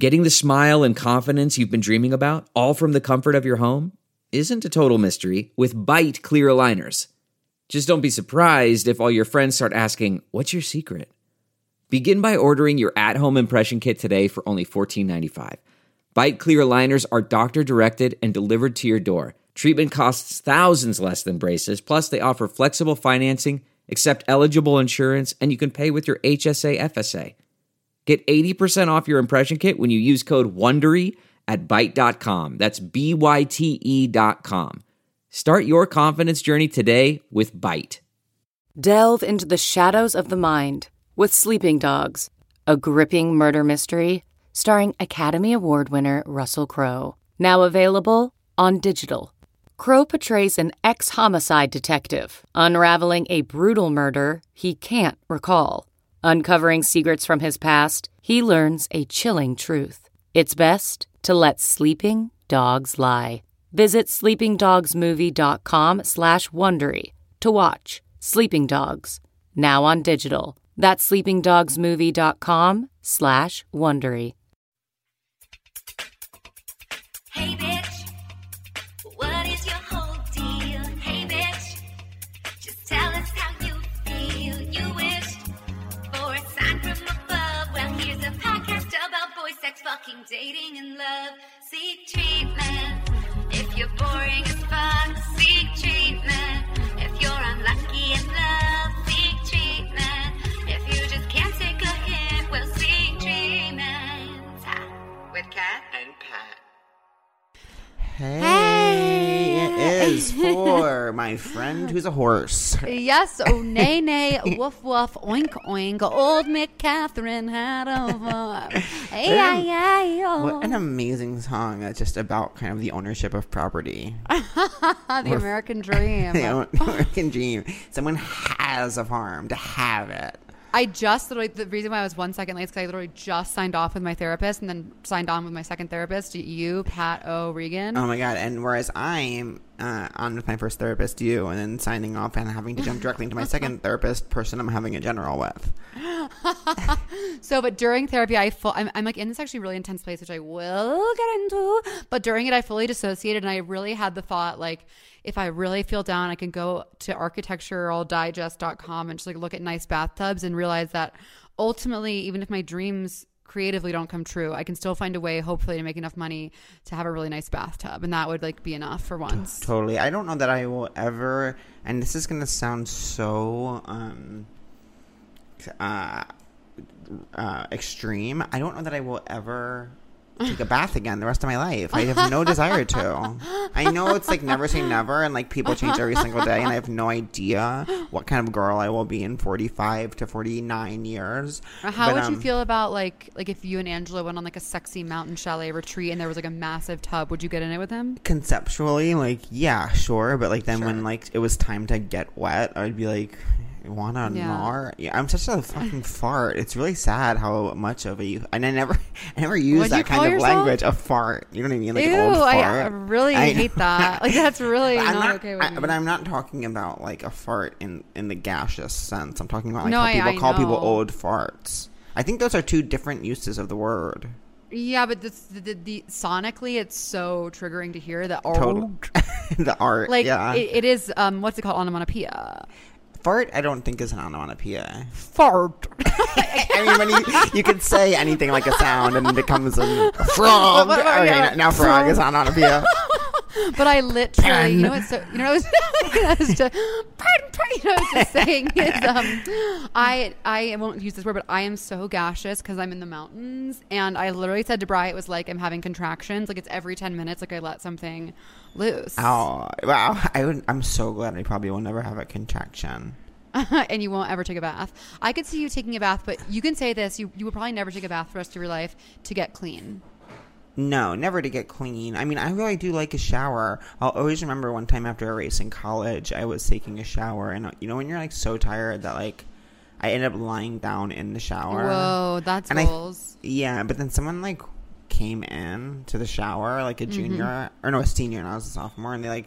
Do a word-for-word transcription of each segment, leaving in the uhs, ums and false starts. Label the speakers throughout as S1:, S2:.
S1: Getting the smile and confidence you've been dreaming about, all from the comfort of your home, isn't a total mystery with Byte clear aligners. Just don't be surprised if all your friends start asking, "What's your secret?" Begin by ordering your at-home impression kit today for only fourteen ninety-five. Byte clear aligners are doctor-directed and delivered to your door. Treatment costs thousands less than braces, plus they offer flexible financing, accept eligible insurance, and you can pay with your H S A F S A. Get eighty percent off your impression kit when you use code WONDERY at byte dot com. That's B Y T E dot com. Start your confidence journey today with Byte.
S2: Delve into the shadows of the mind with Sleeping Dogs, a gripping murder mystery starring Academy Award winner Russell Crowe. Now available on digital. Crowe portrays an ex-homicide detective unraveling a brutal murder he can't recall. Uncovering secrets from his past, he learns a chilling truth. It's best to let sleeping dogs lie. Visit sleepingdogsmovie.com slash Wondery to watch Sleeping Dogs, now on digital. That's sleepingdogsmovie.com slash Wondery.
S3: Hey bitch, what is your whole deal? Hey bitch, just tell us how you feel. You wished for a sign from above. Well, here's a podcast about boy sex, fucking, dating, and love. Seek treatment if you're boring as fuck. Seek treatment if you're unlucky in love. Seek treatment if you just can't take a hint. Well, seek treatment with Kat and Pat.
S4: Hey,
S5: Hey.
S4: it is for my friend who's a horse.
S5: Yes, oh nay nay, woof woof, oink oink. Old McCatherine had a farm. Hey, ay, ay, oh.
S4: What an amazing song that's just about kind of the ownership of property.
S5: The American dream.
S4: The American dream. Someone has a farm to have it.
S5: I just literally, the reason why I was one second late is because I literally just signed off with my therapist and then signed on with my second therapist, you, Pat O. Regan.
S4: Oh my God. And whereas I'm uh, on with my first therapist, you, and then signing off and having to jump directly into my second therapist person I'm having a general with.
S5: So, but during therapy, I full, I'm, I'm like in this actually really intense place, which I will get into. But during it, I fully dissociated, and I really had the thought, like, if I really feel down, I can go to architectural digest dot com and just like look at nice bathtubs and realize that ultimately, even if my dreams creatively don't come true, I can still find a way, hopefully, to make enough money to have a really nice bathtub, and that would like be enough for once.
S4: Totally. I don't know that I will ever, and this is going to sound so um, uh, uh, extreme. I don't know that I will ever take a bath again the rest of my life. I have no desire to. I know it's like never say never, and like people change every single day, and I have no idea what kind of girl I will be in forty-five to forty-nine years.
S5: How
S4: But,
S5: would
S4: um,
S5: you feel about like like if you and Angela went on like a sexy mountain chalet retreat and there was like a massive tub? Would you get in it with him?
S4: Conceptually, like, yeah, sure, but like then
S5: Sure.
S4: when like it was time to get wet, I'd be like, you wanna
S5: Yeah.
S4: gnar? Yeah, I'm such a fucking fart. It's really sad how much of a, and I never, I never use
S5: What'd you
S4: that kind
S5: call
S4: of
S5: yourself?
S4: language. A fart. You know what I mean? Like
S5: Ew,
S4: an old
S5: I,
S4: fart.
S5: I really
S4: I-
S5: hate that. Like that's really
S4: But
S5: not,
S4: I'm not,
S5: okay with
S4: I-
S5: me.
S4: but I'm not talking about like a fart in in the gaseous sense. I'm talking about like
S5: No,
S4: how
S5: I-
S4: people
S5: I
S4: call people
S5: know.
S4: old farts. I think those are two different uses of the word.
S5: Yeah, but this, the, the, the sonically, it's so triggering to hear that. Oh,
S4: Total. The art.
S5: like
S4: yeah.
S5: it, it is. Um, what's it called? Onomatopoeia.
S4: Fart, I don't think is an onomatopoeia.
S5: Fart.
S4: I mean, when you, you could say anything like a sound and it becomes a frog.
S5: But- but-
S4: Okay,
S5: yeah.
S4: now, now frog is on onomatopoeia.
S5: But I literally, you know what? So you know, I was, I was just, pardon, pardon, you know, I was just saying is, um, I, I won't use this word, but I am so gaseous because I'm in the mountains, and I literally said to Bri, it was like I'm having contractions, like it's every ten minutes, like I let something loose.
S4: Oh, wow. I would, I'm so glad I probably will never have a contraction.
S5: And you won't ever take a bath. I could see you taking a bath, but you can say this: you, you would probably never take a bath for the rest of your life to get clean.
S4: No, never to get clean. I mean, I really do like a shower. I'll always remember one time after a race in college, I was taking a shower, and you know when you're like so tired that like I ended up lying down in the shower.
S5: Whoa, that's
S4: And I-
S5: goals.
S4: Yeah, but then someone like came in to the shower, like a junior
S5: Mm-hmm.
S4: or no, a senior, and I was a sophomore, and they like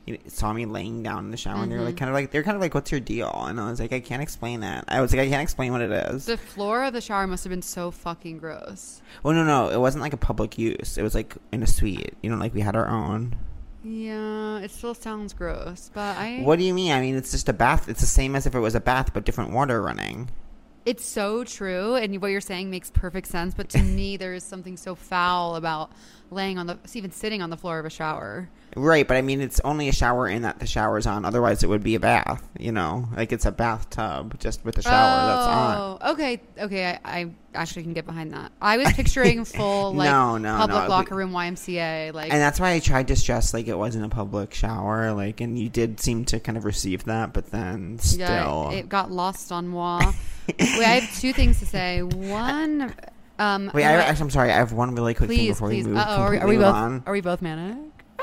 S4: you know, saw me laying down in the shower,
S5: Mm-hmm.
S4: and they're like, kind of like, they're kind of like, "What's your deal?" And I was like, "I can't explain that." I was like, "I can't explain what it is."
S5: The floor of the shower must have been so fucking gross.
S4: Well, no, no, it wasn't like a public use. It was like in a suite. You know, like we had our own.
S5: Yeah, it still sounds gross, but I.
S4: What do you mean? I mean, it's just a bath. It's the same as if it was a bath, but different water running.
S5: It's so true, and what you're saying makes perfect sense. But to me, there is something so foul about laying on the, even sitting on the floor of a shower.
S4: Right, but I mean, it's only a shower in that the shower's on. Otherwise, it would be a bath. You know, like it's a bathtub just with a shower that's on.
S5: Oh, okay, okay. I, I actually can get behind that. I was picturing full like
S4: No, no,
S5: public
S4: no.
S5: locker room Y M C A, like.
S4: And that's why I tried to stress like it wasn't a public shower, like, and you did seem to kind of receive that, but then still,
S5: Yeah, it got lost on moi. Wait, I have two things to say. One, um,
S4: Wait, I,
S5: what-
S4: actually, I'm sorry. I have one really quick thing
S5: please,
S4: before
S5: please.
S4: we move.
S5: Uh-oh, are we, are
S4: completely
S5: we both?
S4: on.
S5: Are we both manic?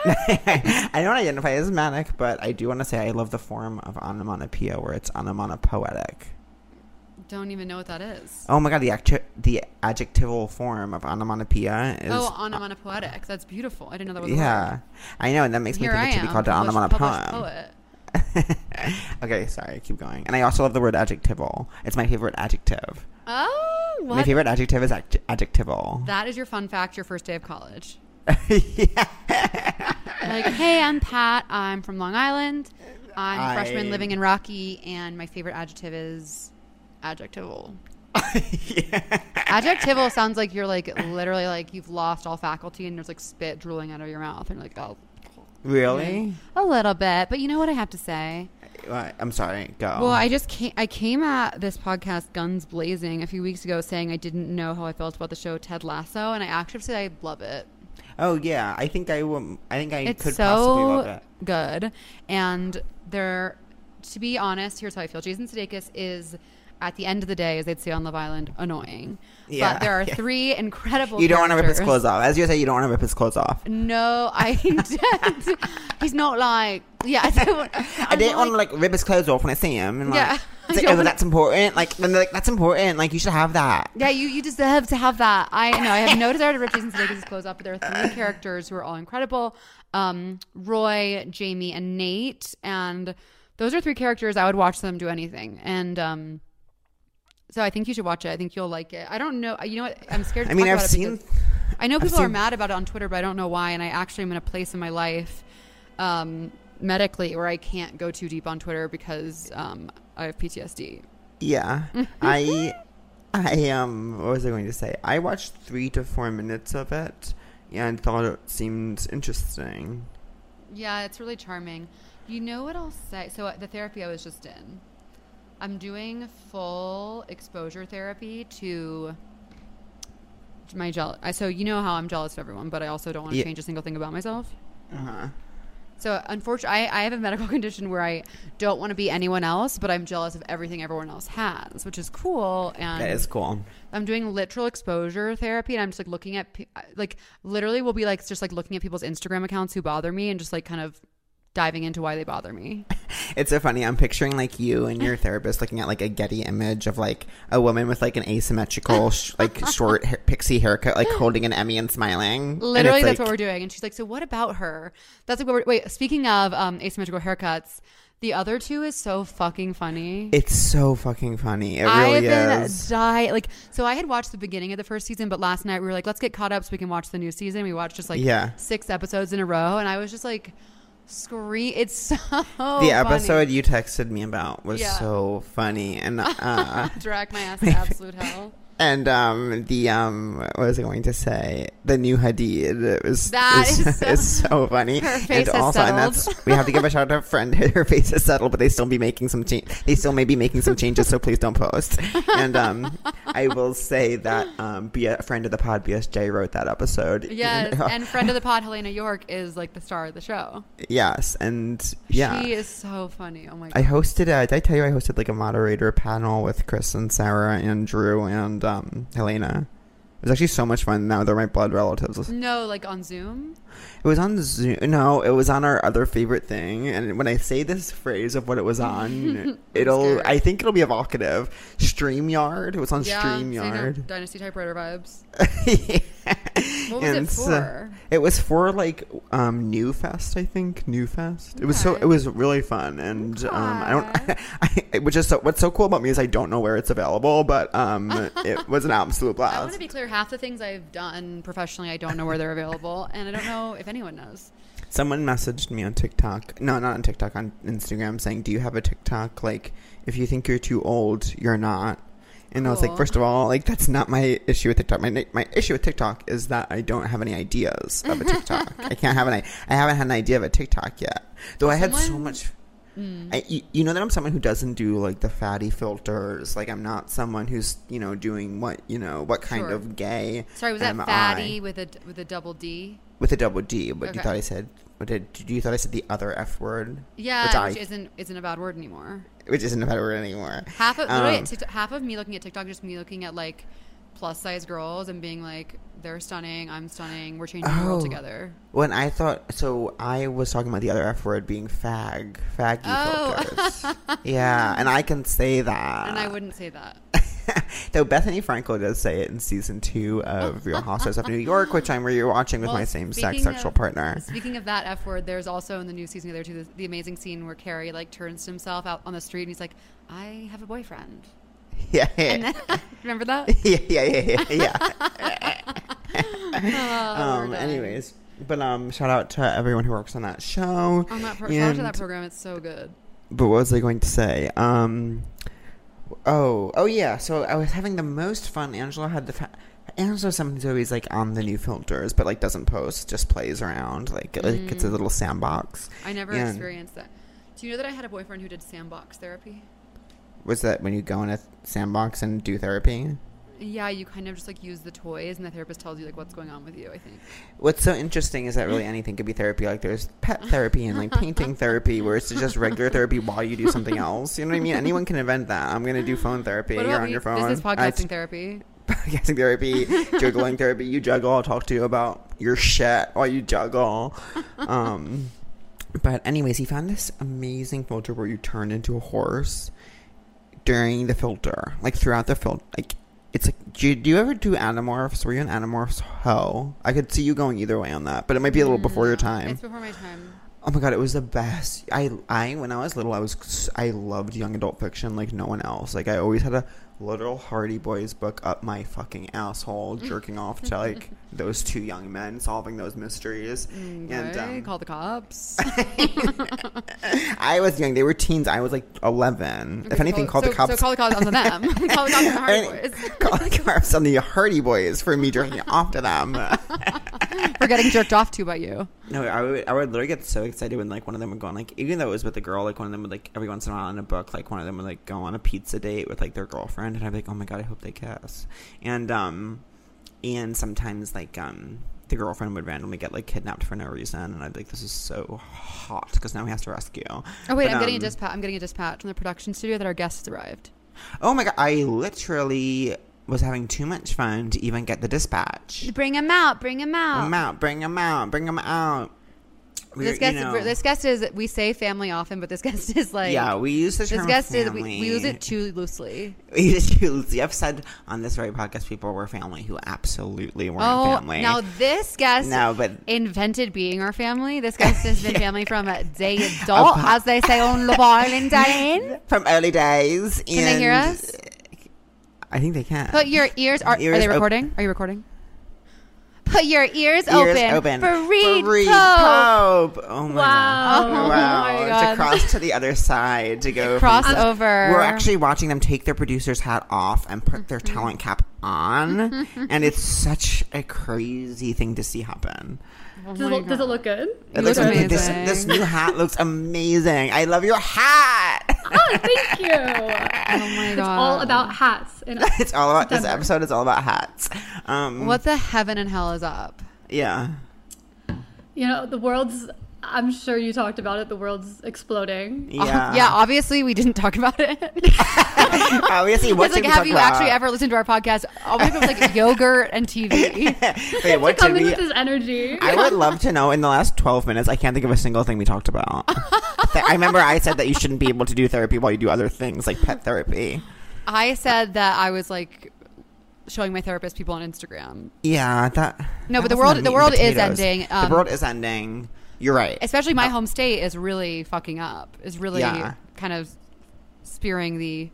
S4: I don't identify as manic, but I do want to say I love the form of onomatopoeia where it's onomatopoetic.
S5: Don't even know what that is.
S4: Oh my god, the acti- the adjectival form of onomatopoeia is.
S5: Oh, onomatopoetic. That's beautiful. I didn't know that was a
S4: yeah,
S5: word.
S4: I know, and that makes
S5: Here
S4: me think
S5: I
S4: it should
S5: am,
S4: be called an
S5: published- published
S4: onomatopoem.
S5: poet.
S4: Okay, sorry, keep going. And I also love the word adjectival. It's my favorite adjective.
S5: Oh, what?
S4: My favorite adjective is adj- adjectival.
S5: That is your fun fact. Your first day of college.
S4: Yeah.
S5: Like, hey, I'm Pat. I'm from Long Island. I'm a
S4: I-
S5: freshman living in Rocky, and my favorite adjective is adjectival.
S4: Yeah.
S5: Adjectival sounds like you're like literally like you've lost all faculty and there's like spit drooling out of your mouth and you're like, oh,
S4: Really?
S5: a little bit. But you know what I have to say?
S4: What? I'm sorry. Go.
S5: Well, I just came, I came at this podcast guns blazing a few weeks ago saying I didn't know how I felt about the show Ted Lasso, and I actually say I love it.
S4: Oh yeah, I think I will. I think I
S5: It's
S4: could possibly love
S5: so
S4: it.
S5: good. And there, to be honest, here's how I feel. Jason Sudeikis is, at the end of the day, as they'd say on Love Island, annoying.
S4: Yeah,
S5: But there are
S4: yeah.
S5: three incredible
S4: You don't want to rip his
S5: characters.
S4: clothes off. As you say, you don't want to rip his clothes off.
S5: No, I didn't. He's not like, yeah, I don't.
S4: I didn't want to like rip his clothes off when I see him. And, like,
S5: Yeah,
S4: it's
S5: I
S4: like,
S5: don't-
S4: oh, that's important. Like, then they're like, that's important. Like, you should have that.
S5: Yeah, you, you deserve to have that. I know. I have no desire to rip Jason Sudeikis' clothes off, but there are three characters who are all incredible. Um, Roy, Jamie, and Nate. And those are three characters. I would watch them do anything. And um, so I think you should watch it. I think you'll like it. I don't know. You know what? I'm scared to
S4: I mean,
S5: talk
S4: I've
S5: about it
S4: seen.
S5: because I know
S4: I've
S5: people are
S4: seen-
S5: mad about it on Twitter, but I don't know why. And I actually am in a place in my life um, medically where I can't go too deep on Twitter because um, I have P T S D.
S4: Yeah, I, I um, what was I going to say? I watched three to four minutes of it, and thought it seemed interesting.
S5: Yeah, it's really charming. You know what I'll say? So uh, the therapy I was just in, I'm doing full exposure therapy to my jealous. So you know how I'm jealous of everyone, but I also don't want to
S4: Yeah.
S5: change a single thing about myself.
S4: Uh huh.
S5: So unfortunately, I, I have a medical condition where I don't want to be anyone else, but I'm jealous of everything everyone else has, which is cool. And
S4: That is cool.
S5: I'm doing literal exposure therapy, and I'm just like looking at, pe- like, literally we'll be like just like looking at people's Instagram accounts who bother me, and just like kind of diving into why they bother me.
S4: It's so funny. I'm picturing like you and your therapist looking at like a Getty image of like a woman with like an asymmetrical, sh- like short ha- pixie haircut, like holding an Emmy and smiling. And
S5: Literally,
S4: it's,
S5: that's
S4: like-
S5: what we're doing. And she's like, so what about her? That's like what we're, wait, speaking of um, asymmetrical haircuts, the other two is so fucking funny.
S4: It's so fucking funny. It
S5: I've
S4: really
S5: been
S4: is.
S5: die like so I had watched the beginning of the first season, but last night we were like, let's get caught up so we can watch the new season. We watched just like
S4: Yeah.
S5: six episodes in a row, and I was just like, scream! It's so
S4: The episode
S5: funny.
S4: you texted me about was
S5: Yeah.
S4: so funny, and uh,
S5: Drag my ass to absolute hell.
S4: and um, the um, what was I going to say? The new Hadid. It was
S5: That
S4: is,
S5: is so-
S4: is so funny.
S5: Her face
S4: and
S5: is
S4: also, and
S5: settled.
S4: that's we have to give a shout out to a friend. Her face is settled, but they still be making some change. They still may be making some changes, so please don't post. And um, I will say that um, be a friend of the pod, B S J wrote that episode.
S5: Yes, and friend of the pod, Helena York, is like the star of the show.
S4: Yes, and yeah.
S5: She is so funny. Oh my god.
S4: I hosted a, did I tell you I hosted like a moderator panel with Chris and Sarah and Drew and um, Helena. It was actually so much fun. Now they're my blood relatives.
S5: No, like on Zoom.
S4: It was on Zoom. No, it was on our other favorite thing. And when I say this phrase of what it was on, it'll,
S5: scared.
S4: I think it'll be evocative. StreamYard. It was on
S5: Yeah, saying
S4: StreamYard.
S5: Dynasty typewriter vibes.
S4: Yeah.
S5: What was
S4: And
S5: it
S4: so-
S5: for?
S4: It was for like um New Fest, I think. New Fest. It was so
S5: Okay.
S4: it was really fun, and um I don't I, which is so what's so cool about me is I don't know where it's available, but um it was an absolute
S5: I want
S4: blast.
S5: to be clear. Half the things I've done professionally, I don't know where they're available, and I don't know if anyone knows.
S4: Someone messaged me on TikTok. No, not on TikTok, on Instagram, saying, "Do you have a TikTok? Like, if you think you're too old, you're not." And I was like,
S5: Cool.
S4: first of all, like, that's not my issue with TikTok. My my issue with TikTok is that I don't have any ideas of a TikTok. I can't have an I I haven't had an idea of a TikTok yet. Though I had so
S5: Someone-
S4: much. I, you, you know that I'm someone who doesn't do like the fatty filters. Like, I'm not someone who's, you know, doing what, you know, what kind
S5: Sure.
S4: of gay.
S5: Sorry, was that
S4: am I?
S5: fatty with a with a double D?
S4: With a double D, but you
S5: Okay.
S4: thought I said, what did you thought I said the other F word?
S5: Yeah,
S4: which
S5: which,
S4: I,
S5: isn't isn't a bad word anymore.
S4: which isn't a better word anymore.
S5: Half of literally
S4: Um,
S5: at TikTok, half of me looking at TikTok, just me looking at like plus size girls and being like, they're stunning, I'm stunning, we're changing the world
S4: Oh.
S5: together.
S4: When I thought, so I was talking about the other F word being fag, faggy
S5: Oh.
S4: filters. Yeah, and I can say that.
S5: And I wouldn't say that.
S4: Though Bethany Frankel does say it in season two of Real Housewives of New York, which I'm rewatching with
S5: Well,
S4: my same-sex
S5: speaking
S4: sexual
S5: of-
S4: partner.
S5: Speaking of that F word, there's also in the new season there too the, the amazing scene where Carrie like turns to himself out on the street and he's like, I have a boyfriend.
S4: Yeah,
S5: And
S4: yeah,
S5: then, remember that?
S4: yeah, yeah, yeah, yeah.
S5: Oh,
S4: um,
S5: we're dying.
S4: anyways, but um, shout out to everyone who works on that show.
S5: On that, pro- shout out to that
S4: And-
S5: program, it's so good.
S4: But what was I going to say? Um, oh, oh yeah. So I was having the most fun. Angela had the. Fa- Angela's someone who's always like on the new filters, but like doesn't post, just plays around. Like, like it's a little sandbox.
S5: I never
S4: And
S5: experienced that. Do you know that I had a boyfriend who did sandbox therapy?
S4: Was that when you go in a sandbox and do therapy?
S5: Yeah, you kind of just like use the toys, and the therapist tells you like what's going on with you. I think.
S4: What's so interesting is that really anything could be therapy. Like there's pet therapy and like painting therapy, where it's just regular therapy while you do something else. You know what I mean? Anyone can invent that. I'm gonna do phone therapy.
S5: What
S4: You're
S5: about
S4: on
S5: me?
S4: your phone.
S5: This is
S4: I
S5: podcasting
S4: t-
S5: therapy.
S4: Podcasting therapy, juggling therapy. You juggle. I'll talk to you about your shit while you juggle. Um, but anyways, he found this amazing filter where you turn into a horse during the filter, like throughout the filter. Like it's like, do you, do you ever do Animorphs? Were you an Animorphs hoe? I could see you going either way on that, but it might be a little before your time.
S5: It's before my time.
S4: Oh my god, it was the best. I, I, when I was little, I was, I loved young adult fiction like no one else. Like I always had a literal Hardy Boys book up my fucking asshole, jerking off to like those two young men solving those mysteries. And
S5: Okay,
S4: um,
S5: call the cops.
S4: I was young; they were teens. I was like eleven. if
S5: Okay,
S4: anything, call,
S5: so,
S4: the cops.
S5: So call the cops on them. call the cops on the Hardy
S4: Any-
S5: Boys
S4: call the cops on the Hardy Boys for me jerking off to them.
S5: for getting jerked off to by you.
S4: No, I would, I would literally get so excited when like one of them would go on like, even though it was with a girl, like one of them would like every once in a while in a book, like one of them would like go on a pizza date with like their girlfriend, and I'd be like, oh my god, I hope they kiss. And um, and sometimes like um, the girlfriend would randomly get like kidnapped for no reason, and I'd be like, this is so hot because now he has to rescue.
S5: Oh wait,
S4: But,
S5: I'm getting a
S4: um,
S5: dispatch. I'm getting a dispatch from the production studio that our guests arrived.
S4: Oh my god, I literally was having too much fun to even get the dispatch.
S5: Bring him out! Bring him out!
S4: Bring them out, bring them out, bring them out. We're,
S5: This guest,
S4: you know,
S5: this guest is. We say family often, but this guest is like.
S4: yeah, we use the
S5: This
S4: term
S5: guest is.
S4: family.
S5: We, we use it too loosely.
S4: We use it too loosely. I've said on this very podcast, people were family who absolutely weren't
S5: Oh,
S4: family.
S5: now this guest
S4: No, but-
S5: invented being our family. This guest has been family from a day adult, as they say on Love Island, Diane.
S4: From early days.
S5: Can they hear us?
S4: I think they can.
S5: Put your ears. Are,
S4: Ears
S5: are they
S4: op-
S5: recording? Are you recording? Put your ears,
S4: Ears
S5: open,
S4: open
S5: for Reed
S4: Reed
S5: Pope.
S4: Pope. Oh my
S5: Wow.
S4: god!
S5: Oh
S4: Wow!
S5: my
S4: To
S5: God.
S4: cross to the other side to go from-
S5: Crossover.
S4: We're actually watching them take their producer's hat off and put their
S5: Mm-hmm.
S4: talent cap on, and it's such a crazy thing to see happen.
S5: Oh
S6: Does,
S5: my
S6: it, does it look good?
S4: It
S5: looks
S4: looks amazing. This,
S5: amazing.
S4: this new hat looks amazing. I love your hat.
S6: Oh, thank you.
S5: Oh my god!
S6: It's all about hats. And
S4: It's all about this
S6: Denver.
S4: episode is all about hats. Um,
S5: What the heaven and hell is up?
S4: Yeah.
S6: you know, the world's. I'm sure you talked about it. The world's exploding.
S4: Yeah.
S5: yeah. Obviously, we didn't talk about it.
S4: Obviously, what
S5: It's like,
S4: did we
S5: have
S4: talk
S5: you
S4: about?
S5: actually ever listened to our podcast? All we have was like yogurt and T V.
S4: Wait, what did
S6: Come in
S4: we?
S6: with this energy.
S4: I would love to know in the last twelve minutes. I can't think of a single thing we talked about. Th- I remember I said that you shouldn't be able to do therapy while you do other things like pet therapy.
S5: I said that I was like showing my therapist people on Instagram.
S4: Yeah, that
S5: No, but
S4: That
S5: the
S4: wasn't
S5: world
S4: meat
S5: the
S4: and
S5: world is
S4: potatoes.
S5: ending. Um,
S4: the world is ending. You're right.
S5: especially my home state is really fucking up. Is really
S4: Yeah.
S5: kind of spearing the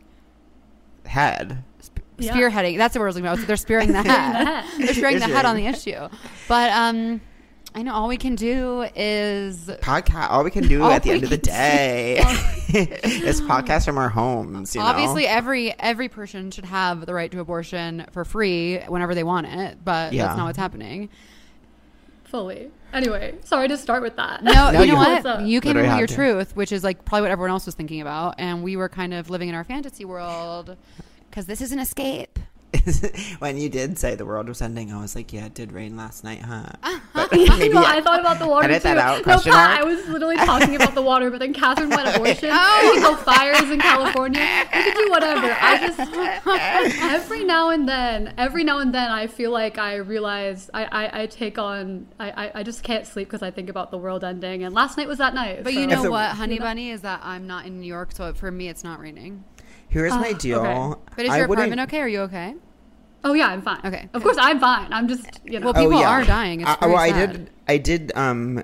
S4: Head.
S6: Yeah.
S5: spearheading. That's the word I was looking about. They're spearing the head. They're spearing the head on the issue. But um, I know all we can do is
S4: Podcast. All we can do
S5: All
S4: at the
S5: we
S4: end of the
S5: can
S4: day is podcast from our homes. You
S5: obviously
S4: know?
S5: every every person should have the right to abortion for free whenever they want it. But
S4: Yeah.
S5: that's not what's happening.
S6: Fully. Anyway, sorry to start with that.
S5: No,
S4: No,
S5: you know
S4: you
S5: what?
S6: have to.
S5: You came in
S4: Literally
S5: with your
S4: have to.
S5: truth, which is like probably what everyone else was thinking about, and we were kind of living in our fantasy world because this is an escape.
S4: When you did say the world was ending, I was like, yeah, it did rain last night, huh? But
S6: I
S4: maybe
S6: know,
S4: yeah.
S6: I thought about the water
S4: Edit
S6: too.
S4: that out,
S6: No,
S4: question
S6: Pat,
S4: mark?
S6: I was literally talking about the water, but then Catherine went abortion. We could go fires in California. We could do whatever. I just every now and then, every now and then, I feel like I realize I I, I take on I, I I just can't sleep because I think about the world ending. And last night was that night.
S5: But
S6: so-
S5: you know
S4: the-
S5: what, Honey Bunny, is that I'm not in New York, so for me it's not raining.
S4: Here's my
S6: Oh,
S4: deal.
S6: okay.
S5: But is
S4: I
S5: your
S4: wouldn't-
S5: apartment okay? Are you okay?
S6: Oh yeah, I'm fine.
S5: Okay,
S6: Of
S5: good.
S6: course, I'm fine. I'm just you know.
S5: Well, people are dying. It's
S4: I,
S5: very
S4: well, I
S5: sad.
S4: did. I did. Um,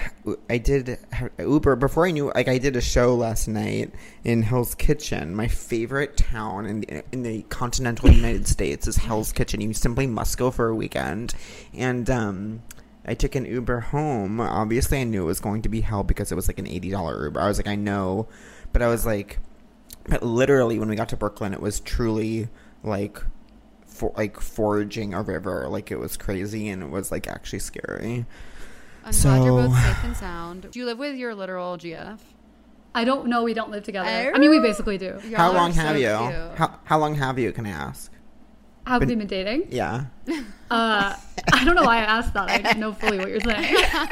S4: I did Uber before I knew. Like, I did a show last night in Hell's Kitchen. My favorite town in the, in the continental United States is Hell's Kitchen. You simply must go for a weekend, and um. I took an Uber home. Obviously, I knew it was going to be hell because it was like an eighty dollar Uber. I was like, I know. But I was like, but literally, when we got to Brooklyn, it was truly like, for, like foraging a river. Like, it was crazy and it was like actually scary.
S5: I'm glad you're
S4: So-
S5: both safe and sound. Do you live with your literal G F?
S6: I don't know. We don't live together. I mean, we basically do.
S5: Y'all
S4: How
S5: are
S4: long
S5: so
S4: have you?
S5: cute.
S4: How, how long have you, can I ask?
S6: Have
S4: Been-
S6: we been dating?
S4: Yeah.
S6: Uh, I don't know why I asked that. I know fully what you're saying.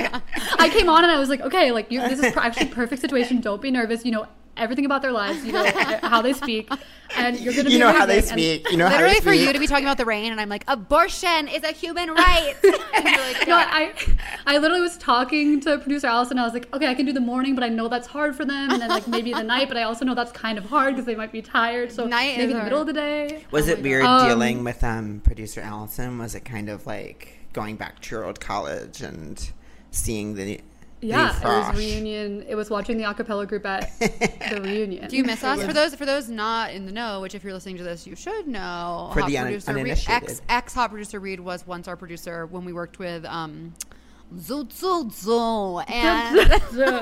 S6: I came on and I was like, okay, like you, this is pr- actually perfect situation. Don't be nervous. You know everything about their lives. You know how they speak, and you're gonna.
S4: You
S6: be
S4: know how they
S6: amazing. And-
S4: speak. You know how
S5: Literally
S4: they
S5: for
S4: speak.
S5: you to be talking about the rain, and I'm like, abortion is a human right. And you're like,
S6: No,
S5: yeah.
S6: I, I literally was talking to producer Allison. I was like, okay, I can do the morning, but I know that's hard for them, and then like maybe the night, but I also know that's kind of hard because they might be tired. So
S5: Night
S6: maybe
S5: is
S6: the middle
S5: hard.
S6: of the day.
S4: Was
S5: Oh
S4: it
S5: my
S4: weird
S6: God.
S4: dealing
S6: Um,
S4: with um, producer Allison? Was it kind of like going back to your old college and seeing the
S6: Yeah,
S4: the
S6: it was
S4: frosh?
S6: reunion. It was watching the acapella group at the reunion.
S5: Do you miss us? For those for those not in the know, which if you're listening to this, you should know.
S4: For
S5: hot
S4: the un-
S5: producer Reed,
S4: uninitiated.
S5: ex ex hot producer Reed was once our producer when we worked with um, Zoo Zoo Zoo, and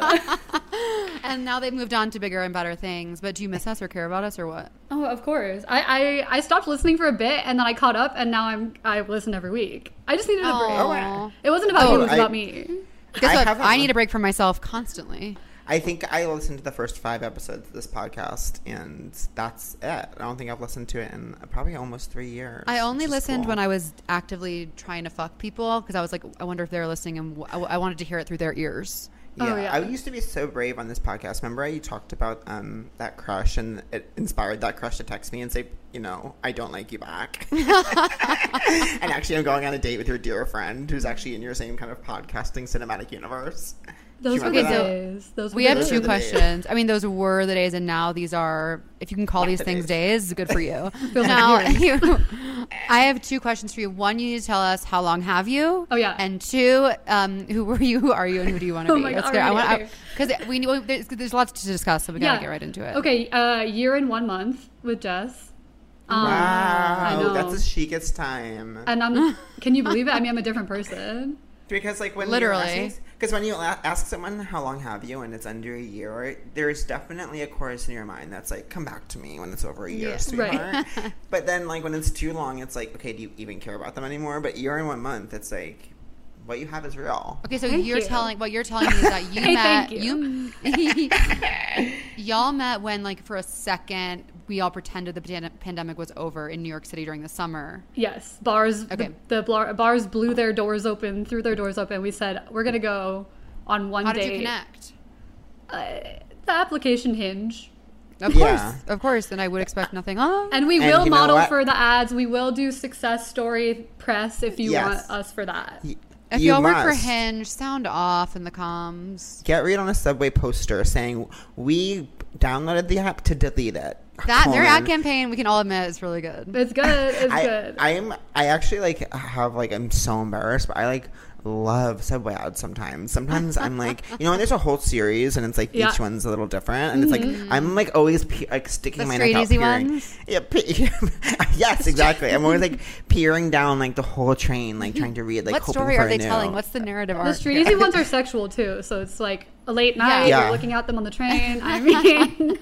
S5: and now they've moved on to bigger and better things. But do you miss us or care about us or what?
S6: Oh, of course. I, I I stopped listening for a bit, and then I caught up, and now I'm I listen every week. I just needed a break.
S5: Aw.
S6: It wasn't about
S4: Oh,
S6: you; it was
S4: I-
S6: about me.
S5: Guess
S4: I
S5: what?
S4: haven't-
S5: I need a break from myself constantly.
S4: I think I listened to the first five episodes of this podcast, and that's it. I don't think I've listened to it in probably almost three years.
S5: I only
S4: which is
S5: listened
S4: cool.
S5: when I was actively trying to fuck people because I was like, I wonder if they're listening, and w- I I wanted to hear it through their ears.
S4: Yeah,
S6: Oh, yeah.
S4: I used to be so brave on this podcast. Remember, you talked about um, that crush, and it inspired that crush to text me and say, you know, I don't like you back. And actually, I'm going on a date with your dear friend who's actually in your same kind of podcasting cinematic universe.
S6: Those
S4: Do
S6: were
S4: you
S6: the
S4: remember
S5: so
S4: that?
S6: days. Those were
S5: We
S6: the
S5: have
S4: Those
S6: days.
S4: are
S5: two
S4: the days.
S5: questions. I mean, those were the days, and now these are, if you can call
S4: Not
S5: these
S4: the
S5: things
S4: days.
S5: days, good for you.
S6: Feels
S5: now,
S6: like
S5: you, I have two questions for you. One, you need to tell us how long have you?
S6: Oh, yeah.
S5: And two, um, who were you? Who are you? And who do you want to
S6: Oh
S5: be?
S6: my God,
S5: Let's get- I
S6: already,
S5: want because we know there's, there's lots to discuss, so we gotta get right into it.
S6: Okay, uh, year and one month with Jess. Um, I
S4: Wow,
S6: know.
S4: that's the chicest time.
S6: And I'm. Can you believe it? I mean, I'm a different person.
S4: Because like when
S5: Literally.
S4: because when you a- ask someone how long have you and it's under a year, there's definitely a chorus in your mind that's like, come back to me when it's over a year,
S5: Yeah.
S4: sweetheart. But then like when it's too long, it's like, okay, do you even care about them anymore? But year and one month, it's like, what you have is real.
S5: Okay, so
S6: Thank
S5: you're
S6: you.
S5: telling what you're telling me is that you
S6: Hey,
S5: met
S6: thank
S5: you, y'all met when like for a second we all pretended the pan- pandemic was over in New York City during the summer.
S6: Yes, bars.
S5: Okay.
S6: The, the blar- bars blew their doors open, threw their doors open. We said we're gonna go on one
S5: How
S6: date.
S5: did you connect?
S6: Uh, the application Hinge.
S5: Of
S4: Yeah.
S5: course, of course. Then I would expect nothing. Oh,
S6: And we
S4: And
S6: will
S4: you know
S6: model
S4: what?
S6: for the ads. We will do success story press if you
S4: Yes.
S6: want us for that.
S4: Y-
S5: if
S4: you
S5: y'all work for
S4: must.
S5: Hinge, sound off in the comms.
S4: Get Reed on a subway poster saying, we downloaded the app to delete it.
S5: That their ad
S4: Coleman.
S5: campaign, we can all admit, is really good.
S6: It's good. It's
S4: I,
S6: good.
S4: I'm I actually like have like I'm so embarrassed, but I like love Subway ads sometimes. Sometimes I'm like, you know, when there's a whole series and it's like
S6: Yeah.
S4: each one's a little different, and it's like I'm like always pe- like sticking
S5: The
S4: my
S5: straight
S4: neck out
S5: easy
S4: peering.
S5: ones?
S4: Yeah, pe- yes, exactly. I'm always like peering down like the whole train, like trying to read like
S5: What
S4: hoping
S5: story
S4: for
S5: are
S4: a
S5: they
S4: new-
S5: telling? What's the narrative
S6: The
S5: arc?
S6: street easy ones are sexual too, so it's like a late night.
S4: Yeah.
S6: You're looking at them on the train. I mean,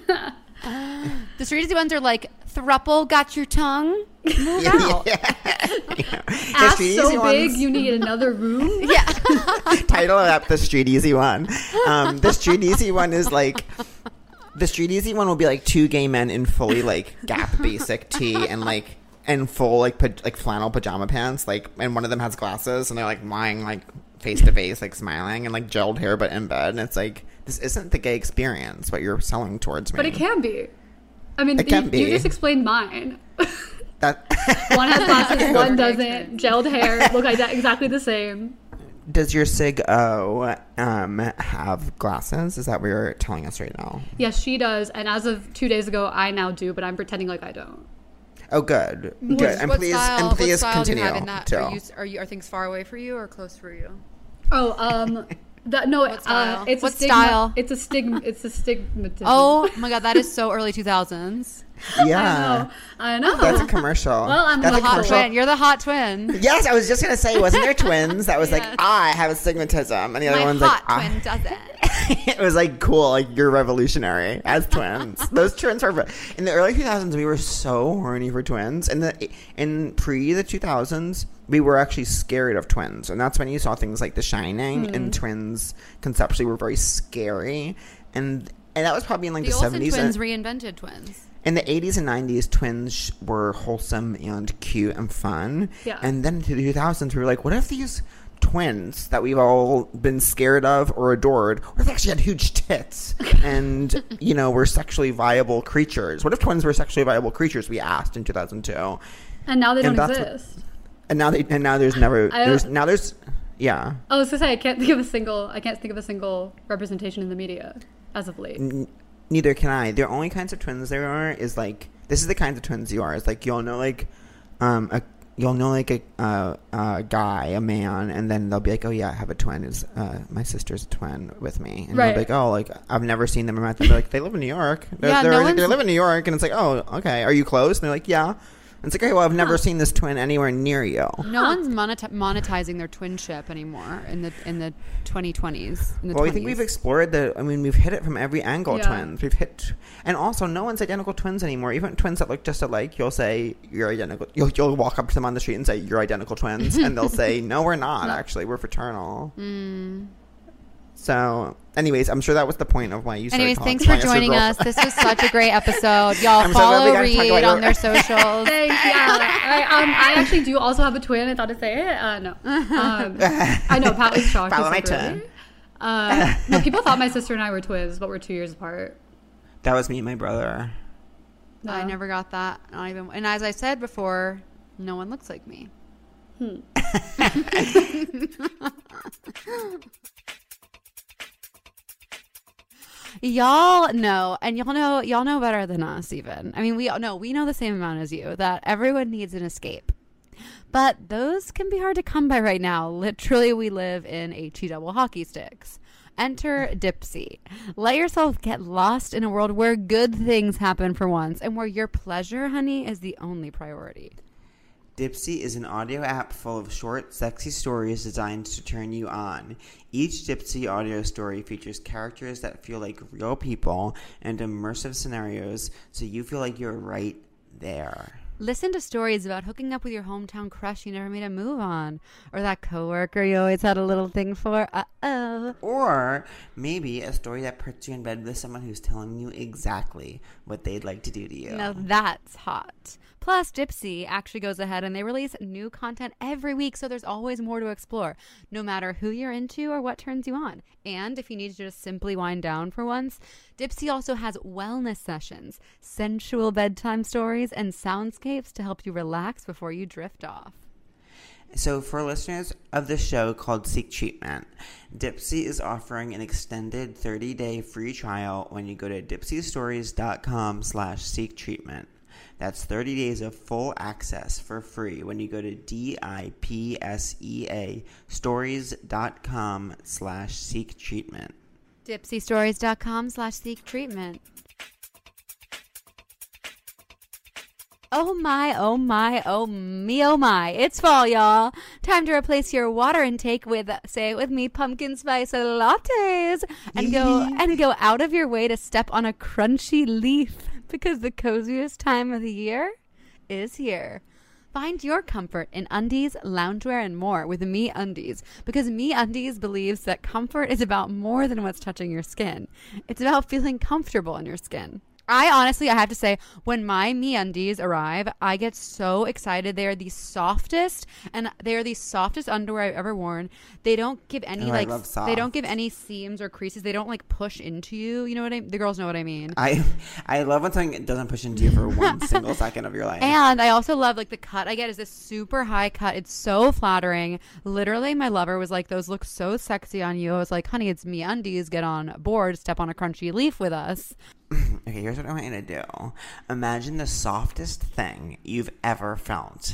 S5: The street easy ones are like, thruple got your tongue? Move
S4: Yeah,
S5: out.
S4: yeah. Yeah. The
S6: ass
S4: Street
S6: so
S4: Easy
S6: big
S4: ones-
S6: you need another room.
S5: Yeah.
S4: title of that, the Street Easy one. Um, the Street Easy one is like the Street Easy one will be like two gay men in fully like Gap basic tee and like and full like pa- like flannel pajama pants, like, and one of them has glasses and they're like lying like face to face, like smiling, and like gelled hair but in bed, and it's like, this isn't the gay experience what you're selling towards me.
S6: But it can be. I mean,
S4: It
S6: you,
S4: can be.
S6: you just explained mine.
S4: That
S6: One has glasses, one
S5: Okay.
S6: doesn't. Gelled hair, look like that, exactly the same.
S4: does your Sig O um have glasses? Is that what you're telling us right now?
S6: Yes, she does. And as of two days ago, I now do, but I'm pretending like I don't.
S4: Oh, good, good,
S5: What-
S4: and
S5: what
S4: please,
S5: style,
S4: and please
S5: what style
S4: continue.
S5: Do you have in that?
S4: too.
S5: Are, you, are you are things far away for you or close for you?
S6: Oh, um, that no,
S5: What style?
S6: uh, it's
S5: What
S6: a stigma.
S5: style?
S6: It's a stigma. It's a stigmatism.
S5: Oh my god, that is so early two thousands.
S4: Yeah,
S6: I know.
S4: that's a commercial.
S6: Well, I'm
S4: that's
S6: the
S4: a
S6: hot
S4: commercial.
S5: Twin, you're the hot twin.
S4: Yes, I was just gonna say, wasn't there twins that was like,
S5: Yes.
S4: I have astigmatism, and the other
S5: My
S4: one's
S5: hot
S4: like,
S5: twin
S4: I.
S5: doesn't.
S4: It was like cool, like you're revolutionary as twins. Those twins were in the early two thousands. We were so horny for twins, and the in pre the two thousands, we were actually scared of twins, and that's when you saw things like The Shining,
S5: Hmm.
S4: and twins conceptually were very scary, and and that was probably in like
S5: The
S4: the
S5: Olsen
S4: seventies.
S5: twins reinvented twins.
S4: In the eighties and nineties, twins sh- were wholesome and cute and fun.
S6: Yeah.
S4: And then to the two thousands, we were like, what if these twins that we've all been scared of or adored, what if they actually had huge tits and, you know, were sexually viable creatures? What if twins were sexually viable creatures, we asked in two thousand two.
S6: And now they
S4: And
S6: don't
S4: that's what-
S6: exist.
S4: And now they, and now there's never,
S6: I don't-
S4: there's, now there's, yeah.
S6: I was gonna say I can't think of a single. I can't think of a single representation in the media as of late.
S4: N- neither can I. The only kinds of twins there are is like, this is the kinds of twins you are. It's like, you'll know like, um, a, you'll know like a, uh, a guy, a man, and then they'll be like, oh yeah, I have a twin. Is uh, my sister's a twin with me, and
S6: Right.
S4: they'll be like, oh, like I've never seen them or met them. They're like, they live in New York. They're,
S5: Yeah,
S4: they're,
S5: no
S4: they
S5: one's-
S4: live in New York, and it's like, oh, okay, are you close? And they're like, yeah. And it's like, okay, well, I've never seen this twin anywhere near you.
S5: No one's moneti- monetizing their twinship anymore in the in the twenty twenties. In the
S4: Well, I
S5: twenties.
S4: think we've explored the. I mean, we've hit it from every angle.
S6: Yeah.
S4: Twins. We've hit, and also, no one's identical twins anymore. Even twins that look just alike, you'll say you're identical. You'll you'll walk up to them on the street and say you're identical twins, and they'll say no, we're not. Actually, we're fraternal.
S5: Mm.
S4: So, anyways, I'm sure that was the point of why you. started
S5: Anyways,
S4: calling-
S5: thanks for
S4: calling us your
S5: joining
S4: girl-
S5: us. This was such a great episode. Y'all
S4: I'm so glad we
S5: follow
S4: got to talk
S5: Reed
S4: about
S5: on
S4: your-
S5: their socials.
S6: Thanks, yeah. I, um, I actually do also have a twin. I thought to say it. Uh, no. Um, I know, Pat was shocked.
S4: Follow
S6: She's
S4: my
S6: like,
S4: twin.
S6: really? Uh, no, people thought my sister and I were twins, but we're two years apart.
S4: That was me and my brother.
S6: No.
S5: I never got that. Not even. And as I said before, no one looks like me. Y'all know, and y'all know, y'all know better than us. Even, I mean, we know we know the same amount as you that everyone needs an escape, but those can be hard to come by right now. Literally, we live in H E double hockey sticks. Enter Dipsy. Let yourself get lost in a world where good things happen for once, and where your pleasure, honey, is the only priority.
S4: Dipsy is an audio app full of short, sexy stories designed to turn you on. Each Dipsy audio story features characters that feel like real people and immersive scenarios, so you feel like you're right there.
S5: Listen to stories about hooking up with your hometown crush you never made a move on, or that coworker you always had a little thing for. Uh-oh.
S4: Or maybe a story that puts you in bed with someone who's telling you exactly what they'd like to do to you.
S5: Now that's hot. Plus, Dipsy actually goes ahead and they release new content every week, so there's always more to explore, no matter who you're into or what turns you on. And if you need to just simply wind down for once, Dipsy also has wellness sessions, sensual bedtime stories, and soundscapes to help you relax before you drift off.
S4: So for listeners of the show called Seek Treatment, Dipsea is offering an extended thirty-day free trial when you go to dipseastories.com slash seek treatment. That's thirty days of full access for free when you go to D-I-P-S-E-A stories.com slash seek treatment.
S5: Dipsystories.com slash seek treatment. Oh my, oh my, oh me, oh my. It's fall, y'all. Time to replace your water intake with, say it with me, pumpkin spice lattes. And go and go out of your way to step on a crunchy leaf, because the coziest time of the year is here. Find your comfort in undies, loungewear, and more with Me Undies, because Me Undies believes that comfort is about more than what's touching your skin. It's about feeling comfortable in your skin. I honestly, I have to say, when my Me Undies arrive, I get so excited. They are the softest, and they are the softest underwear I've ever worn. They don't give any
S4: Oh, I
S5: like,
S4: love soft.
S5: they don't give any seams or creases. They don't like push into you. You know what I mean? The girls know what I mean.
S4: I I love when something doesn't push into you for one single second of your life.
S5: And I also love like the cut I get is this super high cut. It's so flattering. Literally, my lover was like, "Those look so sexy on you." I was like, "Honey, it's Me Undies. Get on board. Step on a crunchy leaf with us."
S4: Okay, here's what I want you to do. Imagine the softest thing you've ever felt.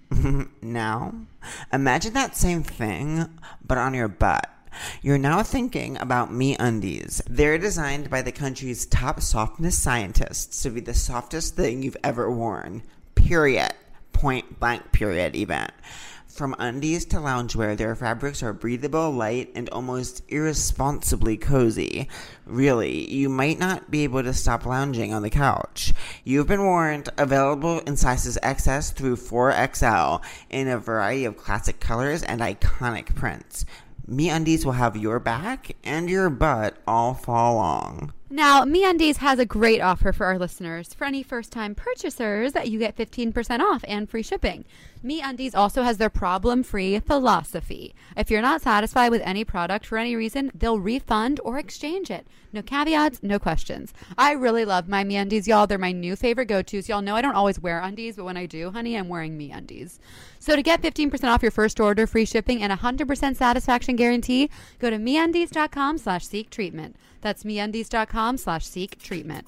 S4: Now, imagine that same thing, but on your butt. You're now thinking about Me Undies. They're designed by the country's top softness scientists to be the softest thing you've ever worn. Period. Point blank period even. From undies to loungewear, their fabrics are breathable, light, and almost irresponsibly cozy. Really, you might not be able to stop lounging on the couch. You've been warned. Available in sizes X S through four X L in a variety of classic colors and iconic prints. Me Undies will have your back and your butt all fall long.
S5: Now, Me Undies has a great offer for our listeners. For any first-time purchasers, you get fifteen percent off and free shipping. Me Undies also has their problem-free philosophy. If you're not satisfied with any product for any reason, they'll refund or exchange it. No caveats, no questions. I really love my Me Undies, y'all. They're my new favorite go-tos. Y'all know I don't always wear undies, but when I do, honey, I'm wearing Me Undies. So to get fifteen percent off your first order, free shipping, and one hundred percent satisfaction guarantee, go to MeUndies.com slash seek treatment. That's MeUndies.com slash seek treatment.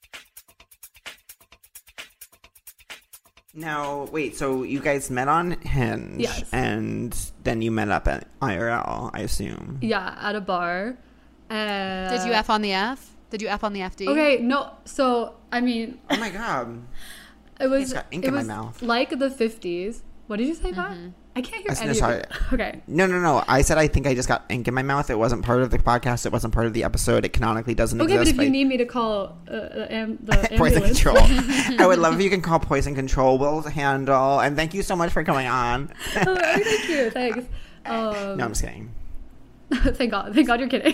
S4: Now, wait, so you guys met on Hinge,
S6: Yes.
S4: and then you met up at I R L, I assume.
S6: Yeah, at a bar. Uh,
S5: Did you F on the F? Did you F on the F D?
S6: Okay, no. So I mean,
S4: Oh my god.
S6: it was
S4: It's got ink
S6: it
S4: in my
S6: was
S4: mouth.
S6: like the fifties. What did you say, Pat?
S5: Mm-hmm.
S6: I can't hear
S4: I said-
S6: any
S4: sorry.
S6: of it. Okay.
S4: No, no, no. I said I think I just got ink in my mouth. It wasn't part of the podcast. It wasn't part of the episode. It canonically doesn't
S6: Okay, but
S4: exist.
S6: if you
S4: but-
S6: need me to call uh, the, am- the
S4: Poison
S6: ambulance.
S4: Control. I would love if you can call Poison Control. We'll handle. And thank you so much for coming on.
S6: Oh, thank you. Thanks. Um,
S4: No, I'm just kidding.
S6: thank God. Thank God you're kidding.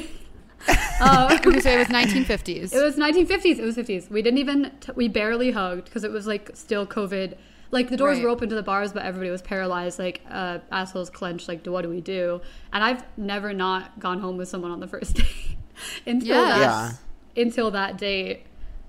S6: um,
S5: Okay, so it was nineteen fifties.
S6: It was nineteen fifties. It was fifties. We didn't even, t- we barely hugged because it was like still COVID. Like the doors
S5: Right.
S6: were open to the bars, but everybody was paralyzed. Like uh, assholes clenched. Like, what do we do? And I've never not gone home with someone on the first date until
S5: Yes.
S6: that,
S4: Yeah.
S6: until that date.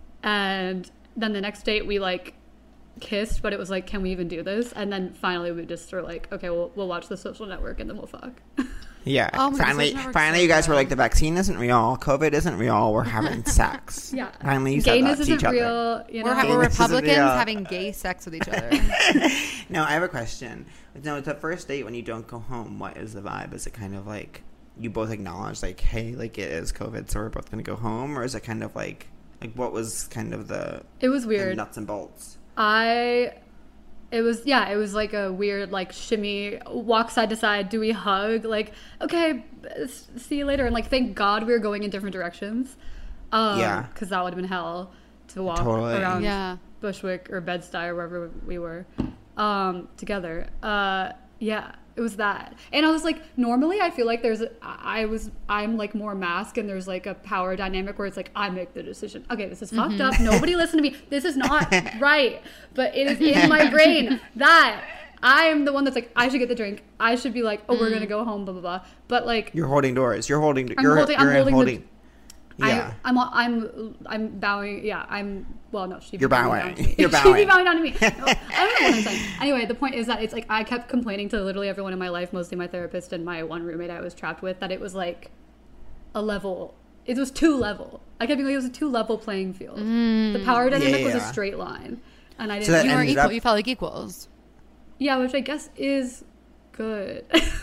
S6: And then the next date we like kissed, but it was like, can we even do this? And then finally we just were like, okay, we'll we'll watch The Social Network and then we'll fuck.
S4: Yeah.
S5: Oh my God,
S4: finally,
S5: Social Network's
S4: finally,
S5: so
S4: you guys were
S5: good.
S4: like, the vaccine isn't real. COVID isn't real. We're having sex.
S6: Yeah.
S4: Finally, you said
S6: Gayness
S4: that to each
S6: isn't
S4: other.
S6: real. You know?
S5: We're, ha-
S4: Okay,
S5: we're
S4: this is a
S5: Republicans
S4: real-
S5: having gay sex with each other.
S4: No, I have a question. No, it's the first date when you don't go home. What is the vibe? Is it kind of like you both acknowledge, like, hey, like it is COVID, so we're both gonna go home, or is it kind of like, like what was kind of the
S6: It was
S4: the
S6: weird.
S4: nuts and bolts?
S6: I it was yeah, it was like a weird like shimmy, walk side to side, do we hug? Like, okay, s- see you later. And like thank God we were going in different directions. Um
S4: Yeah.
S6: because that would have been hell to walk
S4: Totally.
S6: around
S5: Yeah.
S6: Bushwick or Bed-Stuy or wherever we were um together. Uh yeah, it was that. And I was like, normally I feel like there's a, I was I'm like more mask and there's like a power dynamic where it's like I make the decision. Okay, this is fucked up. Nobody listen to me. This is not right. But it is in my brain that I'm the one that's like, I should get the drink. I should be like, oh, we're gonna go home, blah blah blah. But like
S4: You're holding doors. You're holding.
S6: I'm
S4: you're
S6: holding- I'm
S4: you're
S6: holding the-
S4: holding. Yeah.
S6: I, I'm I'm I'm bowing. Yeah, I'm. Well, no, she.
S4: You're bowing.
S6: Down to me.
S4: You're
S6: She'd
S4: bowing.
S6: be bowing down to me. No, I don't know what I'm saying. Anyway, the point is that it's like I kept complaining to literally everyone in my life, mostly my therapist and my one roommate I was trapped with, that it was like a level. It was two level. I kept being like it was a two level playing field. The power dynamic
S4: Yeah,
S6: was a
S4: yeah.
S6: straight line, and I didn't.
S4: So that
S5: You were
S4: ended
S5: equal.
S4: up-
S5: You felt like equals.
S6: yeah, which I guess is good.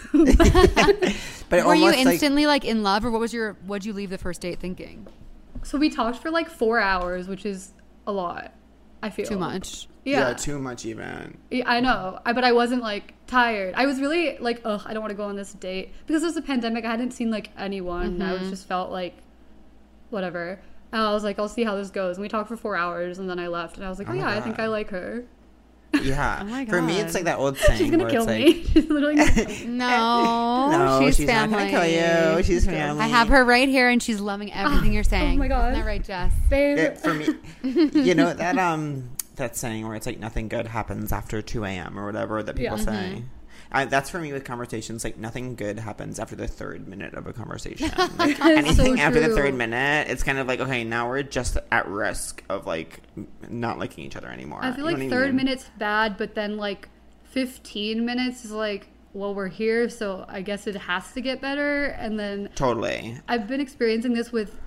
S4: But it
S5: Were you
S4: almost, like-
S5: instantly like, in love, or what was your? What'd you leave the first date thinking?
S6: So we talked for like four hours, which is a lot. I feel
S5: Too much.
S6: Yeah,
S4: yeah, too much even.
S6: Yeah, I know, I, but I wasn't like tired. I was really like, ugh, I don't want to go on this date because it was a pandemic. I hadn't seen like anyone. I was just felt like, whatever. And I was like, I'll see how this goes. And we talked for four hours, and then I left. And I was like, oh,
S4: Oh my
S6: yeah, I think
S4: God.
S6: I like her.
S4: Yeah.
S5: Oh my
S4: For me,
S5: God.
S4: it's like that old saying
S6: She's gonna
S4: where
S6: kill
S4: it's
S6: me.
S4: like,
S6: She's literally gonna kill me.
S5: No,
S4: no,
S5: she's,
S4: she's
S5: family.
S4: not gonna kill you. She's family.
S5: I have her right here, and she's loving everything you're saying.
S6: Oh my God.
S5: Isn't that right, Jess?
S6: Babe.
S4: It- for me, you know that um that saying where it's like nothing good happens after two a.m. or whatever that people
S6: Yeah.
S4: say. I, that's for me with conversations. Like nothing good happens after the third minute of a conversation. Like
S6: That is
S4: anything
S6: so
S4: after the
S6: true.
S4: third minute, it's kind of like okay, now we're just at risk of like not liking each other anymore.
S6: I feel
S4: You know
S6: like
S4: what I
S6: third
S4: mean?
S6: minute's bad, but then like fifteen minutes is like, well, we're here, so I guess it has to get better. And then
S4: Totally.
S6: I've been experiencing this with.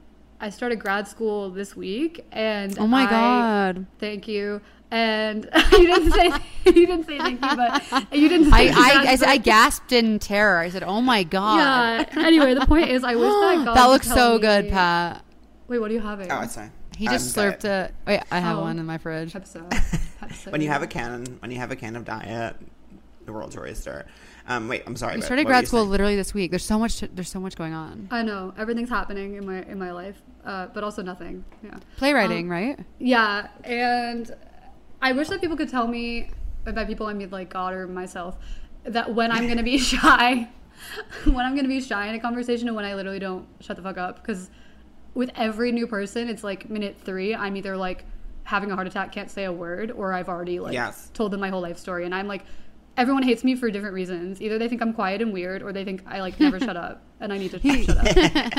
S6: I started grad school this week, and
S5: Oh my
S6: I-
S5: God.
S6: Thank you. And you didn't say you didn't say thank you, but you didn't.
S5: I
S6: Say
S5: I, I,
S6: that,
S5: I
S6: but-
S5: gasped in terror. I said, "Oh my God."
S6: Yeah. Anyway, the point is, I wish that God
S5: that
S6: would
S5: looks
S6: tell
S5: so
S6: me-
S5: good, Pat.
S6: Wait, what are you having?
S4: Oh, it's fine.
S5: He just
S4: Um,
S5: slurped
S4: but
S5: a. Wait, I have
S6: Oh.
S5: one in my fridge.
S6: Pepsi. Pepsi.
S4: When you have a can, when you have a can of diet, the world's your oyster. Um, wait, I'm sorry.
S5: We
S4: but
S5: started
S4: what were
S5: grad
S4: you
S5: school
S4: saying?
S5: literally this week. There's so much. There's so much going on.
S6: I know everything's happening in my in my life, uh, but also nothing. Yeah.
S5: Playwriting,
S6: Um,
S5: right?
S6: Yeah, and I wish that people could tell me, and by people I mean like God or myself, that when I'm gonna be shy, when I'm gonna be shy in a conversation, and when I literally don't shut the fuck up. Because with every new person, it's like minute three, I'm either like having a heart attack, can't say a word, or I've already like
S4: Yes.
S6: told them my whole life story, and I'm like. Everyone hates me for different reasons. Either they think I'm quiet and weird, or they think I like never shut up, and I need to shut up.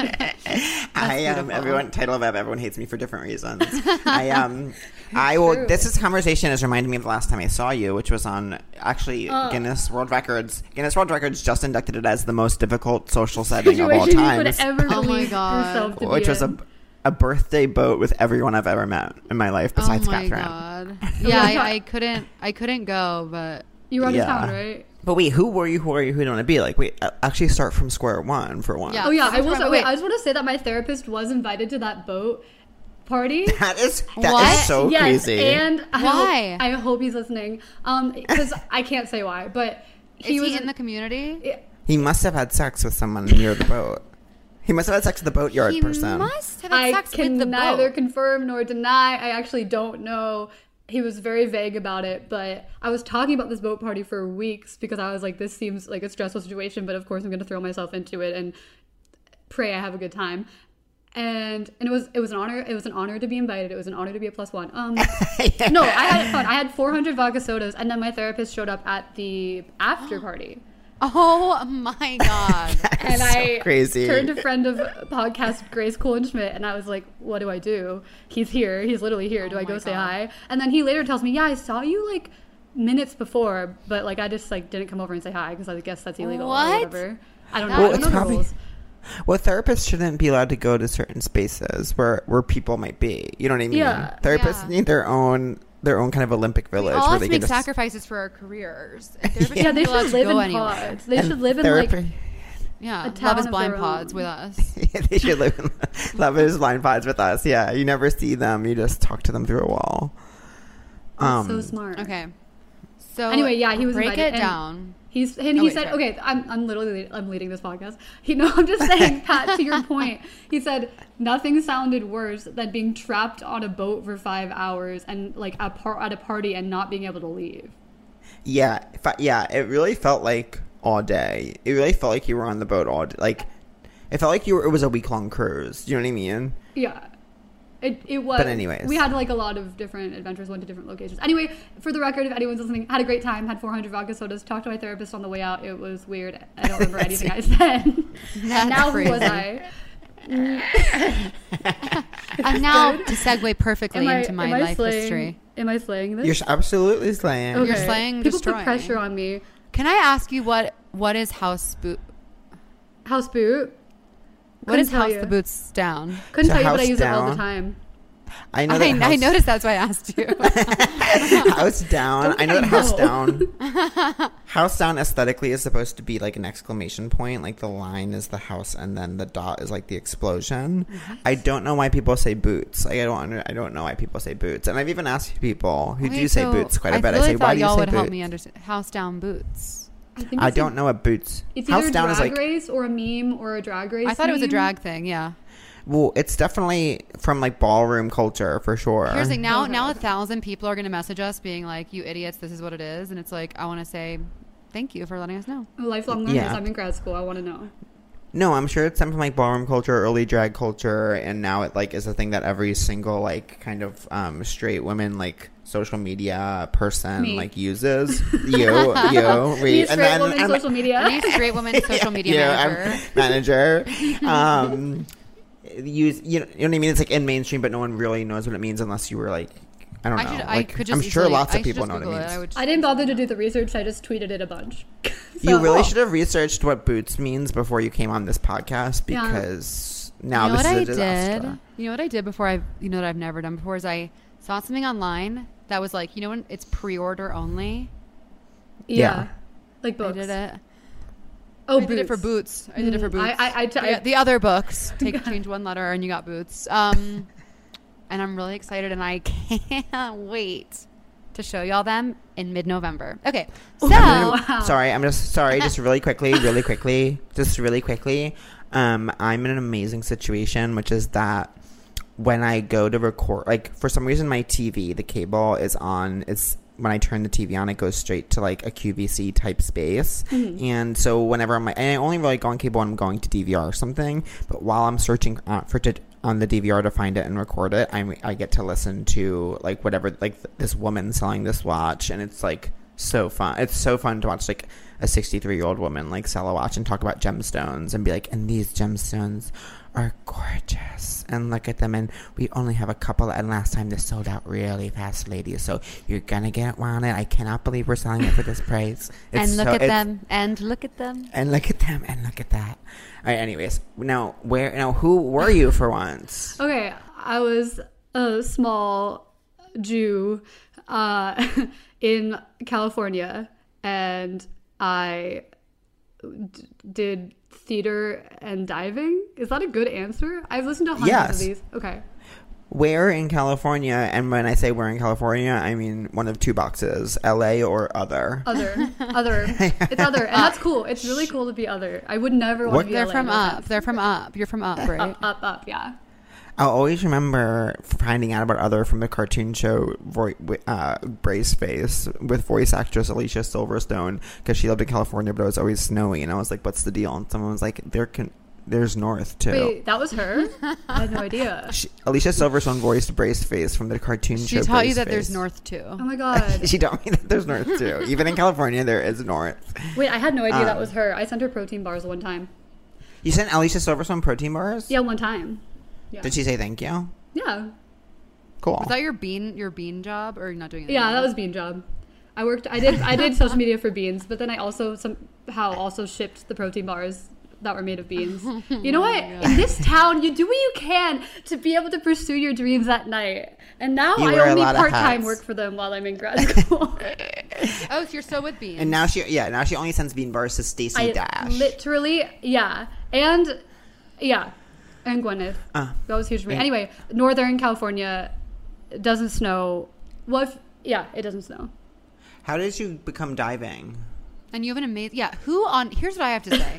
S4: I um
S5: beautiful.
S4: everyone title of it, everyone hates me for different reasons. I um I will this is conversation is reminding me of the last time I saw you, which was on actually
S6: Uh.
S4: Guinness World Records. Guinness World Records just inducted it as the most difficult social setting of all
S6: Situation you could
S4: times.
S6: ever
S5: Oh my
S6: believe
S5: God.
S6: yourself to
S4: Which
S6: be
S4: was a
S6: in.
S4: a birthday boat with everyone I've ever met in my life besides
S5: oh my
S4: Catherine.
S5: God. Yeah, I, I couldn't. I couldn't go, but
S6: You were out of
S4: Yeah.
S6: town, right?
S4: But wait, who were you? Who are you? Who do you want to be? Like, wait, uh, actually start from square one for one.
S5: Yeah.
S6: Oh yeah,
S5: So
S6: I will.
S5: that's
S6: Say,
S5: why-
S6: wait, I just want to say that my therapist was invited to that boat party.
S4: That is that is
S5: What?
S4: so
S6: yes,
S4: crazy.
S6: and I
S5: Why?
S6: Hope, I hope he's listening. Um, because I can't say why, but
S5: is
S6: he
S5: he,
S6: was
S5: in the community?
S4: he must have had sex with someone near the boat. He must have had sex with the boatyard
S5: He
S4: person.
S5: must have had
S6: I
S5: sex
S6: can
S5: with the
S6: neither
S5: boat.
S6: confirm nor deny. I actually don't know. He was very vague about it, but I was talking about this boat party for weeks because I was like, this seems like a stressful situation, but of course I'm going to throw myself into it and pray I have a good time. And and it was it was an honor. It was an honor to be invited. It was an honor to be a plus one. Um, no, I had fun. I had four hundred vodka sodas, and then my therapist showed up at the after party.
S5: Oh my God.
S6: And
S4: so
S6: I
S4: crazy.
S6: turned to friend of podcast Grace Kohlenschmidt, and I was like, "What do I do? He's here. He's literally here. Do
S5: Oh
S6: I go
S5: my
S6: say
S5: God.
S6: hi?" And then he later tells me, "Yeah, I saw you like minutes before, but like I just like didn't come over and say hi because I guess that's illegal
S5: What?
S6: or whatever." I don't know.
S4: Well,
S6: I don't
S4: it's
S6: know the
S4: probably-
S6: rules.
S4: Well, therapists shouldn't be allowed to go to certain spaces where, where people might be. You know what I mean?
S6: Yeah.
S4: Therapists
S5: Yeah.
S4: need their own their own kind of Olympic
S5: We
S4: village
S5: all
S4: where
S5: have
S4: they
S5: to
S4: get
S5: make
S4: to s-
S5: sacrifices for our careers. And therapists
S6: Yeah,
S5: shouldn't
S6: they
S5: be allowed
S6: should
S5: to
S6: live
S5: go
S6: in
S5: anywhere.
S6: pods. They
S4: and
S6: should live in
S4: therapy-
S6: like
S5: Yeah,
S6: a town
S5: love is
S6: of
S5: blind
S6: their
S5: pods
S6: own.
S5: with us.
S4: they should live in love is blind pods with us. Yeah, you never see them. You just talk to them through a wall. Um,
S6: so smart.
S5: Okay. So
S6: Anyway, yeah, he was
S5: break
S6: invited,
S5: it
S6: and-
S5: down.
S6: He's and
S5: Oh,
S6: he
S5: wait,
S6: said,
S5: sorry.
S6: okay, I'm I'm literally I'm leading this podcast. He no, I'm just saying, Pat, to your point. He said nothing sounded worse than being trapped on a boat for five hours and like a par- at a party and not being able to leave.
S4: Yeah, if I, yeah, it really felt like all day. It really felt like you were on the boat all day. Like it felt like you were. It was a week long cruise. Do you know what I mean?
S6: Yeah. It, it was.
S4: But anyways.
S6: we had like a lot of different adventures, went to different locations. Anyway, for the record, if anyone's listening, had a great time, had four hundred vodka sodas, talked to my therapist on the way out. It was weird. I don't remember anything I said.
S5: That's
S6: now
S5: crazy.
S6: who was I?
S5: And now to segue perfectly
S6: Am I,
S5: into my
S6: am I
S5: life
S6: slaying,
S5: history.
S6: Am I slaying this?
S4: You're absolutely slaying.
S6: Okay.
S5: You're slaying,
S6: People
S5: destroying.
S6: put pressure on me.
S5: Can I ask you what what is house boot?
S6: House boot.
S5: What
S6: Couldn't
S5: is
S6: tell
S5: house
S6: you.
S5: the boots down?
S6: Couldn't
S4: So
S6: tell you, but I
S4: house
S6: use it all the
S4: down.
S6: time.
S4: I know
S5: I,
S4: that
S5: I
S4: house,
S5: noticed that's why I asked you.
S4: house down. I know that
S6: I
S4: house
S6: know.
S4: down. House down aesthetically is supposed to be like an exclamation point. Like the line is the house, and then the dot is like the explosion. I don't know why people say boots. Like I don't. Under, I don't know why people say boots. And I've even asked people who
S5: Wait,
S4: do say
S5: so
S4: boots quite a bit.
S5: I
S4: I
S5: really
S4: say,
S5: thought
S4: why do you
S5: y'all
S4: say
S5: would help
S4: boots?
S5: me understand house down boots.
S6: I, think
S4: I
S6: it's
S4: don't
S6: a-
S4: know what boots.
S6: It's
S4: House
S6: either
S4: down
S6: drag
S4: is like.
S6: race or a meme or a drag race.
S5: I thought it was a
S6: meme.
S5: drag thing. Yeah.
S4: Well, it's definitely from like ballroom culture for sure.
S5: Here's the thing. Now,
S6: Okay.
S5: now a thousand people are going to message us being like, "You idiots! This is what it is." And it's like, I want to say, thank you for letting us know.
S6: Lifelong learners.
S4: Yeah.
S6: I'm in grad school. I want to know.
S4: No, I'm sure it's something from like ballroom culture, early drag culture, and now it like is a thing that every single like kind of um, straight woman like social media person
S6: Me.
S4: like uses. you, you,
S6: Me,
S4: we,
S6: a straight woman,
S4: and-
S6: social media.
S5: Me, straight woman, social media
S4: yeah,
S5: manager.
S4: I'm manager. um, use you know, you know what I mean? It's like in mainstream, but no one really knows what it means unless you were like I don't
S5: I
S4: know.
S5: should. I
S4: like,
S5: could just.
S4: I'm sure
S5: easily-
S4: lots
S5: I
S4: of
S5: should
S4: people
S5: just
S4: know what it
S5: Google
S4: means.
S5: I, would
S6: I didn't bother to do the research. I just tweeted it a bunch.
S4: You
S6: So-
S4: really should have researched what boots means before you came on this podcast
S6: Yeah.
S4: because now
S5: you know
S4: this
S5: what
S4: is a
S5: I
S4: disaster.
S5: did? You know what I did before I, you know what I've never done before is I saw something online that was like, you know when it's pre-order only?
S6: Yeah.
S4: Yeah.
S6: Like books.
S5: I did it.
S6: Oh,
S5: I did it for boots. I did it for
S6: Mm,
S5: boots.
S6: I- I- I t-
S5: the,
S6: I-
S5: the other books, take change one letter and you got boots. Um, and I'm really excited and I can't wait to show y'all them in mid-November. Okay, so
S6: Wow.
S4: Sorry, I'm just sorry. Just really quickly, really quickly, just really quickly. Um, I'm in an amazing situation, which is that when I go to record, like for some reason, my T V, the cable is on. It's when I turn the T V on, it goes straight to like a Q V C type space.
S6: Mm-hmm.
S4: And so whenever I'm, like, and I only really go on cable when I'm going to D V R or something. But while I'm searching uh, for to, on the D V R to find it and record it, I I get to listen to like whatever, like th- this woman selling this watch, and it's like so fun. It's so fun to watch like a sixty-three year old woman like sell a watch and talk about gemstones and be like, and these gemstones are gorgeous and look at them, and we only have a couple, and last time this sold out really fast, ladies, so you're gonna get one. I cannot believe we're selling it for this price. It's
S5: and look
S4: so-
S5: at
S4: it's-
S5: them and look at them.
S4: and look at them and look at that. All right, anyways, now where now who were you for once?
S6: Okay, I was a small Jew uh, in California, and I d- did theater and diving. Is that a good answer? I've listened to hundreds
S4: Yes.
S6: of these. Okay.
S4: Where in California? And when I say where in California, I mean one of two boxes: L A or other.
S6: Other, other, it's other, and that's cool. It's really cool to be other. I would never want
S4: What-
S6: to be.
S5: They're
S6: L A,
S5: from
S6: no
S5: up.
S6: offense.
S5: They're from up. You're from up, right?
S6: Up, up, up. Yeah.
S4: I'll always remember finding out about other from the cartoon show vo- uh, Brace Face with voice actress Alicia Silverstone because she lived in California, but it was always snowy, and I was like, "What's the deal?" And someone was like, "There can." There's North too.
S6: Wait, that was her? I had no idea.
S4: She, Alicia Silverstone voiced Brace Face from the cartoon
S5: She
S4: show.
S5: taught you
S4: Brace
S5: that there's
S4: Face.
S5: north too.
S6: Oh my god.
S4: She taught me that there's North too. Even in California, there is North.
S6: Wait, I had no idea that
S4: Um,
S6: was her. I sent her protein bars one time.
S4: You sent Alicia Silverstone protein bars?
S6: Yeah, one time. Yeah.
S4: Did she say thank you?
S6: Yeah.
S4: Cool.
S5: Was that your bean your bean job or are you not doing it?
S6: Yeah, that was Bean Job. I worked. I did. I did social media for Beans, but then I also somehow also shipped the protein bars that were made of beans. You know what? In this town, you do what you can to be able to pursue your dreams at night. And now
S4: You
S6: I
S4: wear a
S6: only
S4: lot of
S6: part time
S4: hats.
S6: work for them while I'm in grad school.
S5: Oh, so you're so with beans.
S4: and now she, yeah, now she only sends bean bars to Stacey
S6: I
S4: Dash.
S6: literally, yeah, and yeah, and Gwyneth.
S4: Uh,
S6: That was huge for me.
S4: and-
S6: Anyway, Northern California it doesn't snow. Well, if, yeah, it doesn't snow.
S4: How did you become diving?
S5: And you have an amazing yeah. Who on? Here's what I have to say.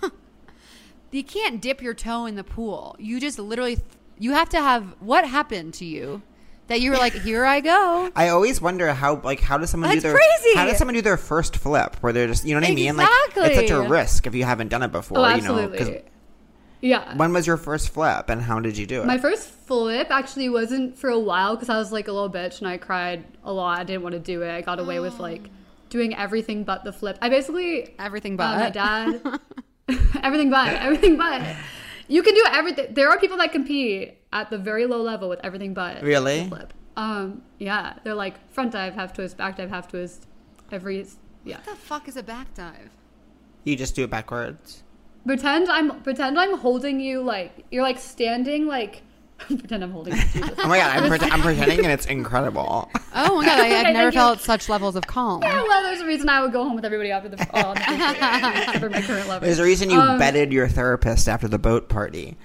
S5: You can't dip your toe in the pool. You just literally. You have to have. What happened to you? That you were like, here I go.
S4: I always wonder how, like, how does someone
S5: That's
S4: do their
S5: crazy.
S4: how does someone do their first flip where they're just, you know what I mean? Like, it's such a
S5: Exactly.
S4: risk if you haven't done it before.
S6: Oh,
S4: You know,
S6: absolutely.
S4: 'cause
S6: Yeah.
S4: when was your first flip and how did you do it?
S6: My first flip actually wasn't for a while because I was like a little bitch and I cried a lot. I didn't want to do it. I got away with like doing everything but the flip. I basically
S5: Everything
S6: uh,
S5: but
S6: my dad. everything but everything but. You can do everything. There are people that compete at the very low level with everything but
S4: Really?
S6: the flip. Um, yeah, they're like front dive, half twist, back dive, half twist. Every yeah.
S5: What the fuck is a back dive?
S4: You just do it backwards.
S6: Pretend I'm pretend I'm holding you like you're like standing like pretend I'm holding you. Jesus.
S4: Oh my god, I'm, pre- I'm pretending and it's incredible.
S5: Oh my god, I, I've
S6: Okay,
S5: never
S6: thank you.
S5: felt such levels of calm.
S6: Yeah, well, there's a reason I would go home with everybody after the oh, on the first date, except for my current lover.
S4: There's a reason you
S6: Um,
S4: bedded your therapist after the boat party.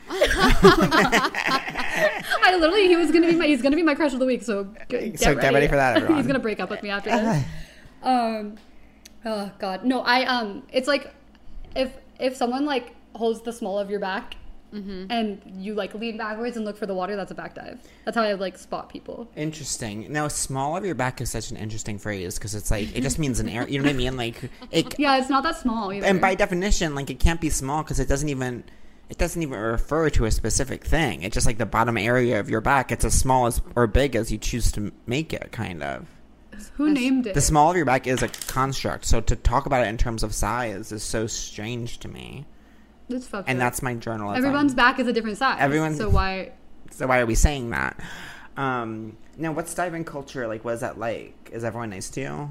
S6: I literally he was gonna be my he's gonna be my crush of the week. So g- get
S4: So
S6: ready.
S4: get ready for that, everyone.
S6: He's gonna break up with me after this. um, oh god, no, I um, it's like if if someone like holds the small of your back.
S5: Mm-hmm.
S6: And you like lean backwards and look for the water. That's a back dive. That's how I like spot people.
S4: Interesting. Now, small of your back is such an interesting phrase because it's like, it just means an area. You know what I mean? Like, it,
S6: Yeah, it's not that small either.
S4: and by definition, like, it can't be small because it doesn't even, it doesn't even refer to a specific thing. It's just like the bottom area of your back. It's as small as or big as you choose to make it, kind of.
S6: Who named it?
S4: The small of your back is a construct. So to talk about it in terms of size is so strange to me.
S6: It's fucked
S4: And
S6: up.
S4: that's my journalism.
S6: Everyone's back is a different size.
S4: Everyone's-
S6: So why?
S4: So why are we saying that? Um, now, what's diving culture like? What is that like? Is everyone nice to you?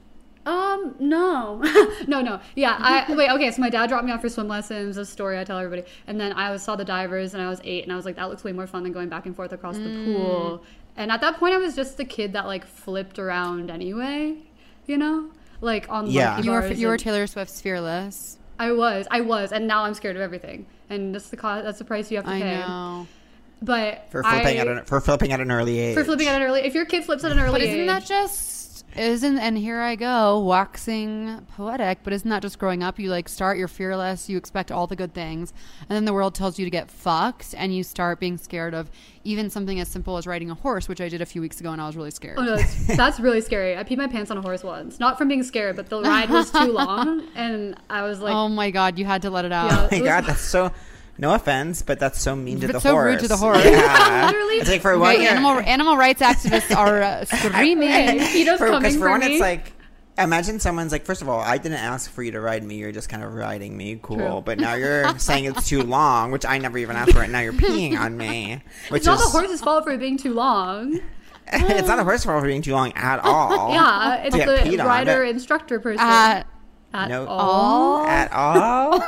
S6: Um, no, no, no. Yeah, I wait. Okay, so my dad dropped me off for swim lessons. A story I tell everybody. And then I was, saw the divers, and I was eight, and I was like, that looks way more fun than going back and forth across the pool. And at that point, I was just the kid that like flipped around anyway. You know, like on
S4: Yeah.
S6: monkey
S5: You were
S6: bars
S5: you were
S6: and-
S5: Taylor Swift's Fearless.
S6: I was, I was, and now I'm scared of everything. And that's the cost. That's the price you have to
S5: I
S6: pay.
S5: know.
S6: But
S4: For flipping
S6: I,
S4: at an, for flipping at an early age.
S6: for flipping at an early. If your kid flips at an early
S5: But isn't
S6: age,
S5: that just isn't and here I go waxing poetic, but isn't that just growing up? You like start, you're fearless, you expect all the good things, and then the world tells you to get fucked, and you start being scared of even something as simple as riding a horse, which I did a few weeks ago, and I was really scared.
S6: Oh no, that's, that's really scary. I peed my pants on a horse once, not from being scared, but the ride was too long, and I was like,
S5: Oh my god, you had to let it out.
S6: Yeah.
S4: Oh my god, that's so. No offense, but that's so mean to
S5: It's
S4: the
S5: so
S4: horse.
S5: rude to the horse.
S4: Yeah.
S6: Literally.
S4: It's like for one.
S5: Okay, animal animal rights activists are uh, screaming.
S6: okay, PETA's
S4: for, 'cause
S6: coming
S4: for
S6: for
S4: one,
S6: me.
S4: it's like. Imagine someone's like, first of all, I didn't ask for you to ride me. You're just kind of riding me. Cool.
S6: True.
S4: But now you're saying it's too long, which I never even asked for it. Now you're peeing on me. Which
S6: it's not
S4: is.
S6: the horse's fault for it being too long.
S4: It's not a horse's fault for being too long at all.
S6: Yeah, it's
S4: To get peed
S6: the
S4: on.
S6: rider instructor person.
S5: Uh,
S6: At
S4: No.
S6: all.
S4: At all?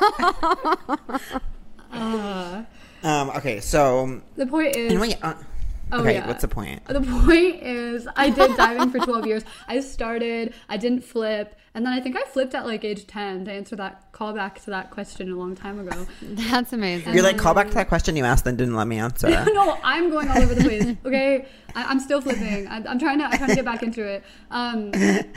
S4: um, okay, so.
S6: The point is.
S4: And wait, uh,
S6: Oh,
S4: okay,
S6: yeah.
S4: what's the point?
S6: The point is, I did diving for twelve years. I started, I didn't flip, and then I think I flipped at like age ten to answer that call back to that question a long time ago.
S5: That's amazing.
S4: You're like, call back to that question you asked and didn't let me answer.
S6: No, I'm going all over the place. Okay, I, I'm still flipping. I, I'm trying to, I'm trying to get back into it. Um,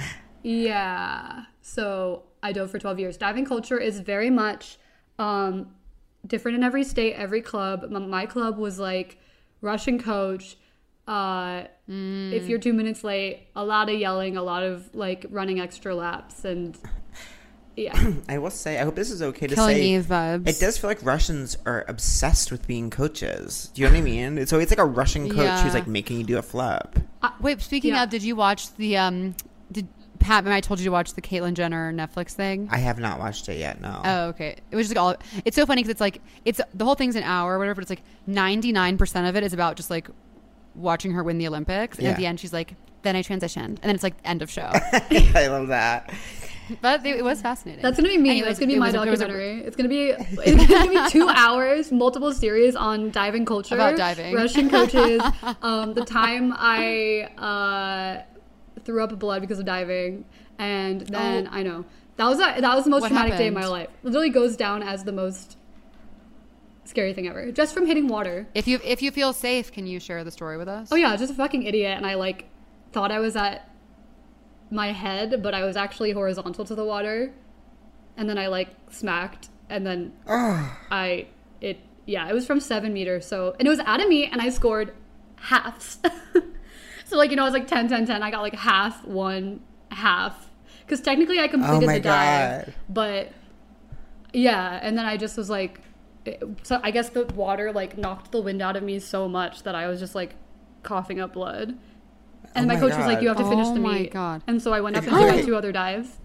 S6: yeah. So I dove for twelve years. Diving culture is very much um, different in every state, every club. M- My club was like Russian coach. Uh, If you're two minutes late, a lot of yelling, a lot of like running extra laps, and yeah.
S4: I will say, I hope this is okay to
S5: Killing
S4: say.
S5: Eve vibes.
S4: It does feel like Russians are obsessed with being coaches. Do you know what I mean? So it's like a Russian coach
S5: Yeah.
S4: who's like making you do a flip.
S5: Wait, speaking
S6: Yeah.
S5: of, did you watch the um? Did Pat and I told you to watch the Caitlyn Jenner Netflix thing?
S4: I have not watched it yet. No.
S5: Oh, okay. It was just like all. It's so funny because it's like it's the whole thing's an hour or whatever. But it's like ninety nine percent of it is about just like watching her win the Olympics, and
S4: Yeah.
S5: at the end she's like, "Then I transitioned," and then it's like end of show.
S4: I love that.
S5: But it, it was fascinating.
S6: That's gonna be me.
S5: Anyways,
S6: That's gonna be
S5: it
S6: my
S5: was a- it was a-
S6: documentary. It's gonna be it's gonna be two hours, multiple series on diving culture,
S5: About diving.
S6: Russian coaches. um, the time I uh, threw up blood because of diving, and then
S5: Oh.
S6: I know that was a, that was the most
S5: What
S6: traumatic day of
S5: happened?
S6: my life. It literally goes down as the most scary thing ever, just from hitting water.
S5: If you if you feel safe, can you share the story with us?
S6: Oh yeah, just a fucking idiot, and I like thought I was at my head, but I was actually horizontal to the water, and then I like smacked, and then I it yeah, it was from seven meters, so and it was out of me, and I scored halves. So like you know, I was like ten, ten, ten. I got like half, one, half, because technically I completed
S4: Oh my
S6: the dive,
S4: God.
S6: but yeah, and then I just was like, it- so I guess the water like knocked the wind out of me so much that I was just like coughing up blood. And
S4: Oh
S6: my
S4: my
S6: coach was like,
S4: God.
S6: "You have to finish
S5: Oh
S6: the
S5: my
S6: meet."
S5: God.
S6: And so I went up
S4: If
S6: and did my
S4: you-
S6: two other dives.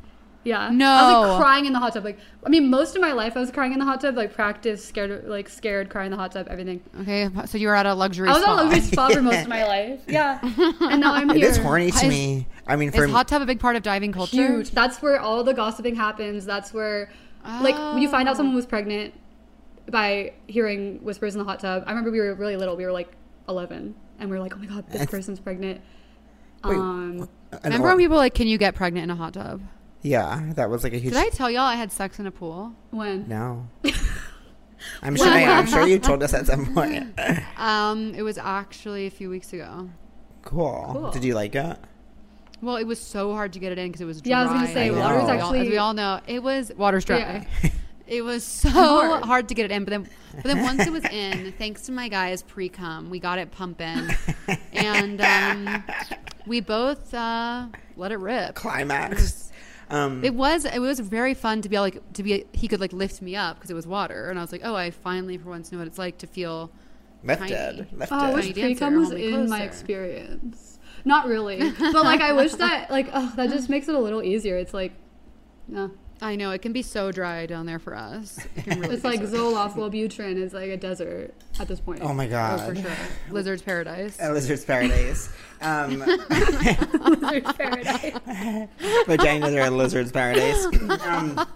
S6: Yeah.
S5: No.
S6: I was like crying in the hot tub. Like, I mean, most of my life I was crying in the hot tub. Like, practice, scared, like scared, crying in the hot tub, everything.
S5: Okay, so you were at a luxury
S6: I was
S5: spa.
S6: at a luxury spa for most of my life. Yeah. And now I'm
S4: It
S6: here.
S4: is horny to
S5: Is-
S4: me. I mean, for
S5: Is hot tub a big part of diving culture?
S6: Huge. That's where all the gossiping happens. That's where, like, when you find out someone was pregnant by hearing whispers in the hot tub. I remember we were really little. We were like eleven, and we were like, "Oh my god, this person's pregnant."
S4: Wait,
S6: Um,
S4: an
S5: Remember
S4: or-
S5: when people were like, can you get pregnant in a hot tub?
S4: Yeah, that was like a huge.
S5: Did I tell y'all I had sex in a pool?
S6: when?
S4: No. I'm sure. I, I'm sure you told us at some point.
S5: Um, it was actually a few weeks ago.
S4: Cool.
S6: Cool.
S4: Did you like it?
S5: Well, it was so hard to get it in because it was dry.
S6: Yeah, I was gonna say,
S4: I
S5: As
S4: water's
S5: we all-
S6: actually-
S5: as we all know, it was water's dry.
S6: Yeah.
S5: It was so
S6: Hard.
S5: hard to get it in, but then, but then once it was in, thanks to my guys pre cum, we got it pumping, and um, we both uh, let it rip.
S4: Climax. Um,
S5: It was it was very fun to be able, like to be he could like lift me up because it was water, and I was like, oh, I finally for once know what it's like to feel
S4: lifted.
S5: tiny.
S4: Lifted.
S6: Oh, I
S5: Tiny
S6: wish
S5: dancer,
S6: pre-cum was
S5: hold me
S6: in my
S5: closer.
S6: experience. Not really, but like I wish that like oh that just makes it a little easier. It's like, yeah,
S5: I know it can be so dry down there for us. It can really
S6: it's
S5: be
S6: like
S5: so
S6: Zoloft Wellbutrin is like a desert at this point.
S4: Oh my
S5: dry.
S4: god.
S5: Oh, for sure. Lizard's paradise.
S4: A lizard's paradise. Um,
S6: Lizard's paradise.
S4: vaginas are a lizard's paradise. Um,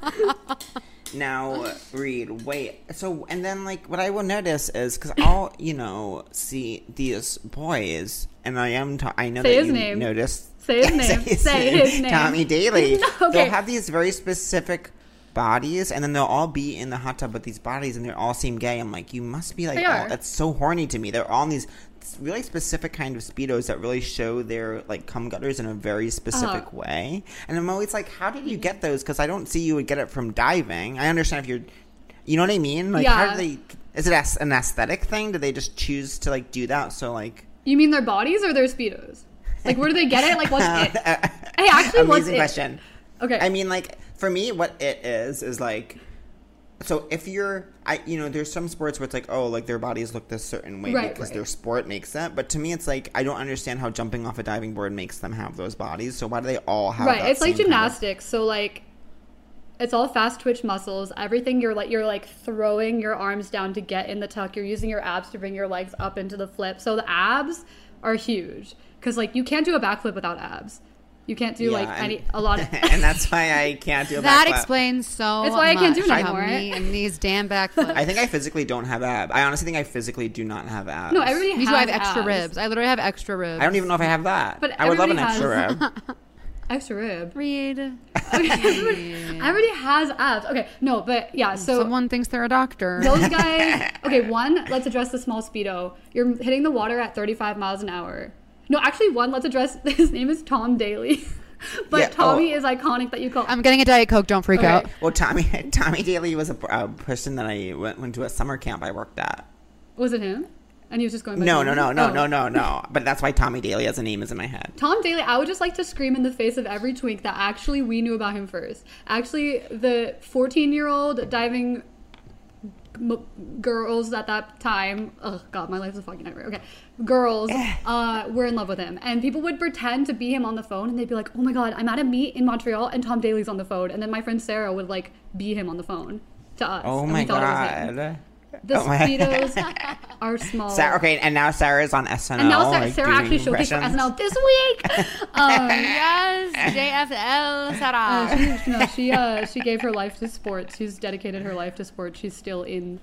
S4: now, Reed, wait. So, and then, like, what I will notice is because I'll, you know, see these boys, and I am, ta- I know
S6: Say
S4: that
S6: his
S4: you
S6: name.
S4: noticed.
S6: Say his name. Say his name.
S4: Tommy Daly.
S6: Okay.
S4: They'll have these very specific bodies, and then they'll all be in the hot tub with these bodies, and they all seem gay. I'm like, you must be like,
S6: They
S4: oh,
S6: are.
S4: that's so horny to me. They're all in these really specific kind of speedos that really show their like cum gutters in a very specific
S6: Uh-huh.
S4: way. And I'm always like, how did you get those? Because I don't see you would get it from diving. I understand if you're, you know what I mean? Like, how
S6: Yeah.
S4: do they? Is it as- an aesthetic thing? Do they just choose to like do that? So like,
S6: You mean their bodies or their speedos? Like where do they get it? Like what's it? Hey, actually, what's
S4: amazing
S6: it?
S4: question.
S6: Okay.
S4: I mean, like for me, what it is is like. So if you're, I you know, there's some sports where it's like, oh, like their bodies look this certain way
S6: Right,
S4: because
S6: right.
S4: their sport makes it. But to me, it's like I don't understand how jumping off a diving board makes them have those bodies. So why do they all have?
S6: Right,
S4: that
S6: it's like
S4: same kind of-
S6: gymnastics. So like, it's all fast twitch muscles. Everything you're like, you're like throwing your arms down to get in the tuck. You're using your abs to bring your legs up into the flip. So the abs are huge because like you can't do a backflip without abs. You can't do
S4: Yeah,
S6: like
S4: and-
S6: any a lot of.
S4: and that's why I can't do a
S5: That
S4: backflip.
S5: explains so
S6: That's why I can't do it
S5: much
S6: anymore.
S5: about me and these damn backflips.
S4: I think I physically don't have abs. I honestly think I physically do not have abs.
S6: No, everybody
S5: Me
S6: has
S5: too. I have extra
S6: abs.
S5: ribs. I literally have extra ribs.
S4: I don't even know if I have that.
S6: But
S4: I would love an
S6: everybody
S4: extra
S6: has-
S4: rib.
S6: Extra rib.
S5: read.
S6: everybody, everybody has abs. Okay, no, but yeah. So
S5: Someone thinks they're a doctor.
S6: those guys. Okay, one. Let's address the small speedo. You're hitting the water at thirty-five miles an hour. No, actually, one. Let's address. His name is Tom Daly, but
S4: Yeah,
S6: Tommy
S4: oh.
S6: is iconic that you call.
S5: I'm getting a Diet Coke. Don't freak
S6: Okay.
S5: out.
S4: Well, Tommy Tommy Daly was a, a person that I went, went to a summer camp I worked at.
S6: Was it him? And he was just going. By
S4: No, no,
S6: Tommy?
S4: no, no,
S6: Oh.
S4: no, no, no. But that's why Tommy Daly as a name is in my head.
S6: Tom Daly, I would just like to scream in the face of every twink that actually we knew about him first. Actually, the fourteen-year-old diving m- girls at that time, oh god, my life is a fucking nightmare. Okay, girls uh, were in love with him, and people would pretend to be him on the phone, and they'd be like, "Oh my god, I'm at a meet in Montreal, and Tom Daly's on the phone," and then my friend Sarah would like be him on the phone to us.
S4: Oh
S6: and
S4: my
S6: we thought it was him.
S4: god.
S6: The
S4: Oh my-
S6: speedos are small.
S4: Sarah, okay, and now Sarah's on S N L.
S6: And now Sarah,
S4: like,
S6: Sarah
S4: doing
S6: actually showcased for S
S4: impressions.
S6: N L this week. Um,
S5: Yes, J F L
S6: Uh,
S5: Sarah.
S6: she, no, she uh, she gave her life to sports. She's dedicated her life to sports. She's still in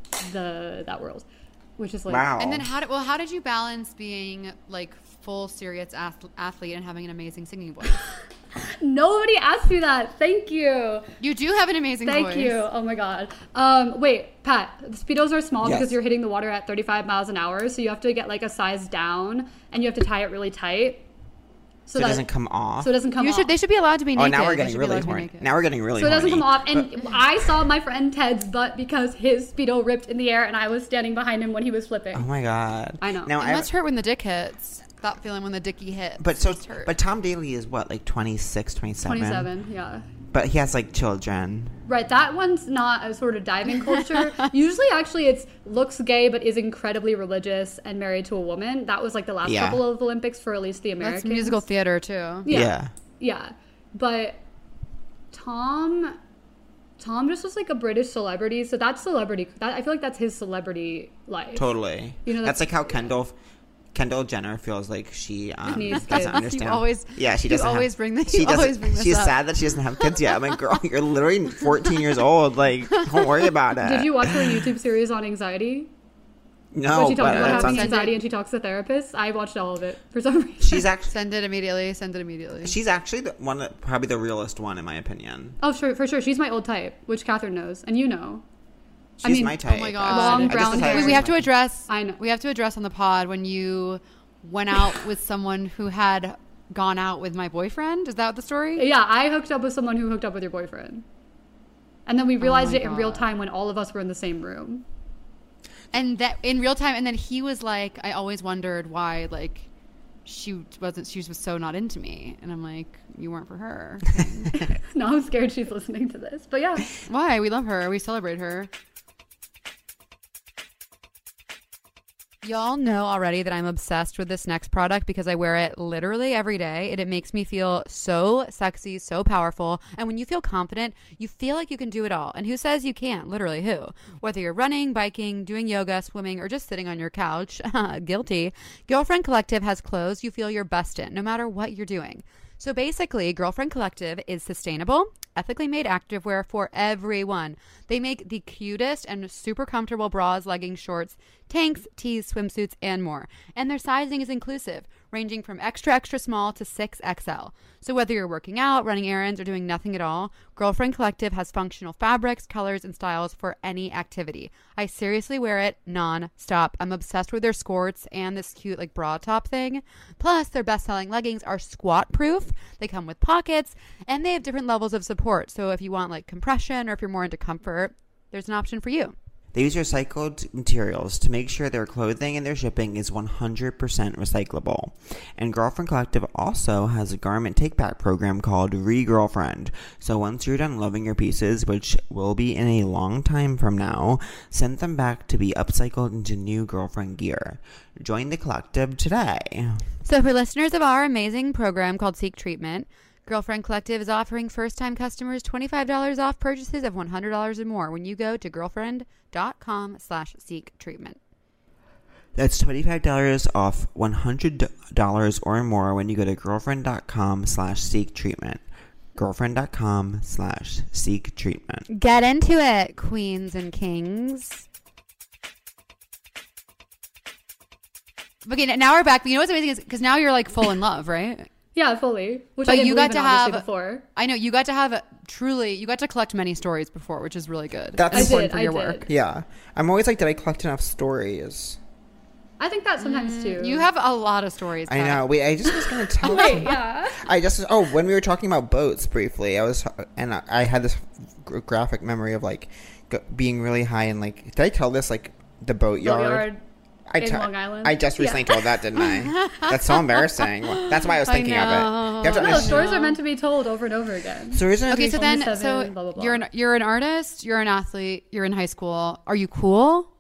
S6: the that world, which is like
S4: Wow.
S5: And then how did well how did you balance being like full serious ath- athlete and having an amazing singing voice?
S6: nobody asked me that. Thank you,
S5: You do have an amazing
S6: thank
S5: voice.
S6: you. Oh my god. Um, wait, Pat. The speedos are small
S4: Yes.
S6: because you're hitting the water at thirty-five miles an hour, so you have to get like a size down, and you have to tie it really tight,
S4: so it
S6: that
S4: doesn't come off.
S6: so it doesn't come
S5: You
S6: off.
S5: should. They should be allowed to be
S4: oh,
S5: naked.
S4: now we're
S5: They
S4: getting
S5: should be allowed
S4: really
S5: to be
S4: horny.
S5: naked.
S4: Now we're getting really
S6: so it doesn't
S4: horny.
S6: come off, and I saw my friend Ted's butt because his speedo ripped in the air, and I was standing behind him when he was flipping.
S4: Oh my god.
S6: I know.
S4: Now
S5: It
S4: I
S5: must hurt when the dick hits. That feeling when the dicky hits.
S4: But so
S5: must hurt.
S4: but Tom Daly is what, like twenty-six, twenty-seven?
S6: twenty-seven, yeah.
S4: But he has like children.
S6: Right, that one's not a sort of diving culture. Usually, actually, it's looks gay but is incredibly religious and married to a woman. That was like the last
S4: Yeah.
S6: couple of Olympics for at least the Americans.
S5: that's musical theater too.
S6: Yeah.
S4: Yeah.
S6: Yeah, but Tom, Tom just was like a British celebrity, so that's celebrity. That, I feel like that's his celebrity life.
S4: Totally.
S6: You know,
S4: that's,
S6: that's-
S4: like how Kendall Kendall Jenner feels like she um,
S6: Needs
S4: doesn't
S6: kids.
S4: understand.
S5: You always-
S4: yeah, she
S5: you
S4: doesn't
S5: always
S4: have,
S5: bring the-
S4: she
S5: you
S4: doesn't-
S5: always bring this
S4: She's
S5: up.
S4: sad that she doesn't have kids yet. I'm like, girl, you're literally fourteen years old. Like, don't worry about it.
S6: Did you watch her YouTube series on anxiety?
S4: No,
S6: When she talks
S4: but
S6: about
S4: that
S6: having
S4: sounds-
S6: anxiety and she talks to therapists. I watched all of it for some reason.
S4: she's actually
S5: Send it immediately. Send it immediately.
S4: she's actually the one that probably the realest one in my opinion.
S6: Oh, sure, for sure. She's my old type, which Catherine knows, and you know.
S4: She's
S6: I mean-
S4: my type.
S5: Oh my
S4: actually.
S5: God.
S6: Long
S4: I just
S6: brown
S4: decided
S6: hair.
S5: Wait,
S4: she's
S5: we have
S4: my
S5: to
S4: type.
S5: address.
S6: I know.
S5: We have to address on the pod when you went out with someone who had gone out with my boyfriend. Is that the story?
S6: Yeah, I hooked up with someone who hooked up with your boyfriend. And then we realized
S5: my
S6: it in real
S5: God.
S6: time when all of us were in the same room.
S5: And that in real time, and then he was like, I always wondered why, like, she wasn't, she was so not into me. And I'm like, you weren't for her.
S6: Now I'm scared she's listening to this. But yeah.
S5: Why? We love her. We celebrate her. Y'all know already that I'm obsessed with this next product because I wear it literally every day and it makes me feel so sexy, so powerful. And when you feel confident, you feel like you can do it all. And who says you can't? Literally, who? Whether you're running, biking, doing yoga, swimming, or just sitting on your couch, guilty, Girlfriend Collective has clothes you feel your best in, no matter what you're doing. So basically, Girlfriend Collective is sustainable, ethically made activewear for everyone. They make the cutest and super comfortable bras, leggings, shorts, tanks, tees, swimsuits, and more. And their sizing is inclusive, ranging from extra, extra small to six X L. So whether you're working out, running errands, or doing nothing at all, Girlfriend Collective has functional fabrics, colors, and styles for any activity. I seriously wear it non-stop. I'm obsessed with their skirts and this cute like bra top thing. Plus, their best-selling leggings are squat-proof. They come with pockets, and they have different levels of support. So if you want like compression or if you're more into comfort, there's an option for you.
S4: They use recycled materials to make sure their clothing and their shipping is one hundred percent recyclable. And Girlfriend Collective also has a garment take-back program called Re-Girlfriend. So once you're done loving your pieces, which will be in a long time from now, send them back to be upcycled into new girlfriend gear. Join the collective today.
S5: So for listeners of our amazing program called Seek Treatment, Girlfriend Collective is offering first-time customers twenty-five dollars off purchases of one hundred dollars or more when you go to girlfriend.com slash seek treatment.
S4: That's twenty-five dollars off one hundred dollars or more when you go to girlfriend.com slash seek treatment. Girlfriend.com slash seek treatment.
S5: Get into it, queens and kings. Okay, now we're back. You know what's amazing is because now you're like full in love, right?
S6: Yeah, fully. Which
S5: But
S6: I didn't
S5: you got
S6: believe
S5: to
S6: in, obviously,
S5: have
S6: before.
S5: I know you got to have truly you got to collect many stories before, which is really good.
S4: That's
S5: and
S6: I
S5: important
S6: did,
S5: for
S6: I
S5: your
S6: did.
S5: work.
S4: Yeah. I'm always like, did I collect enough stories?
S6: I think that sometimes too.
S5: You have a lot of stories.
S4: I
S5: Kat.
S4: know. Wait, I just was going to tell
S6: Wait,
S4: you.
S6: yeah.
S4: I just, oh, when we were talking about boats briefly, I was, and I, I had this g- graphic memory of like g- being really high and like, did I tell this like the boatyard?
S6: Boatyard
S4: I
S6: in
S4: te-
S6: Long Island?
S4: I just recently
S6: Yeah.
S4: told that, didn't I? That's so embarrassing. That's why I was
S5: I
S4: thinking of it.
S5: know.
S4: You have to
S6: No,
S4: understand.
S6: stories are meant to be told over and over again.
S4: Stories are
S5: Okay, so
S6: Only
S5: then
S6: seven,
S5: so
S6: blah, blah, blah.
S5: you're an you're an artist, you're an athlete, you're in high school. Are you cool?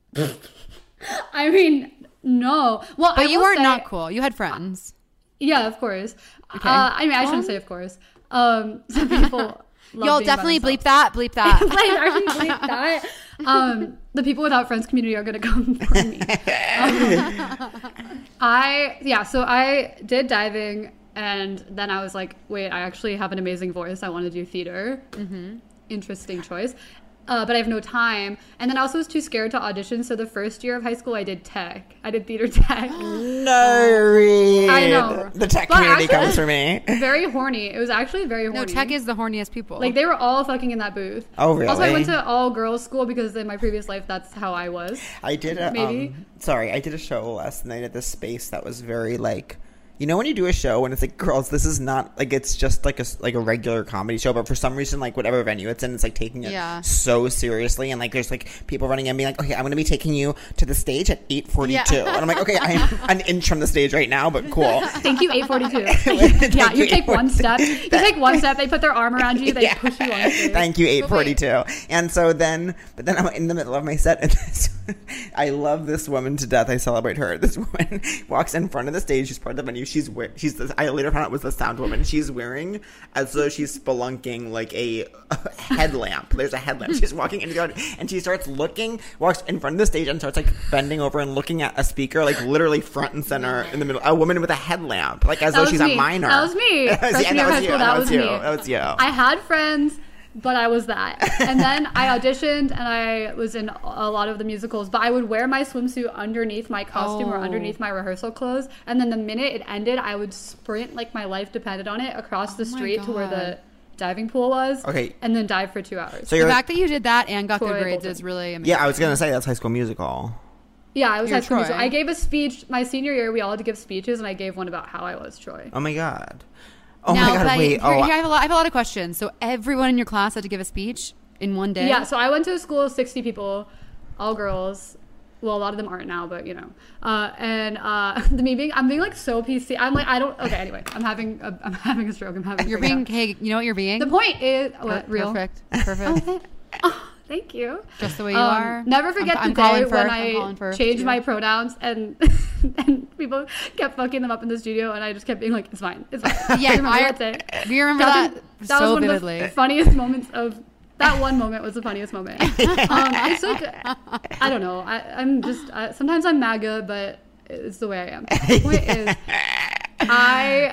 S6: I mean, no. Well,
S5: But
S6: I
S5: you
S6: will
S5: weren't
S6: say-
S5: not cool. You had friends.
S6: Yeah, of course.
S5: Okay.
S6: Uh, I mean, I
S5: Well-
S6: shouldn't say of course. Um, some people. love
S5: Y'all
S6: being by
S5: definitely
S6: themselves.
S5: bleep that. Bleep that.
S6: like, are we bleep that? Um, the people without friends community are gonna come for me. Um, I yeah, so I did diving, and then I was like, wait, I actually have an amazing voice. I want to do theater. Mm-hmm. Interesting choice. Uh, but I have no time. And then I also was too scared to audition. So the first year of high school, I did tech. I did theater tech.
S4: No,
S6: I know.
S4: The tech
S6: But
S4: community
S6: actually-
S4: comes for me.
S6: Very horny. It was actually very horny.
S5: No, tech is the horniest people.
S6: Like, they were all fucking in that booth.
S4: Oh, really?
S6: Also, I went to all girls school because in my previous life, that's how I was.
S4: I did a
S6: Maybe.
S4: um, sorry, I did a show last night at this space that was very like, you know, when you do a show and it's like, girls, this is not like, it's just like a like a regular comedy show, but for some reason, like whatever venue it's in, it's like taking it
S5: Yeah.
S4: so seriously, and like there's like people running in being like, okay, I'm gonna be taking you to the stage at eight forty-two,
S5: Yeah.
S4: and I'm like, okay, I'm an inch from the stage right now, but cool.
S6: Thank you, eight forty-two.
S4: Thank
S6: Yeah, you
S4: you,
S6: take one
S4: eight forty-two.
S6: step. You take one step. They put their arm around you. They
S4: Yeah.
S6: push you on stage.
S4: Thank you, eight
S5: But wait.
S4: forty-two. And so then, but then I'm in the middle of my set, and as soon I love this woman to death. I celebrate her. This woman walks in front of the stage. She's part of the venue. She's we- she's. The, I later found out it was the sound woman. She's wearing as though she's spelunking like a, a headlamp. There's a headlamp. She's walking into the and she starts looking. Walks in front of the stage and starts like bending over and looking at a speaker, like literally front and center in the middle. A woman with a headlamp, like as
S6: That
S4: though
S6: was
S4: she's
S6: me.
S4: a minor.
S6: That was me.
S4: That was-
S6: Freshman
S4: yeah,
S6: year of high
S4: you.
S6: school, that was
S4: you.
S6: me.
S4: That was you.
S6: I had friends, but I was that. And then I auditioned and I was in a lot of the musicals, but I would wear my swimsuit underneath my costume or
S5: Oh.
S6: underneath my rehearsal clothes. And then the minute it ended, I would sprint like my life depended on it across the
S5: Oh my
S6: street to where
S5: God.
S6: the diving pool was.
S4: Okay.
S6: And then dive for two hours.
S4: So
S5: The
S4: you're
S5: fact that you did that and got
S6: Troy
S5: good grades
S6: Bolton.
S5: is really amazing.
S4: yeah. I was gonna say that's High School Musical.
S6: yeah, I was
S5: You're
S6: at school.
S5: Troy.
S6: musical. I gave a speech my senior year. We all had to give speeches, and I gave one about how I was Troy.
S4: Oh my god. Oh
S5: now,
S4: my god.
S5: but
S4: Wait.
S5: here,
S4: oh.
S5: here I, have a lot, I have a lot of questions. So everyone in your class had to give a speech in one day?
S6: Yeah, so I went to a school of sixty people, all girls. Well, a lot of them aren't now, but you know. Uh, and uh, the me being, I'm being like so P C. I'm like, I don't. Okay, anyway, I'm having, a, I'm having a stroke. I'm having. a
S5: You're
S6: freak
S5: being,
S6: out.
S5: hey, you know what you're being?
S6: The point is, what
S5: Per-
S6: real?
S5: Perfect. Perfect.
S6: Oh, oh, thank you.
S5: Just the way you
S6: Um,
S5: are.
S6: Never forget
S5: I'm, I'm
S6: the
S5: calling
S6: day
S5: for,
S6: when
S5: I'm calling for
S6: I changed
S5: you.
S6: my pronouns and and people kept fucking them up in the studio, and I just kept being like, "It's fine, it's fine."
S5: Yeah,
S6: remember
S5: I-
S6: that day.
S5: We remember
S6: That,
S5: that,
S6: was- that
S5: so
S6: was one
S5: vividly.
S6: of the funniest moments of that one moment was the funniest moment. um, it's like I don't know. I, I'm just I, sometimes I'm MAGA, but it's the way I am. The point is, I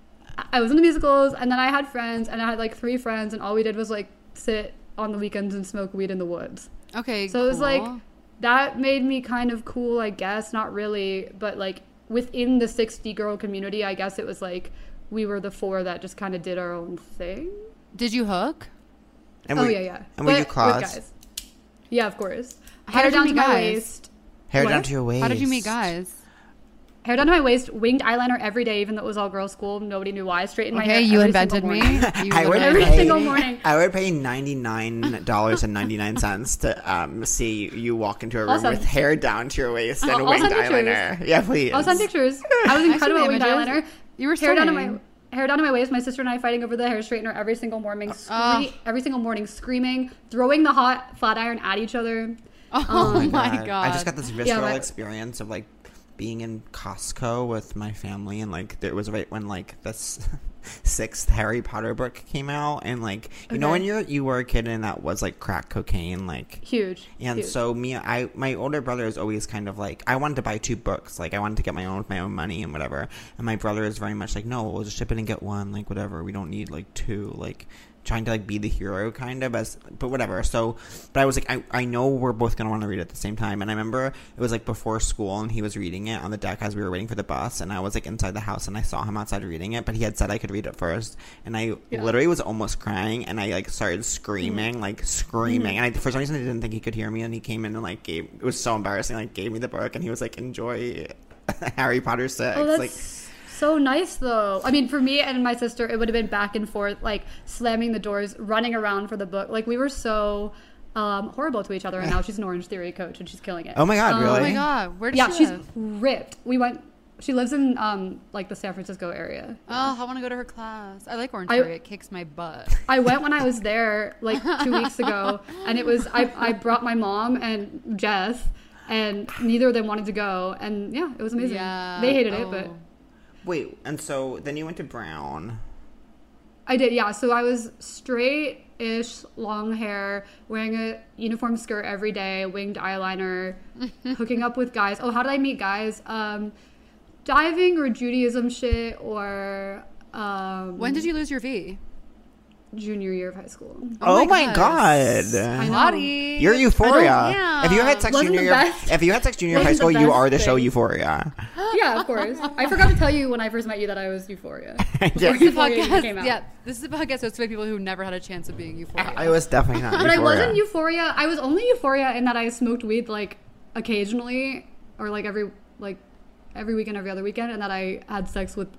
S6: I was in the musicals, and then I had friends, and I had like three friends, and all we did was like sit on the weekends and smoke weed in the woods.
S5: Okay,
S6: So it was like
S5: cool.
S6: that made me kind of cool, I guess. Not really, but like within the sixty girl community, I guess it was like we were the four that just kind of did our own thing.
S5: Did you hook?
S4: And
S6: oh
S4: were-
S6: yeah, yeah.
S4: And were
S6: But
S4: you
S6: with
S4: cross?
S6: guys. Yeah, of course.
S5: How
S6: Hair
S5: did you
S6: down
S5: meet
S6: to my
S5: guys?
S6: waist.
S4: Hair
S6: What?
S4: down to your waist.
S5: How did you meet guys?
S6: Hair down to my waist, winged eyeliner every day, even though it was all girls' school. Nobody knew why. I straightened my hair.
S5: Okay, you
S6: every
S5: invented
S6: single
S5: me.
S6: morning.
S5: You
S4: I would
S5: literally
S6: Every
S4: pay-
S5: invented
S6: single
S5: me.
S6: morning.
S4: I would pay ninety-nine dollars and ninety-nine cents to um, see you walk into a room
S6: Awesome.
S4: with hair down to your waist and
S6: I'll- I'll
S4: winged
S6: send pictures.
S4: eyeliner. Yeah, please.
S6: I'll send pictures. I was incredible at winged
S5: images.
S6: eyeliner.
S5: You were
S6: hair down to my
S5: stunning.
S6: hair down to my waist. My sister and I fighting over the hair straightener every single morning. Scree-
S5: Oh.
S6: Every single morning, screaming, throwing the hot flat iron at each other.
S5: Oh, my god!
S4: I just got this visceral
S6: my-
S4: experience of like being in Costco with my family, and like it was right when like this sixth Harry Potter book came out, and like you know
S6: Okay.
S4: when you're you were a kid and that was like crack cocaine, like
S6: Huge.
S4: and
S6: huge.
S4: so me, I my older brother is always kind of like I wanted to buy two books, like I wanted to get my own with my own money and whatever, and my brother is very much like no, we'll just ship it and get one, like whatever, we don't need like two, like trying to like be the hero kind of as but whatever. So but I was like I, I know we're both gonna want to read it at the same time, and I remember it was like before school and he was reading it on the deck as we were waiting for the bus, and I was like inside the house and I saw him outside reading it, but he had said I could read it first, and I
S6: Yeah.
S4: literally was almost crying, and I like started screaming
S6: Mm-hmm.
S4: like screaming and I for some reason I didn't think he could hear me, and he came in and like gave it was so embarrassing, like gave me the book, and he was like enjoy Harry Potter six.
S6: Oh, that's
S4: like
S6: so nice, though. I mean, for me and my sister, it would have been back and forth, like slamming the doors, running around for the book. Like we were so um, horrible to each other. And now she's an Orange Theory coach, and she's killing it.
S4: oh my god,
S6: Um,
S4: really?
S5: Oh my god! Where did
S6: Yeah,
S5: she
S6: she's
S5: live?
S6: ripped. We went. She lives in um, like the San Francisco area.
S5: Oh, I want to go to her class. I like Orange
S6: I-
S5: Theory. It kicks my butt.
S6: I went when I was there like two weeks ago, and it was I, I brought my mom and Jess, and neither of them wanted to go, and yeah, it was amazing.
S5: Yeah.
S6: They hated it,
S5: Oh.
S6: but
S4: Wait, and so then you went to Brown.
S6: I did. Yeah, so I was straight-ish, long hair, wearing a uniform skirt every day, winged eyeliner, hooking up with guys. Oh, how did I meet guys? Um, diving or Judaism shit or um,
S5: When did you lose your V?
S6: junior year of high school.
S4: Oh, my
S5: gosh.
S4: god.
S6: I know.
S5: Hottie.
S4: You're Euphoria.
S5: I don't- yeah.
S4: If you had sex
S6: Wasn't
S4: junior
S6: the
S4: year,
S6: best-
S4: if you had sex junior year of high
S6: wasn't the
S4: school, you
S6: best
S4: are the show
S6: thing.
S4: Euphoria.
S6: Yeah, of course. I forgot to tell you when I first met you that I was Euphoria.
S4: Yeah.
S6: Before
S5: This is a
S6: Euphoria even
S5: podcast.
S6: came out.
S5: Yeah, this is a podcast hosted by people who never had a chance of being Euphoria.
S4: I was definitely not.
S6: But I
S4: Euphoria.
S6: wasn't Euphoria. I was only Euphoria in that I smoked weed like occasionally or like every like every weekend, every other weekend, and that I had sex with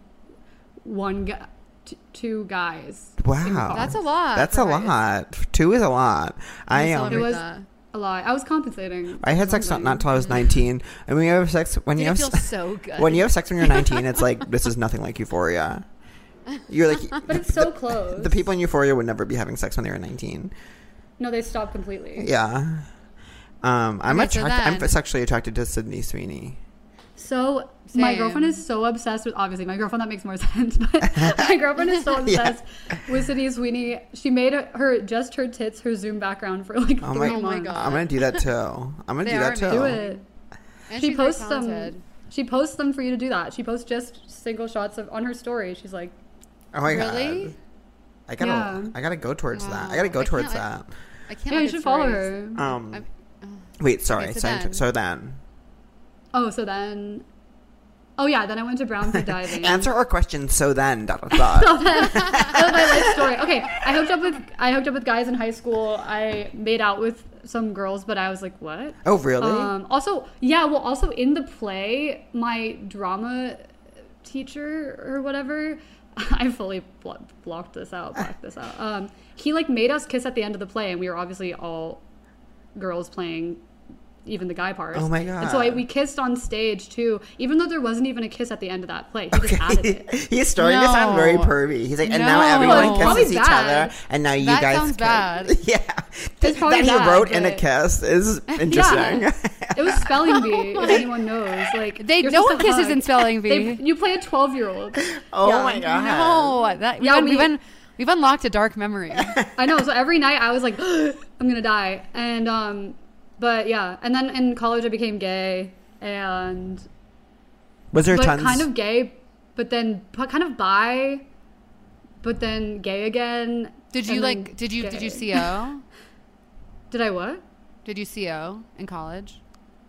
S6: one guy, t- two guys.
S4: Wow,
S5: That's a lot.
S4: That's a
S5: for guys.
S4: lot. Two is a lot. I um,
S6: It
S5: Celebrate
S6: was
S5: that.
S6: a lie. I was compensating.
S4: I had sex not,
S6: Something.
S4: not until I was nineteen. And when you have sex, when
S5: Did
S4: you
S5: it
S4: have
S5: feel
S4: s-
S5: so good?
S4: when you have sex when you're nineteen, it's like this is nothing like Euphoria. You're like,
S6: But it's so close.
S4: the people in Euphoria would never be having sex when they were nineteen.
S6: No, they stopped completely.
S4: Yeah. Um, I'm
S5: Okay, so
S4: attracted. I'm
S5: then-
S4: sexually attracted to Sydney Sweeney.
S6: So my
S5: Same.
S6: girlfriend is so obsessed with, obviously my girlfriend, that makes more sense, but my girlfriend is so obsessed with Sydney Sweeney. She made her just her tits her Zoom background for like
S4: Oh
S6: three
S4: my,
S5: Oh my
S6: months.
S5: God.
S4: I'm gonna do that too. I'm gonna
S5: They
S4: do
S5: are
S4: that too.
S6: Do it.
S5: And
S6: She
S5: she's very
S6: posts them.
S5: talented.
S6: She posts them for you to do that. She posts just single shots of on her story. She's like,
S4: Oh my
S5: Really?
S4: god. I gotta.
S6: Yeah.
S4: I gotta go towards that.
S5: Wow.
S4: I gotta go
S5: I
S4: towards
S5: can't-
S4: that.
S5: I can't.
S6: yeah,
S5: look
S6: you
S5: at
S6: should follow
S5: stories.
S6: her.
S4: Um.
S5: I'm-
S4: Wait. Sorry.
S5: Okay, so
S4: so,
S5: then-
S4: so then.
S6: Oh, so then, oh yeah, then I went to Brown for diving.
S4: Answer our question. So then. Dot dot dot.
S6: That was my life story. Okay, I hooked up with I hooked up with guys in high school. I made out with some girls, but I was like, what?
S4: Oh really?
S6: Um, also, yeah. Well, also in the play, my drama teacher or whatever, I fully blo- blocked this out, blocked this out. Um, he like made us kiss at the end of the play, and we were obviously all girls playing, even the guy parts.
S4: Oh my
S6: And so I,
S4: God.
S6: we kissed on stage too, even though there wasn't even a kiss at the end of that play. He just added it.
S4: He's starting to sound very
S5: No.
S4: pervy. He's like, and now
S5: No.
S4: everyone
S5: It's
S6: probably
S4: kisses each
S6: bad.
S4: other, and now you
S5: That
S4: guys.
S5: sounds
S4: kiss.
S5: bad.
S4: Yeah,
S6: It's probably
S4: that he
S6: bad,
S4: wrote in a
S6: but-
S4: kiss is interesting.
S6: It was spelling bee, if anyone knows. Like
S5: They
S6: you're
S5: no
S6: supposed
S5: one
S6: to
S5: kisses
S6: hug.
S5: in spelling bee.
S6: They, you play a twelve-year-old.
S4: Oh
S6: Yeah.
S4: my god.
S5: No, that
S6: Yeah,
S5: yeah,
S6: we-
S5: we've un, we've unlocked a dark memory.
S6: I know. So every night I was like, I'm gonna die. And um, but yeah. And then in college I became gay, and
S4: Was there
S6: but
S4: tons?
S6: kind of gay, but then but kind of bi, but then gay again.
S5: Did you
S6: and then
S5: like? Did you did you
S6: gay.
S5: C O?
S6: Did I what?
S5: Did you C O in college?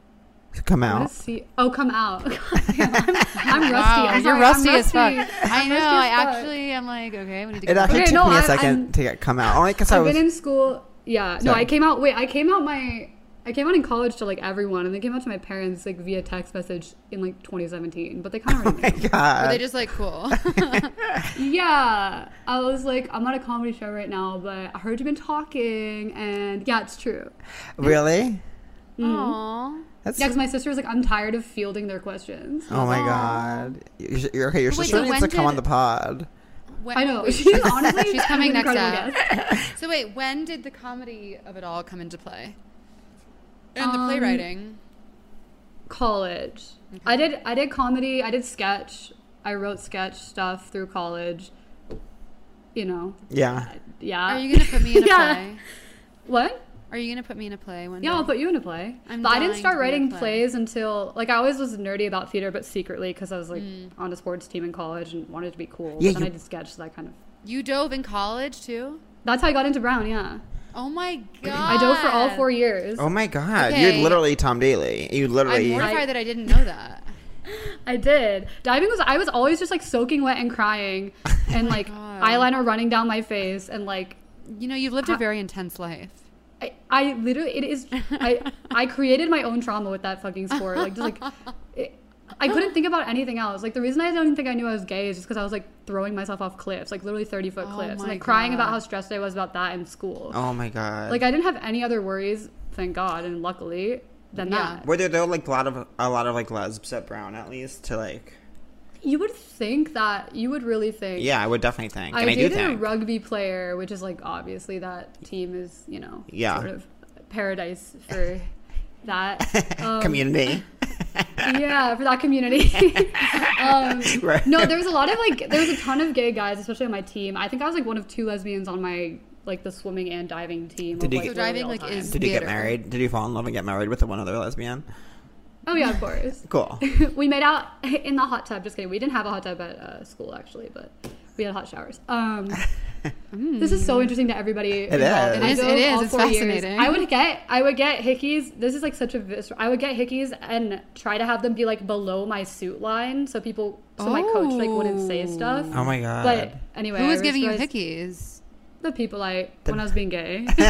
S4: come
S6: What
S4: out.
S6: is C- oh, come out. God damn, I'm, I'm rusty.
S5: Wow,
S6: I'm
S5: you're
S6: sorry,
S5: rusty
S6: I'm
S5: as fuck.
S6: rusty.
S5: I
S6: I'm
S5: know.
S6: rusty
S5: I
S6: as fuck.
S5: actually am like, okay, we need to.
S4: It
S5: Get
S4: actually
S6: Okay,
S4: took
S6: no,
S4: me a
S6: I-
S4: second
S6: I'm-
S4: to get come out. Only because I
S6: I've
S4: was.
S6: been in school. Yeah. No,
S4: Sorry.
S6: I came out. Wait, I came out my. I came out in college to like everyone, and they came out to my parents like via text message in like twenty seventeen. But they kind of
S4: Oh
S6: already
S4: my
S6: knew.
S4: god.
S5: Were they just like cool?
S6: Yeah, I was like, I'm at a comedy show right now, but I heard you've been talking, and yeah, it's true.
S4: really?
S5: Aww.
S4: That's.
S6: Yeah, because my sister was like, I'm tired of fielding their questions.
S4: oh my god. You're, you're okay. Your
S5: Wait,
S4: sister
S5: so
S4: needs
S5: when
S4: to come on
S5: did-
S4: the pod.
S5: When,
S6: I know.
S5: wait,
S6: She's honestly
S5: she's coming
S6: an
S5: next
S6: incredible
S5: up.
S6: guest.
S5: So wait, when did the comedy of it all come into play? And the
S6: Um,
S5: playwriting.
S6: College. I did. I did comedy. I did sketch. I wrote sketch stuff through college. You know.
S4: Yeah.
S6: Yeah.
S5: Are you gonna put me in a
S6: Yeah.
S5: play?
S6: What?
S5: Are you gonna put me in a play one
S6: Yeah,
S5: day?
S6: I'll put you in a play.
S5: I'm
S6: but I didn't
S5: dying
S6: start
S5: to be in a
S6: writing
S5: play.
S6: plays until like I always was nerdy about theater, but secretly because I was like
S5: Mm.
S6: on a sports team in college and wanted to be cool.
S4: Yeah,
S6: but then
S4: you-
S6: I did sketch, so that kind of.
S5: You dove in college too?
S6: That's how I got into Brown. Yeah,
S5: Oh my god!
S6: I dove for all four years.
S4: Oh my god.
S5: Okay.
S4: You're literally Tom Daly. You
S5: I'm
S4: literally.
S5: mortified
S6: I-
S5: that I didn't know that.
S6: I did. Diving was I was always just like soaking wet and crying, and like
S5: God.
S6: eyeliner running down my face, and like
S5: You know, you've lived a very intense life.
S6: I, I literally it is I I created my own trauma with that fucking sport. Like just like it, I couldn't think about anything else. Like the reason I don't think I knew I was gay is just because I was like throwing myself off cliffs, like literally thirty foot
S5: Oh
S6: cliffs, and
S5: my
S6: like crying about
S5: God.
S6: how stressed I was about that in school.
S4: Oh my god.
S6: Like I didn't have any other worries, thank God, and luckily than
S5: Yeah.
S6: that.
S4: Were there though like a lot of a lot of like lesbs at Brown at least to like?
S6: You would think that you would really think.
S4: Yeah, I would definitely think.
S6: I
S4: and I do
S6: dated a
S4: think.
S6: rugby player, which is like obviously that team is you know
S4: Yeah.
S6: sort of paradise for that um,
S4: Community.
S6: yeah, for that community. um,
S4: Right.
S6: no, there was a lot of like, there was a ton of gay guys, especially on my team. I think I was like one of two lesbians on my like the swimming and diving team.
S4: Did
S6: of,
S4: you
S6: like,
S4: get-
S5: So diving,
S6: literally
S5: like,
S6: all
S5: is-
S6: time.
S4: Did you get
S5: theater.
S4: married? Did you fall in love and get married with the one other lesbian?
S6: Oh yeah, of course.
S4: Cool.
S6: We made out in the hot tub. Just kidding. We didn't have a hot tub at uh, school actually, but we had hot showers. Um, this is so interesting to everybody.
S4: It
S6: involved.
S4: is.
S6: And I
S5: It is-
S6: dove
S5: it is.
S6: all
S5: It's
S6: four years.
S5: fascinating.
S6: I would get, I would get hickeys. This is like such a vis- I would get hickeys and try to have them be like below my suit line, so people, so my coach like wouldn't say stuff.
S4: Oh my god.
S6: But anyway,
S5: Who
S6: I
S5: was giving you
S6: realized
S5: hickeys?
S6: The people I when I was being gay.
S5: You're,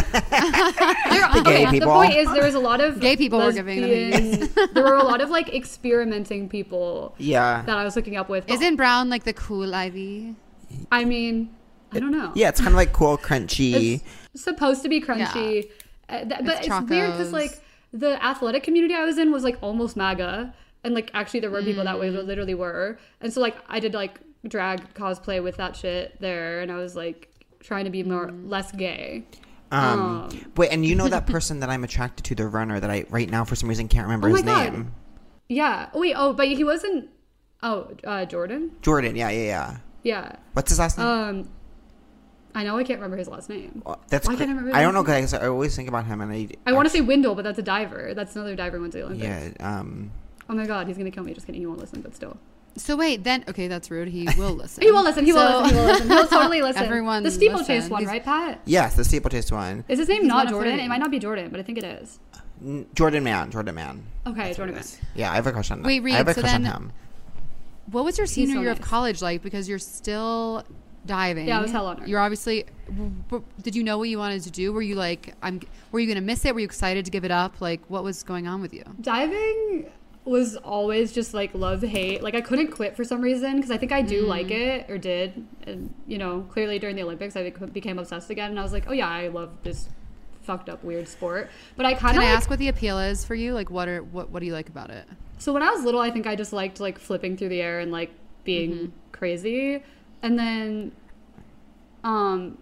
S4: The gay
S6: Okay,
S4: people.
S6: The point is, there was a lot of
S5: Gay people were giving them
S6: lesbian- There were a lot of like experimenting people
S4: yeah.
S6: that I was hooking up with. But,
S5: Isn't Brown like the cool Ivy?
S6: I mean, I don't know.
S4: Yeah, it's kind of like cool, crunchy.
S6: It's supposed to be crunchy, uh, th- but
S5: It's
S6: it's, weird because
S5: chacos.
S6: like the athletic community I was in was like almost MAGA, and like actually there were people that way that literally were, and so like I did like drag cosplay with that shit there, and I was like trying to be more less gay.
S4: Um, wait, and you know that person that I'm attracted to, the runner that I right now for some reason can't remember
S6: Oh
S4: his
S6: my God.
S4: name.
S6: Yeah. Oh, wait. Oh, but he wasn't. Oh, uh, Jordan.
S4: Jordan. Yeah, yeah, yeah.
S6: Yeah.
S4: What's his last name?
S6: Um, I know I can't remember his last name.
S4: Oh, that's
S6: why
S4: cra-
S6: can't I remember
S4: I
S6: his
S4: don't know
S6: name?
S4: because I always think about him and I.
S6: I want to say Windle, but that's a diver. That's another diver who went to the Olympics.
S4: Yeah. Um.
S6: Oh my God, he's gonna kill me. Just kidding. He won't listen, but still.
S5: So wait, then okay, that's rude. He will listen.
S6: He will listen. He will
S5: So-
S6: listen. He will listen. He'll totally listen.
S5: Everyone
S6: the steeplechase
S5: listen.
S6: one,
S5: He's-
S6: right, Pat?
S4: Yes, the steeplechase one.
S6: Is his name
S5: He's
S6: not
S5: not
S6: Jordan?
S5: afraid.
S6: It might not be Jordan, but I think it is.
S4: N- Jordan Man. Jordan Man.
S6: Okay,
S4: That's what
S6: Jordan
S4: it
S6: Man.
S4: is. Yeah, I have a crush on.
S5: Wait,
S4: I
S5: Reed,
S4: have a
S5: so
S4: crush on
S5: then-
S4: him.
S5: What was your senior
S6: so
S5: year
S6: nice.
S5: of college like? Because you're still diving.
S6: Yeah, I was hell on her.
S5: You're obviously. w- w- Did you know what you wanted to do? Were you like, I'm? Were you gonna miss it? Were you excited to give it up? Like, what was going on with you?
S6: Diving was always just like love hate. Like I couldn't quit for some reason because I think I do like it or did, and you know clearly during the Olympics I bec- became obsessed again, and I was like, oh yeah, I love this fucked up weird sport. But I kind
S5: Can
S6: of
S5: I
S6: like,
S5: ask what the appeal is for you? Like, what are what what do you like about it?
S6: so when I was little, I think I just liked like flipping through the air and like being
S5: Mm-hmm.
S6: crazy, and then, um,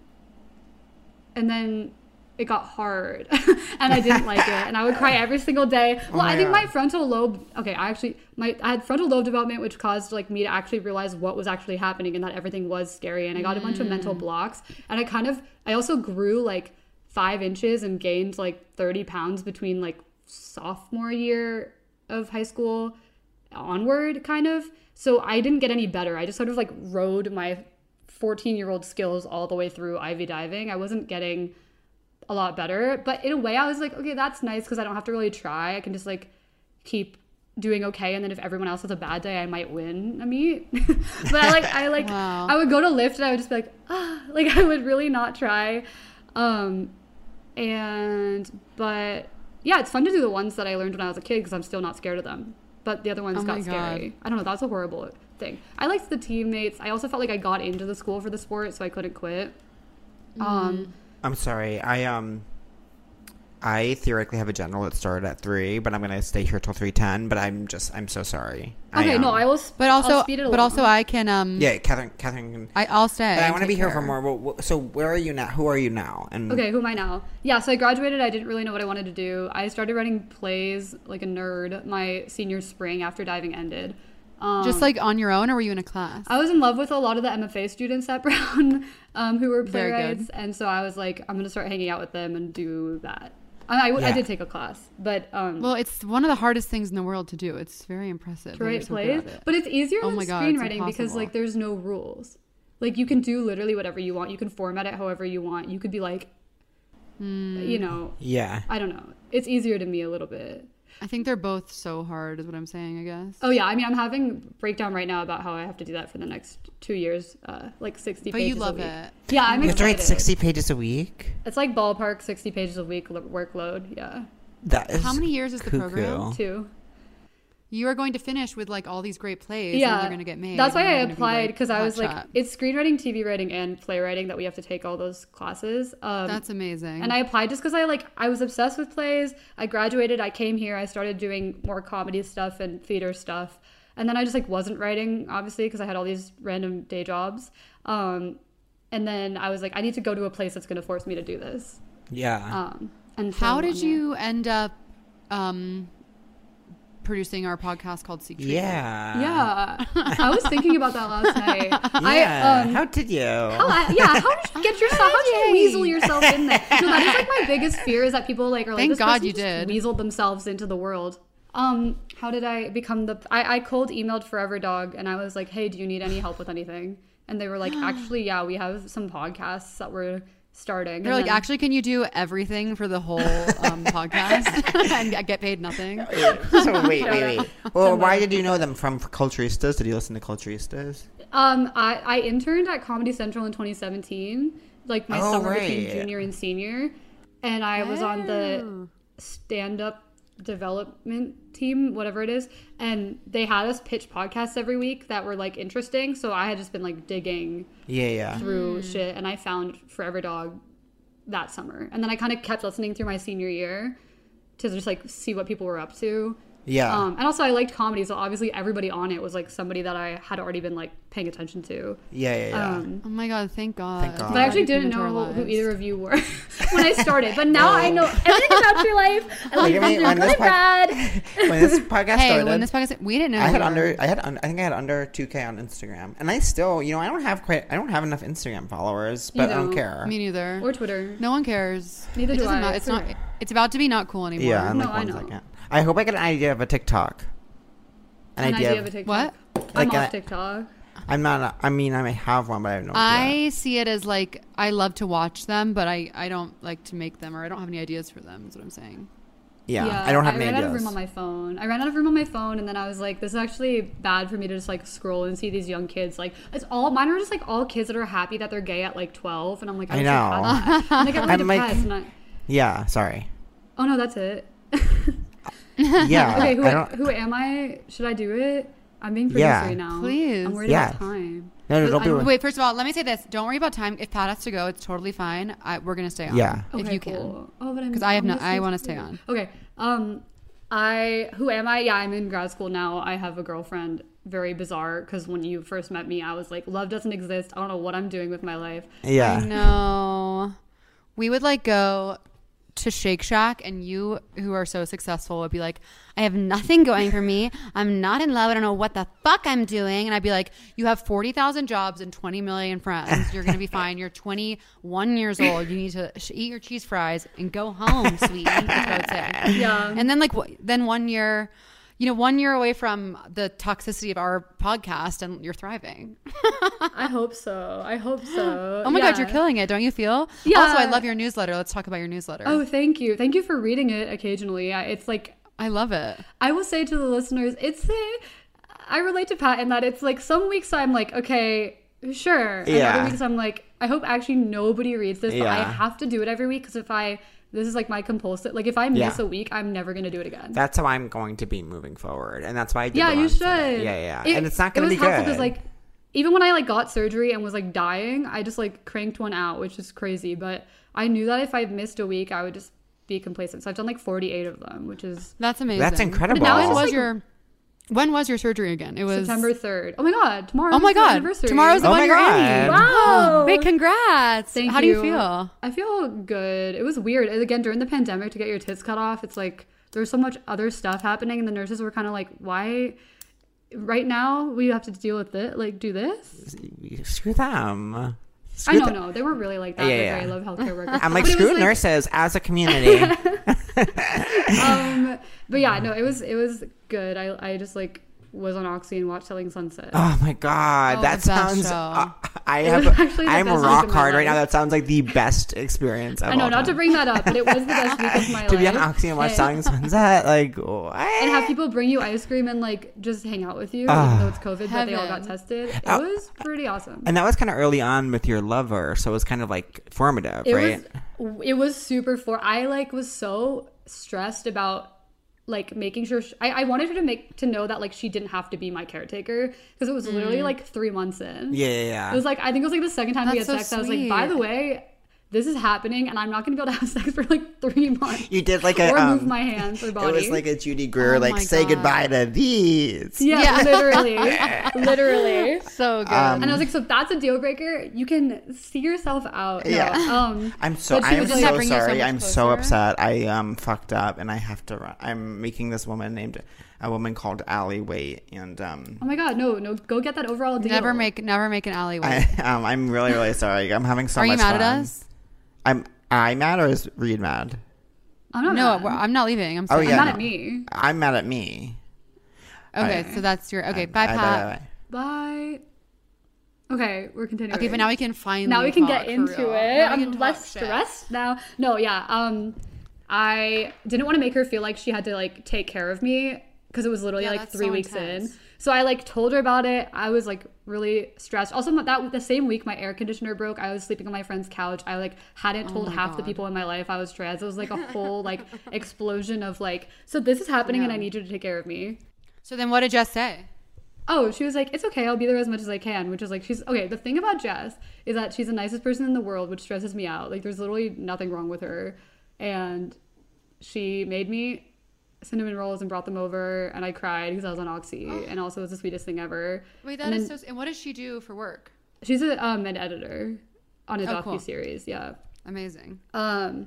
S6: and then it got hard, and I didn't like it, and I would cry every single day. Well,
S4: my
S6: I think
S4: God.
S6: my frontal lobe. Okay, I actually my I had frontal lobe development, which caused like me to actually realize what was actually happening and that everything was scary, and I got a bunch of mental blocks, and I kind of I also grew like five inches and gained like thirty pounds between like sophomore year of high school onward, kind of. So I didn't get any better. I just sort of like rode my fourteen year old skills all the way through Ivy diving. I wasn't getting a lot better, but in a way I was like, okay, that's nice because I don't have to really try. I can just like keep doing okay, and then if everyone else has a bad day I might win a meet. But I like I like
S5: Wow.
S6: I would go to lift and I would just be like, ah, like I would really not try. Um and but yeah, it's fun to do the ones that I learned when I was a kid because I'm still not scared of them. But the other ones
S5: Oh my
S6: got scary.
S5: God.
S6: I don't know. That was a horrible thing. I liked the teammates. I also felt like I got into the school for the sport, so I couldn't quit. Um,
S4: I'm sorry. I um. I theoretically have a general that started at three, but I'm gonna stay here till three ten. But I'm just, I'm so sorry.
S6: okay,
S4: I, um,
S6: no, I will. Sp-
S5: But also,
S6: I'll speed it
S5: but
S6: along.
S5: also, I can um.
S4: Yeah, Catherine. Catherine. Can,
S5: I, I'll stay.
S4: but I
S5: and
S4: want to be
S5: take
S4: here for
S5: care.
S4: more. Well, well, so where are you now? Who are you now? And
S6: Okay, who am I now? Yeah, so I graduated. I didn't really know what I wanted to do. I started writing plays like a nerd my senior spring after diving ended. Um,
S5: Just like on your own, or were you in a class?
S6: I was in love with a lot of the M F A students at Brown um, who were
S5: Very good.
S6: playwrights, and so I was like, I'm gonna start hanging out with them and do that. I, I, I
S4: Yeah.
S6: did take a class, but um,
S5: Well, it's one of the hardest things in the world to do. It's very impressive.
S6: to
S5: that you're
S6: write
S5: so good
S6: plays,
S5: at it.
S6: but it's easier
S5: Oh
S6: than
S5: my God, it's
S6: screenwriting because
S5: impossible.
S6: like there's no rules. Like you can do literally whatever you want. You can format it however you want. You could be like,
S5: Hmm.
S6: you know,
S4: yeah,
S6: I don't know. It's easier to me a little bit.
S5: I think they're both so hard, is what I'm saying. I guess.
S6: Oh yeah, I mean, I'm having breakdown right now about how I have to do that for the next two years, uh, like sixty.
S5: But
S6: pages
S5: you love
S6: a week.
S5: it.
S6: Yeah, I'm
S4: you have to
S6: excited.
S4: write sixty pages a week.
S6: It's like ballpark sixty pages a week lo- workload. Yeah,
S4: That is
S5: How many years is the
S4: cuckoo.
S5: program?
S6: two.
S5: You are going to finish with like all these great plays. and
S6: Yeah,
S5: they're going to get made.
S6: that's why
S5: and
S6: I
S5: you're gonna be,
S6: applied
S5: like,
S6: because I was like,
S5: hotshot.
S6: it's screenwriting, T V writing, and playwriting that we have to take all those classes. Um,
S5: That's amazing.
S6: And I applied just because I like I was obsessed with plays. I graduated. I came here. I started doing more comedy stuff and theater stuff. And then I just like wasn't writing, obviously, because I had all these random day jobs. Um, and then I was like, I need to go to a place that's going to force me to do this.
S4: Yeah.
S6: Um, and so
S5: How did
S6: I'm here.
S5: you end up um, producing our podcast called Seek Treatment?
S4: yeah.
S6: Yeah, I was thinking about that last night.
S4: Yeah.
S6: I, um,
S4: How did you?
S6: How I- yeah, how did you get yourself? How did you weasel yourself in there? No, that is like my biggest fear is that people like are like,
S5: Thank
S6: this
S5: God
S6: person
S5: you
S6: just
S5: did.
S6: weaseled themselves into the world. Um, how did I become the? I, I cold emailed Forever Dog and I was like, hey, do you need any help with anything? And they were like, actually, yeah, we have some podcasts that we're starting.
S5: They're
S6: And
S5: like,
S6: then-
S5: actually, can you do everything for the whole um, podcast and get paid nothing?
S4: So wait, wait, wait. Well, why did you know them from Culturistas? Did you listen to Culturistas?
S6: Um, I, I interned at Comedy Central in twenty seventeen, like my
S4: Oh,
S6: summer between
S4: right.
S6: junior and senior, and I was on
S5: Oh.
S6: the stand-up development team, whatever it is, and they had us pitch podcasts every week that were like interesting. So I had just been like digging
S4: Yeah, yeah.
S6: through shit, and I found Forever Dog that summer, and then I kind of kept listening through my senior year to just like see what people were up to.
S4: Yeah.
S6: Um, and also I liked comedy, so obviously everybody on it was like somebody that I had already been like paying attention to.
S4: Yeah, yeah, yeah.
S6: Um,
S5: Oh my god, thank God.
S4: Thank God.
S6: but I actually
S5: Glad you
S6: didn't
S5: came into
S6: know
S5: our
S6: who
S5: lives.
S6: either of you were when I started. But now I know everything about your life. I like
S4: Look at me,
S6: you're
S4: when
S6: good
S4: this
S6: and
S4: pod-
S6: bad.
S4: when this podcast
S5: Hey,
S4: started,
S5: when this podcast, we didn't know.
S4: I
S5: who
S4: had
S5: you
S4: under,
S5: were.
S4: I had, un, I think I had under two K on Instagram, and I still, you know, I don't have quite, I don't have enough Instagram followers, but I don't
S6: don't.
S4: care.
S5: Me neither.
S6: Or Twitter.
S5: No one cares.
S6: Neither
S5: it
S6: do
S5: doesn't
S6: I.
S5: matter. It's not. It's about to be not cool anymore.
S4: Yeah, in like
S6: No, I
S4: one
S6: know.
S4: second. I hope I get an idea of a TikTok. An,
S6: An
S4: idea,
S6: idea
S4: of,
S6: of a TikTok.
S5: What?
S6: I'm
S4: Like
S6: off
S4: a-
S6: TikTok.
S4: I'm not. A, I mean, I may have one, but I have no idea.
S5: I see it as like I love to watch them, but I I don't like to make them, or I don't have any ideas for them. Is what I'm saying.
S4: Yeah, I don't have
S6: I
S4: any
S6: ran out of
S4: ideas.
S6: room on my phone. I ran out of room on my phone, and then I was like, "This is actually bad for me to just like scroll and see these young kids." Like, it's all mine are just like all kids that are happy that they're gay at like twelve, and I'm like, I,
S4: I
S6: wish
S4: know.
S6: had that. And I get really
S4: I'm like-
S6: depressed. and I,
S4: Yeah, sorry.
S6: oh no, that's it.
S4: Yeah,
S6: Okay, who
S4: I don't.
S6: who am I? Should I do it? I'm being produced
S4: Yeah.
S6: right now.
S5: Please.
S6: I'm worried
S4: Yeah.
S6: about time.
S4: No, no,
S6: But
S4: don't
S6: I
S4: do
S6: don't-
S4: it.
S5: Wait, first of all, let me say this. Don't worry about time. If Pat has to go, it's totally fine. I, we're gonna stay on.
S4: Yeah.
S5: If
S6: Okay,
S5: you can.
S6: cool. Oh, but I'm
S5: 'Cause I have
S6: I'm
S5: no-
S6: just
S5: I
S6: so
S5: wanna stay
S6: tired.
S5: on.
S6: Okay. Um, I who am I? Yeah, I'm in grad school now. I have a girlfriend. Very bizarre because when you first met me, I was like, love doesn't exist. I don't know what I'm doing with my life.
S4: Yeah.
S5: No. We would like go to Shake Shack, and you, who are so successful, would be like, I have nothing going for me. I'm not in love. I don't know what the fuck I'm doing. And I'd be like, you have forty thousand jobs and twenty million friends. You're going to be fine. You're twenty-one years old. You need to sh- eat your cheese fries and go home, sweetie. That's what I would say.
S6: Yeah.
S5: And then like wh- then one year, you know, one year away from the toxicity of our podcast, and you're thriving.
S6: I hope so. I hope so.
S5: Oh my God,
S6: Yeah.
S5: you're killing it, don't you feel?
S6: Yeah.
S5: Also, I love your newsletter. Let's talk about your newsletter.
S6: Oh, thank you. Thank you for reading it occasionally. I- It's like
S5: I love it.
S6: I will say to the listeners, it's a, I relate to Pat in that it's like some weeks I'm like, okay, sure. And
S4: Yeah.
S6: other weeks I'm like, I hope actually nobody reads this, but I
S4: Yeah.
S6: have to do it every week because if I, this is like my compulsive, like if I miss
S4: Yeah.
S6: a week, I'm never going to do it again.
S4: That's how I'm going to be moving forward, and that's why I did.
S6: yeah,
S4: the
S6: you
S4: one
S6: should.
S4: today. Yeah, yeah.
S6: It-
S4: and it's not
S6: it
S4: going to
S6: was
S4: be good.
S6: helpful 'cause, like, even when I like got surgery and was like dying, I just like cranked one out, which is crazy. But I knew that if I missed a week, I would just be complacent. So I've done like forty-eight of them, which is
S5: That's amazing.
S4: That's incredible.
S6: now
S5: When
S6: it's
S5: was
S6: like-
S5: your when was your surgery again? It was
S6: September third. Oh my god, tomorrow.
S5: Oh my
S6: is the
S5: God.
S6: anniversary.
S5: Tomorrow's the
S4: Oh
S5: one
S4: my
S5: year
S4: God.
S5: Annie.
S6: Wow.
S5: Big congrats.
S6: Thank
S5: How do you feel?
S6: I feel good. It was weird. And again, during the pandemic, to get your tits cut off, it's like there's so much other stuff happening, and the nurses were kind of like, "Why, right now, we have to deal with it? Like, do this?"
S4: Screw them. Screw
S6: I know,
S4: them.
S6: no, they weren't really like that.
S4: Yeah,
S6: They're
S4: yeah.
S6: very love healthcare workers.
S4: I'm like,
S6: But it was,
S4: screw nurses as a community.
S6: Um, but yeah, no, it was it was good. I I just like was on Oxy and watched Selling Sunset.
S4: Oh my god,
S5: Oh,
S4: that
S5: the best
S4: sounds.
S5: show.
S4: Uh, I
S6: It was
S4: have.
S6: actually the
S4: I'm
S6: best week
S4: rock
S6: of my
S4: hard right now.
S6: life.
S4: That sounds like the best experience. Of
S6: I know,
S4: all
S6: not to
S4: time.
S6: bring that up, but it was the best week of my
S4: to
S6: life.
S4: be on Oxy and watch
S6: And-
S4: Selling Sunset, like what?
S6: and have people bring you ice cream and like just hang out with you,
S4: Ah.
S6: even though it's COVID, but they all got
S5: Heaven.
S6: tested. It
S4: Oh.
S6: was pretty awesome.
S4: And that was kind of early on with your lover, so it was kind of like formative,
S6: It
S4: right?
S6: was it was super for I like was so stressed about like making sure sh I, I wanted her to make to know that like she didn't have to be my caretaker because it was literally like three months in.
S4: yeah, yeah, yeah.
S6: It was like I think it was like the second time we had
S5: That's so
S6: sex. I was like, by
S5: sweet.
S6: the way, this is happening, and I'm not gonna be able to have sex for like three months.
S4: You did like a
S6: or
S4: um,
S6: move my hands or body.
S4: It was like a Judy Greer,
S5: Oh
S4: like
S5: my
S4: say
S5: God.
S4: goodbye to these.
S6: yeah,
S5: Yeah.
S6: literally, literally.
S5: So good.
S4: Um,
S6: And I was like, so if that's a deal breaker. You can see yourself out. No,
S4: Yeah.
S6: Um,
S4: I'm so
S6: but she
S4: I'm
S6: was
S5: Doesn't that
S4: so
S5: bring you so
S4: sorry.
S5: much
S4: I'm so
S5: closer?
S4: upset. I um fucked up and I have to run. I'm making this woman named a woman called Allie wait and um
S6: oh my god, no, no, go get that overall deal.
S5: never make never make an alleyway.
S4: I um I'm really really sorry. I'm having so
S5: Are
S4: much
S5: you mad
S4: fun.
S5: at us?
S4: I'm I mad or is Reed mad?
S6: I'm not
S5: No,
S6: mad.
S5: well, I'm not leaving. I'm
S4: Oh,
S5: saying.
S4: yeah,
S6: I'm mad
S4: no.
S6: at me.
S4: I'm mad at me.
S5: Okay,
S4: I-
S5: so that's your okay.
S4: I-
S5: Bye,
S4: I-
S5: Pat.
S6: Bye. Okay, we're continuing.
S5: Okay, but now we can finally
S6: now we can
S5: talk
S6: get
S5: for
S6: into
S5: real.
S6: it.
S5: Now we
S6: I'm
S5: can
S6: less
S5: talk shit.
S6: stressed now. No, yeah. Um, I didn't want to make her feel like she had to like take care of me because it was literally
S5: Yeah,
S6: like
S5: that's
S6: three
S5: so
S6: weeks
S5: intense.
S6: in. So I like told her about it. I was like really stressed. Also, that the same week my air conditioner broke. I was sleeping on my friend's couch. I like hadn't told
S5: Oh my
S6: half the
S5: God.
S6: people in my life I was trans. It was like a whole like explosion of like, so this is happening and I need you to take care of me.
S5: So then, what did Jess say?
S6: Oh, she was like, it's okay, I'll be there as much as I can, which is like, she's, okay, the thing about Jess is that she's the nicest person in the world, which stresses me out. Like, there's literally nothing wrong with her. And she made me cinnamon rolls and brought them over, and I cried because I was on Oxy,
S5: Oh.
S6: and also it was the sweetest thing ever.
S5: Wait, that
S6: and
S5: is
S6: then-
S5: so. And what does she do for work?
S6: She's a um, an editor on a
S5: Oh, cool.
S6: docu-series, yeah.
S5: Amazing.
S6: Um,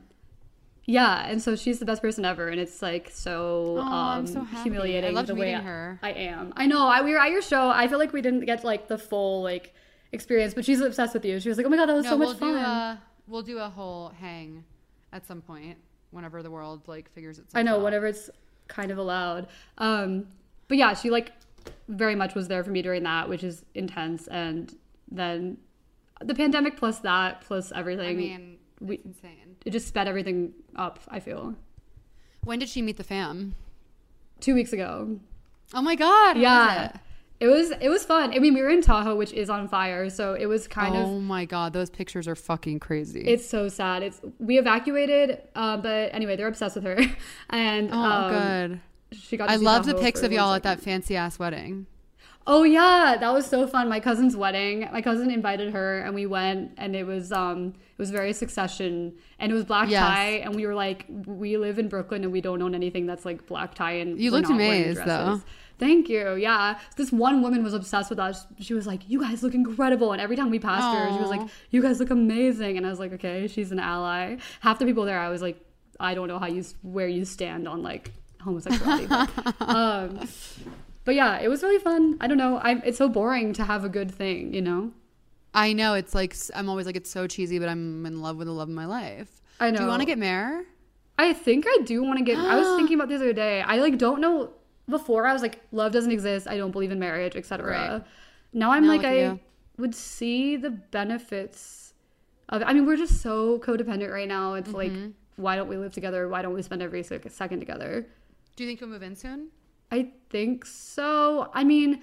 S6: yeah, and so she's the best person ever, and it's like so,
S5: Oh,
S6: um,
S5: I'm so happy.
S6: humiliating.
S5: I loved
S6: the way
S5: meeting
S6: I,
S5: her.
S6: I am. I know. I we were at your show. I feel like we didn't get like the full like experience, but she's obsessed with you. She was like, "Oh my god, that was
S5: No,
S6: so
S5: we'll
S6: much
S5: do
S6: fun."
S5: a we'll do a whole hang at some point whenever the world like figures itself.
S6: I know,
S5: out.
S6: whenever it's kind of allowed. Um, but yeah, she like very much was there for me during that, which is intense. And then the pandemic plus that plus everything.
S5: I mean,
S6: we-
S5: it's insane.
S6: it just sped everything up. I feel
S5: When did she meet the fam?
S6: two weeks ago.
S5: Oh my god! how
S6: Yeah.
S5: was it?
S6: It was it was fun. I mean, we were in Tahoe, which is on fire, so it was kind
S5: oh
S6: of.
S5: my god, those pictures are fucking crazy.
S6: It's so sad. It's we evacuated, uh, but anyway, they're obsessed with her, and
S5: oh
S6: um,
S5: good.
S6: She got. To
S5: I
S6: see
S5: love the
S6: Tahoe
S5: pics
S6: for
S5: of
S6: one
S5: y'all at
S6: second.
S5: that fancy ass wedding.
S6: Oh yeah, that was so fun. My cousin's wedding. My cousin invited her, and we went, and it was um it was very Succession, and it was black
S5: Yes.
S6: tie, and we were like, we live in Brooklyn, and we don't own anything that's like black tie, and
S5: You
S6: we're
S5: looked
S6: not wearing
S5: amazed, though.
S6: dresses. Thank you. Yeah, this one woman was obsessed with us. She was like, "You guys look incredible," and every time we passed her, she was
S5: Aw.
S6: like, "You guys look amazing," and I was like, "Okay, she's an ally." Half the people there, I was like, "I don't know how you where you stand on like homosexuality." but, um, But yeah, it was really fun. I don't know. I it's so boring to have a good thing, you know?
S5: I know it's like I'm always like it's so cheesy, but I'm in love with the love of my life.
S6: I know.
S5: Do you want to get married?
S6: I think I do want to get I was thinking about this the other day. I like don't know before I was like love doesn't exist. I don't believe in marriage, et cetera.
S5: Right.
S6: Now I'm
S5: Now
S6: like
S5: look at
S6: I
S5: you.
S6: would see the benefits of I mean, we're just so codependent right now. It's like
S5: Mm-hmm.
S6: why don't we live together? Why don't we spend every sec- second together?
S5: Do you think you'll move in soon?
S6: I think so. I mean,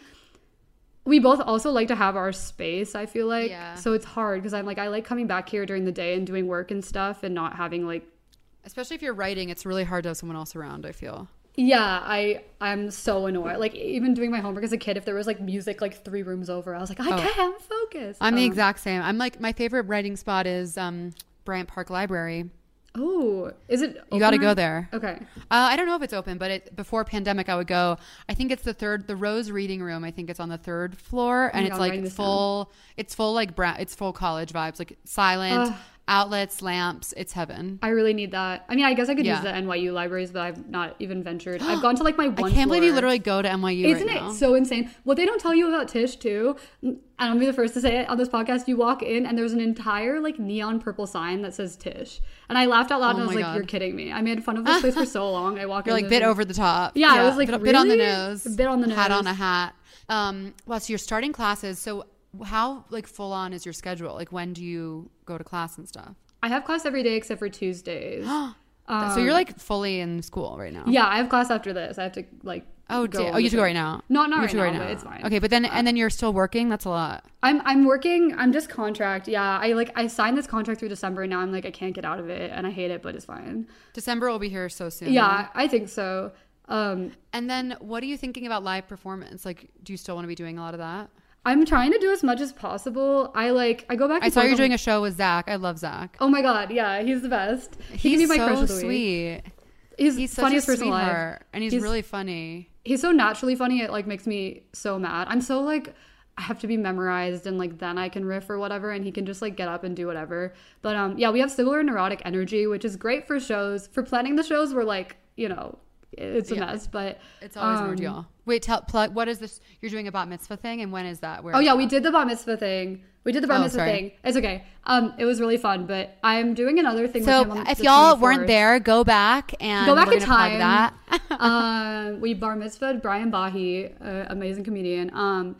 S6: we both also like to have our space, I feel like.
S5: Yeah.
S6: So it's hard because I'm like, I like coming back here during the day and doing work and stuff and not having like,
S5: Especially if you're writing, it's really hard to have someone else around. I feel.
S6: yeah, I, I'm so annoyed. Like even doing my homework as a kid, if there was like music like three rooms over, I was like, I
S5: Oh.
S6: can't focus.
S5: I'm the
S6: Um,
S5: exact same. I'm like my favorite writing spot is um, Bryant Park Library.
S6: Oh, is it?
S5: You got to
S6: open
S5: go
S6: or-
S5: there.
S6: Okay.
S5: Uh, I don't know if it's open, but it, before pandemic, I would go. I think it's the third, the Rose Reading Room. I think it's on the third floor, and
S6: Oh my
S5: it's
S6: God, I'm writing
S5: like
S6: this
S5: full. It's full like bra- It's full college vibes, like silent
S6: Ugh.
S5: outlets, lamps. It's heaven.
S6: I really need that. I mean, I guess I could
S5: Yeah.
S6: use the N Y U libraries, but I've not even ventured. I've gone to like my one
S5: I can't believe you
S6: floor.
S5: literally go to N Y U
S6: Isn't
S5: right
S6: it
S5: now.
S6: so insane? What they don't tell you about Tisch too, and I'll be the first to say it on this podcast. You walk in and there's an entire like neon purple sign that says Tisch, and I laughed out loud
S5: Oh
S6: and I was
S5: my
S6: like,
S5: God.
S6: "You're kidding me!" I made fun of this place for so long. I walk
S5: You're
S6: in
S5: like
S6: there's
S5: bit
S6: a-
S5: over the top.
S6: Yeah, I was like,
S5: bit, bit on the
S6: really?
S5: nose.
S6: A bit on the
S5: Hat on
S6: nose.
S5: a hat. Um, well, so you're starting classes. So how like full on is your schedule? Like when do you go to class and stuff?
S6: I have class every day except for Tuesdays.
S5: so you're like fully in school right now.
S6: Um, Yeah, I have class after this. I have to like.
S5: Oh,
S6: go
S5: da-
S6: on
S5: oh, you have
S6: the
S5: to go
S6: thing.
S5: right now.
S6: Not not
S5: You
S6: right
S5: have to
S6: now,
S5: go
S6: but it's fine.
S5: Okay, but then and then you're still working. That's a lot.
S6: I'm I'm working. I'm just contract. Yeah, I like I signed this contract through December, and now I'm like I can't get out of it, and I hate it, but it's fine.
S5: December will be here so soon.
S6: Yeah, I think so. Um,
S5: And then what are you thinking about live performance? Like, do you still want to be doing a lot of that?
S6: I'm trying to do as much as possible. I like I go back.
S5: I
S6: and
S5: saw
S6: forth
S5: you
S6: on-
S5: doing a show with Zach. I love Zach.
S6: Oh my god, yeah, he's the best. He
S5: He's
S6: can be my
S5: so
S6: crush of the week.
S5: sweet.
S6: He's,
S5: He's such
S6: funniest
S5: a
S6: person alive.
S5: sweetheart, and he's,
S6: He's-
S5: really funny.
S6: He's so naturally funny. It like makes me so mad. I'm so like I have to be memorized, and like then I can riff or whatever, and he can just like get up and do whatever. But um, yeah, we have similar neurotic energy, which is great for shows. For planning the shows, we're like you know, it's a
S5: Yeah.
S6: mess, but
S5: It's always an
S6: um,
S5: ordeal. Wait, tell plug. What is this? You're doing a bat mitzvah thing, and when is that? Where?
S6: Oh
S5: is
S6: yeah,
S5: that?
S6: we did the bat mitzvah thing. We did the bar
S5: Oh,
S6: mitzvah
S5: sorry.
S6: thing. It's okay. Um, it was really fun, but I'm doing another thing.
S5: So
S6: with him on
S5: if
S6: the
S5: y'all
S6: twenty-fourth.
S5: weren't there, go back and
S6: Go back
S5: we're
S6: in
S5: gonna plug
S6: time.
S5: that.
S6: um, we bar mitzvahed Brian Bahi, uh, amazing comedian. Um,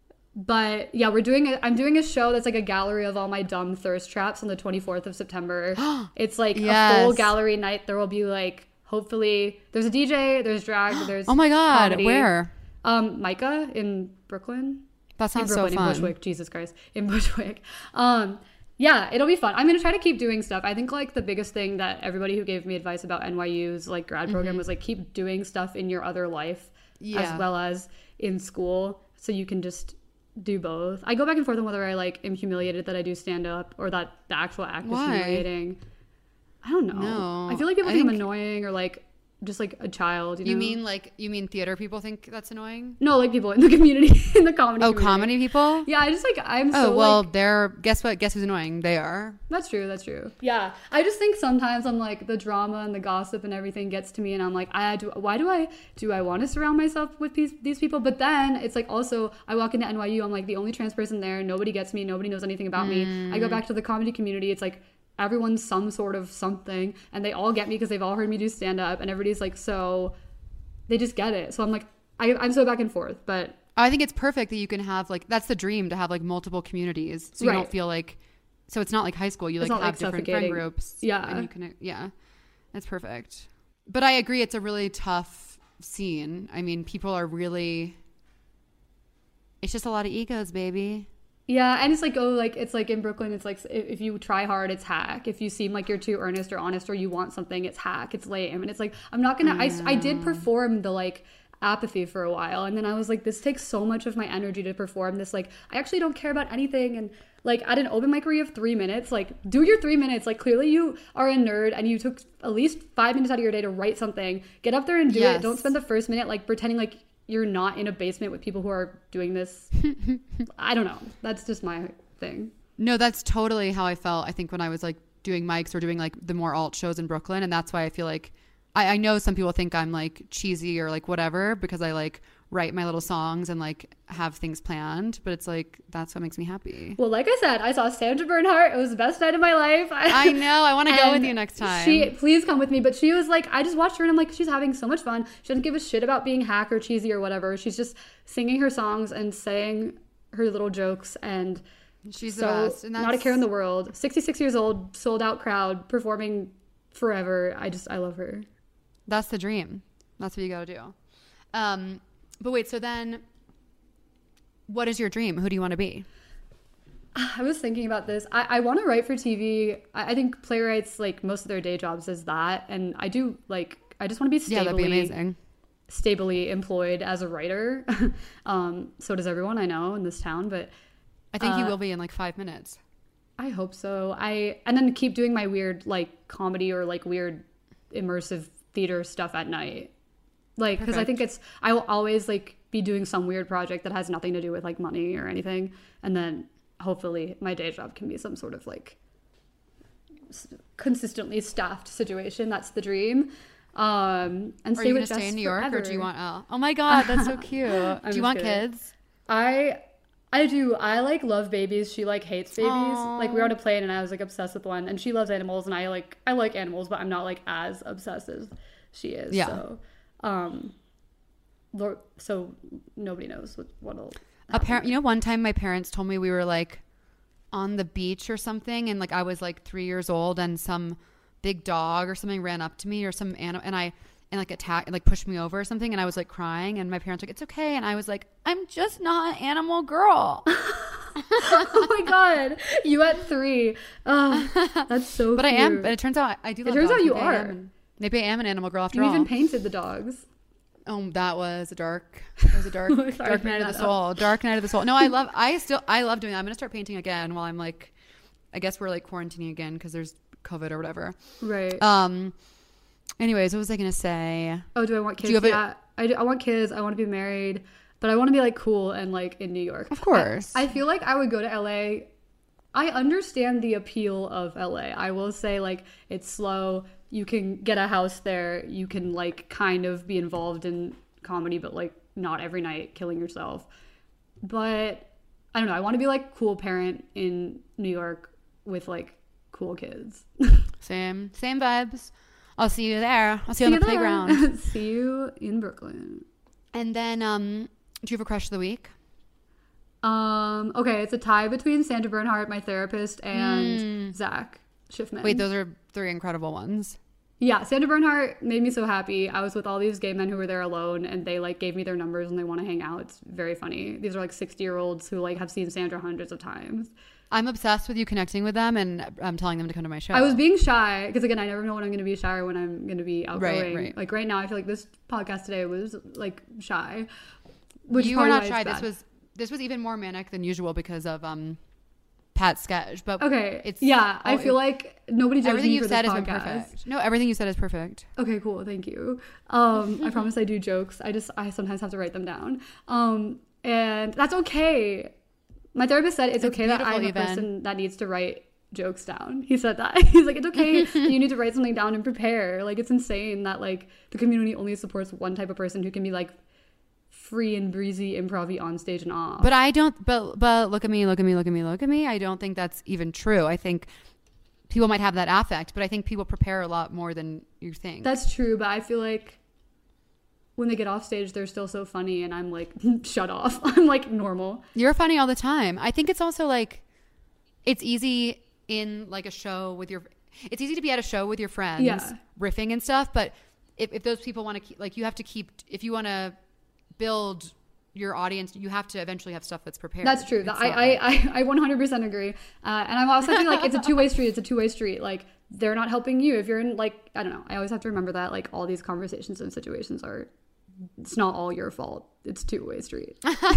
S6: but yeah, we're doing. A, I'm doing a show that's like a gallery of all my dumb thirst traps on the twenty-fourth of September. It's like a full
S5: Yes.
S6: gallery night. There will be like hopefully there's a D J, there's drag, there's
S5: Oh my God,
S6: comedy.
S5: where?
S6: Um, Micah in Brooklyn.
S5: That
S6: in
S5: sounds so
S6: Brooklyn,
S5: fun.
S6: in Bushwick, Jesus Christ, in Bushwick. Um, yeah, it'll be fun. I'm gonna try to keep doing stuff. I think like the biggest thing that everybody who gave me advice about N Y U's like grad program was like keep doing stuff in your other life
S5: Mm-hmm. Yeah.
S6: as well as in school, so you can just do both. I go back and forth on whether I like am humiliated that I do stand up or that the actual act
S5: Why?
S6: is humiliating. I don't know.
S5: No,
S6: I feel like people
S5: I
S6: think, I'm
S5: think-
S6: annoying or like just like a child. You, know?
S5: You mean like you mean theater people think that's annoying?
S6: No, like people in the community, in the comedy.
S5: Oh,
S6: community.
S5: comedy people?
S6: Yeah, I just like I'm.
S5: Oh
S6: so,
S5: well,
S6: like,
S5: they're guess what? Guess who's annoying? They are.
S6: that's true. That's true. Yeah, I just think sometimes I'm like the drama and the gossip and everything gets to me, and I'm like, I do. Why do I do I want to surround myself with these these people? But then it's like also I walk into N Y U, I'm like the only trans person there. Nobody gets me. Nobody knows anything about mm. me. I go back to the comedy community. It's like everyone's some sort of something, and they all get me because they've all heard me do stand up, and everybody's like so. They just get it. So I'm like, I, I'm so back and forth, but
S5: I think it's perfect that you can have like, that's the dream, to have like multiple communities. So you
S6: right.
S5: don't feel like, so it's not like high school. You
S6: it's
S5: like
S6: not,
S5: have
S6: like,
S5: different friend groups.
S6: Yeah.
S5: And you can, yeah, that's perfect. But I agree. It's a really tough scene. I mean, people are really, it's just a lot of egos, baby.
S6: Yeah, and it's like, oh, like, it's like in Brooklyn, it's like, if, if you try hard, it's hack. If you seem like you're too earnest or honest or you want something, it's hack. It's lame. And it's like, I'm not gonna, mm. I, I did perform the, like, apathy for a while. And then I was like, this takes so much of my energy to perform this. Like, I actually don't care about anything. And, like, at an open mic where you have three minutes, like, do your three minutes. Like, clearly you are a nerd and you took at least five minutes out of your day to write something. Get up there and do
S5: yes.
S6: it. Don't spend the first minute, like, pretending like you're not in a basement with people who are doing this. I don't know. That's just my thing.
S5: No, that's totally how I felt. I think when I was like doing mics or doing like the more alt shows in Brooklyn. And that's why I feel like I, I know some people think I'm like cheesy or like whatever because I like write my little songs and like have things planned. But it's like, that's what makes me happy.
S6: Well, like I said, I saw Sandra Bernhardt. It was the best night of my life.
S5: I know. I want to go with you next time.
S6: She, please come with me. But she was like, I just watched her and I'm like, she's having so much fun. She doesn't give a shit about being hack or cheesy or whatever. She's just singing her songs and saying her little jokes and
S5: she's
S6: so
S5: the best. And that's...
S6: not a care in the world. sixty-six years old, sold out crowd, performing forever. I just, I love her.
S5: That's the dream. That's what you got to do. Um, but wait, so then what is your dream? Who do you want to be?
S6: I was thinking about this. I, I want to write for T V. I, I think playwrights, like most of their day jobs is that. And I do like, I just want to be stably,
S5: yeah, that'd be amazing.
S6: stably employed as a writer. um, so does everyone I know in this town, but
S5: I think
S6: uh,
S5: you will be in like five minutes.
S6: I hope so. I, and then keep doing my weird like comedy or like weird immersive theater stuff at night. Like, because I think it's, I will always like be doing some weird project that has nothing to do with like money or anything. And then hopefully my day job can be some sort of like s- consistently staffed situation. That's the dream. Um, and
S5: Are
S6: stay
S5: you
S6: with
S5: going to stay
S6: Jess
S5: in New York
S6: forever.
S5: or do you want, oh, oh my God, that's so cute. Do
S6: just
S5: you want
S6: kidding.
S5: kids?
S6: I, I do. I like love babies. She like hates babies.
S5: Aww.
S6: Like we were on a plane and I was like obsessed with one and she loves animals and I like, I like animals, but I'm not like as obsessed as she is.
S5: Yeah.
S6: So, um, Lord, so nobody knows what, what'll
S5: Apparently, you know, one time my parents told me we were like on the beach or something, and like I was like three years old, and some big dog or something ran up to me, or some animal, and I and like attacked and like pushed me over or something, and I was like crying, and my parents were like, "It's okay," and I was like, "I'm just not an animal girl."
S6: Oh my God, you at three? Oh, that's so.
S5: But
S6: cute.
S5: I am. But it turns out I do. Love
S6: It turns
S5: dogs.
S6: out you
S5: Maybe I
S6: are.
S5: am- Maybe I am an animal girl after
S6: You
S5: all.
S6: even painted the dogs.
S5: Oh, that was a dark, it was a dark,
S6: Sorry
S5: dark
S6: to
S5: night
S6: bring
S5: of the
S6: that
S5: soul. Dark night of the soul. No, I love, I still, I love doing that. I'm going to start painting again while I'm like, I guess we're like quarantining again because there's COVID or whatever.
S6: Right.
S5: Um. Anyways, what was I going to say?
S6: Oh, do I want kids?
S5: you have a-
S6: yeah, I, do, I want kids. I want to be married, but I want to be like cool and like in New York.
S5: Of course.
S6: I, I feel like I would go to L A. I understand the appeal of L A. I will say like it's slow. You can get a house there. You can like kind of be involved in comedy, but like not every night killing yourself. But I don't know. I want to be like cool parent in New York with like cool kids.
S5: Same, same vibes. I'll see you there. I'll see you on the
S6: there.
S5: playground.
S6: See you in Brooklyn.
S5: And then, um, do you have a crush of the week?
S6: Um. Okay, it's a tie between Sandra Bernhardt, my therapist, and
S5: Mm.
S6: Zach Schiffman.
S5: Wait, those are three incredible ones.
S6: Yeah, Sandra Bernhardt made me so happy. I was with all these gay men who were there alone, and they like gave me their numbers and they want to hang out. It's very funny. These are like sixty year olds who like have seen Sandra hundreds of times.
S5: I'm obsessed with you connecting with them, and I'm telling them to come to my show.
S6: I was being shy because again, I never know when I'm going to be shy or when I'm going to be outgoing.
S5: right.
S6: Like right now, I feel like this podcast today was like shy. Which
S5: you
S6: is
S5: were
S6: probably
S5: not
S6: why
S5: shy.
S6: it's
S5: This
S6: bad.
S5: was this was even more manic than usual because of um, P Pat sketch, but
S6: Okay.
S5: it's
S6: yeah, I
S5: oh,
S6: feel like nobody judged
S5: everything
S6: me
S5: you've
S6: for
S5: said
S6: this
S5: is
S6: podcast.
S5: perfect. No, everything you said is perfect.
S6: Okay, cool. Thank you. Um, I promise I do jokes. I just I sometimes have to write them down. Um, and that's okay. My therapist said it's,
S5: It's
S6: okay that I'm a
S5: beautiful, even.
S6: person that needs to write jokes down. He said that. He's like, it's okay that you need to write something down and prepare. Like, it's insane that like the community only supports one type of person who can be like free and breezy improv-y on stage and off.
S5: But I don't. But but look at me, look at me, look at me, look at me. I don't think that's even true. I think people might have that affect, but I think people prepare a lot more than you think.
S6: That's true, but I feel like when they get off stage, they're still so funny, and I'm like, shut off. I'm like normal.
S5: You're funny all the time. I think it's also like it's easy in like a show with your. It's easy to be at a show with your friends,
S6: Yeah.
S5: riffing and stuff. But if, if those people want to keep, like, you have to keep. If you want to build your audience, you have to eventually have stuff that's prepared.
S6: That's true.
S5: It's
S6: I,
S5: not
S6: I,
S5: like-
S6: I, I one hundred percent agree. Uh, and I'm also thinking like it's a two way street. It's a two way street. Like they're not helping you if you're in like I don't know. I always have to remember that like all these conversations and situations are. It's not all your fault. It's two way street.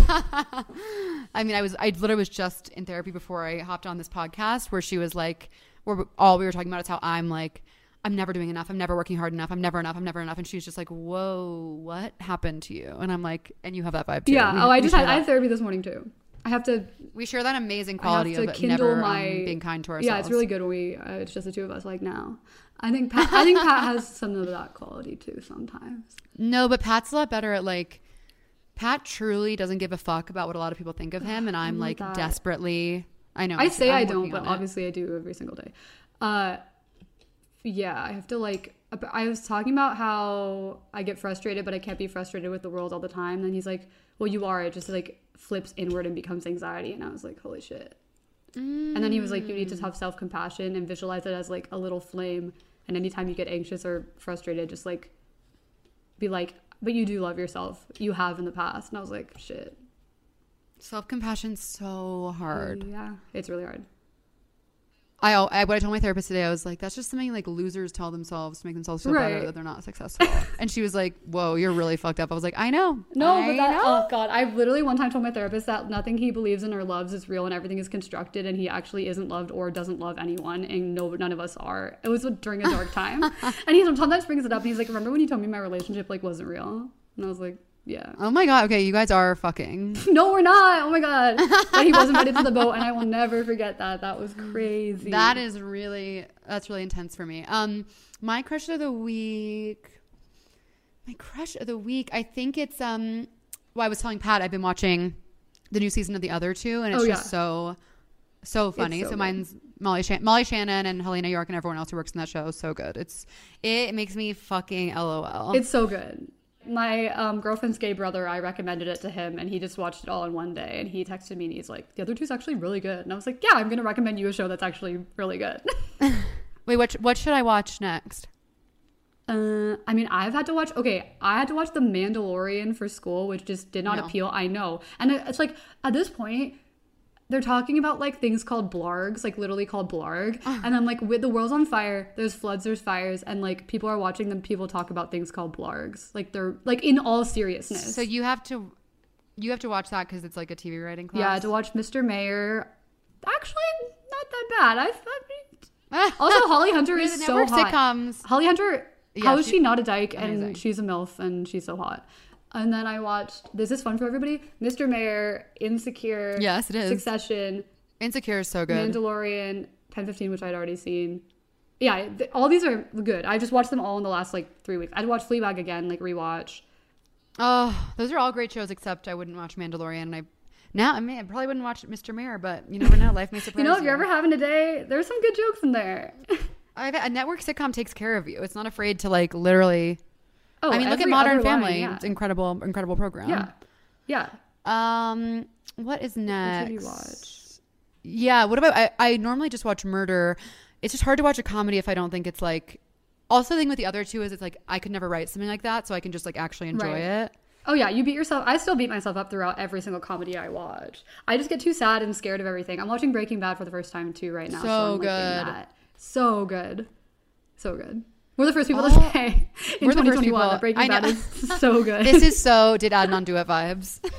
S5: I mean, I was, I literally was just in therapy before I hopped on this podcast where she was like, where all we were talking about is how I'm like, I'm never doing enough. I'm never working hard enough. I'm never enough. I'm never enough. And she's just like, whoa, what happened to you? And I'm like, and you have that vibe too.
S6: Yeah.
S5: We-
S6: oh, I
S5: we
S6: just
S5: share
S6: had I
S5: that.
S6: had therapy this morning too. I have to.
S5: We share that amazing
S6: I
S5: quality
S6: have to
S5: of
S6: kindle
S5: never
S6: my
S5: um, being kind to ourselves.
S6: Yeah, it's really good when we. Uh, it's just the two of us. Like now, I think Pat, I think Pat has some of that quality too. Sometimes.
S5: No, but Pat's a lot better at like, Pat truly doesn't give a fuck about what a lot of people think of him. And I'm like
S6: that.
S5: desperately, I know.
S6: I say
S5: I'm
S6: I don't,
S5: working
S6: but
S5: on it.
S6: obviously I do every single day. Uh, yeah, I have to like. I was talking about how I get frustrated, but I can't be frustrated with the world all the time. And he's like, "Well, you are." It just like flips inward and becomes anxiety. And I was like, "Holy shit!" Mm. And then he was like, "You need to have self compassion and visualize it as like a little flame. And anytime you get anxious or frustrated, just like be like, but you do love yourself. You have in the past." And I was like, "Shit."
S5: Self-compassion's so hard.
S6: Yeah, it's really hard.
S5: I, I what I told my therapist today, I was like, that's just something like losers tell themselves to make themselves feel
S6: Right.
S5: better that they're not successful. And she was like, whoa, you're really fucked up. I was like, I know.
S6: No,
S5: I
S6: but that,
S5: know.
S6: oh god, I literally one time told my therapist that nothing he believes in or loves is real and everything is constructed and he actually isn't loved or doesn't love anyone and no, none of us are. It was during a dark time. And he sometimes brings it up and he's like, remember when you told me my relationship like wasn't real? And I was like, yeah.
S5: Oh my God. Okay. You guys are fucking.
S6: No, we're not. Oh my god. But he was invited to the boat and I will never forget that. That was crazy.
S5: That is really, that's really intense for me. Um, my crush of the week, my crush of the week, I think it's, um, well, I was telling Pat, I've been watching the new season of The Other Two and it's
S6: Oh,
S5: just
S6: yeah.
S5: so, so funny.
S6: so
S5: So,
S6: good.
S5: mine's Molly, Shan- Molly Shannon and Helena York and everyone else who works in that show. So good. It's, it makes me fucking LOL.
S6: It's so good. My um, girlfriend's gay brother, I recommended it to him and he just watched it all in one day and he texted me and he's like, The Other Two's actually really good. And I was like, yeah, I'm going to recommend you a show that's actually really good.
S5: Wait, what, what should I watch next?
S6: uh, I mean, I've had to watch, okay, I had to watch The Mandalorian for school, which just did not
S5: No.
S6: appeal. I know. And it- it's like, at this point, they're talking about like things called blargs, like literally called blarg. And I'm like, with the world's on fire, there's floods, there's fires, and like people are watching them. People talk about things called blargs, like they're like in all seriousness.
S5: So you have to, you have to watch that because it's like a T V writing class.
S6: yeah, to watch Mister Mayor. Actually, not that bad. I, I also Holly Hunter
S5: We're
S6: is
S5: the
S6: so
S5: network
S6: hot.
S5: sitcoms.
S6: Holly Hunter,
S5: Yeah,
S6: how is
S5: she-
S6: she not a dyke?
S5: amazing.
S6: And she's a MILF and she's so hot. And then I watched. This is fun for everybody. Mister Mayor, Insecure.
S5: Yes, it is.
S6: Succession.
S5: Insecure is so good.
S6: Mandalorian, ten fifteen, which I'd already seen. Yeah, th- all these are good. I just watched them all in the last like three weeks. I'd watch Fleabag again, like rewatch.
S5: Oh, those are all great shows, except I wouldn't watch Mandalorian. And I now I mean I probably wouldn't watch Mister Mayor, but you never know. Life may surprise
S6: You know, if you're ever having a day, there's some good jokes in there.
S5: I've, a network sitcom takes care of you. It's not afraid to like literally.
S6: Oh,
S5: I mean, look at
S6: every
S5: Modern
S6: other
S5: Family.
S6: line, yeah.
S5: It's incredible, incredible program.
S6: yeah, yeah.
S5: Um, what is next?
S6: What should you watch?
S5: Yeah. What about? I, I normally just watch murder. It's just hard to watch a comedy if I don't think it's like. Also, the thing with the other two is it's like I could never write something like that, so I can just like actually enjoy
S6: Right.
S5: it.
S6: Oh yeah, you beat yourself. I still beat myself up throughout every single comedy I watch. I just get too sad and scared of everything. I'm watching Breaking Bad for the first time too right now.
S5: So
S6: I'm, like, in
S5: good.
S6: that. So good. So good. We're the first people
S5: Oh,
S6: to say in
S5: we're the
S6: twenty
S5: first
S6: twenty-one
S5: people-
S6: that Breaking
S5: I
S6: Bad
S5: know.
S6: is so good.
S5: This is so did Adnan do it vibes.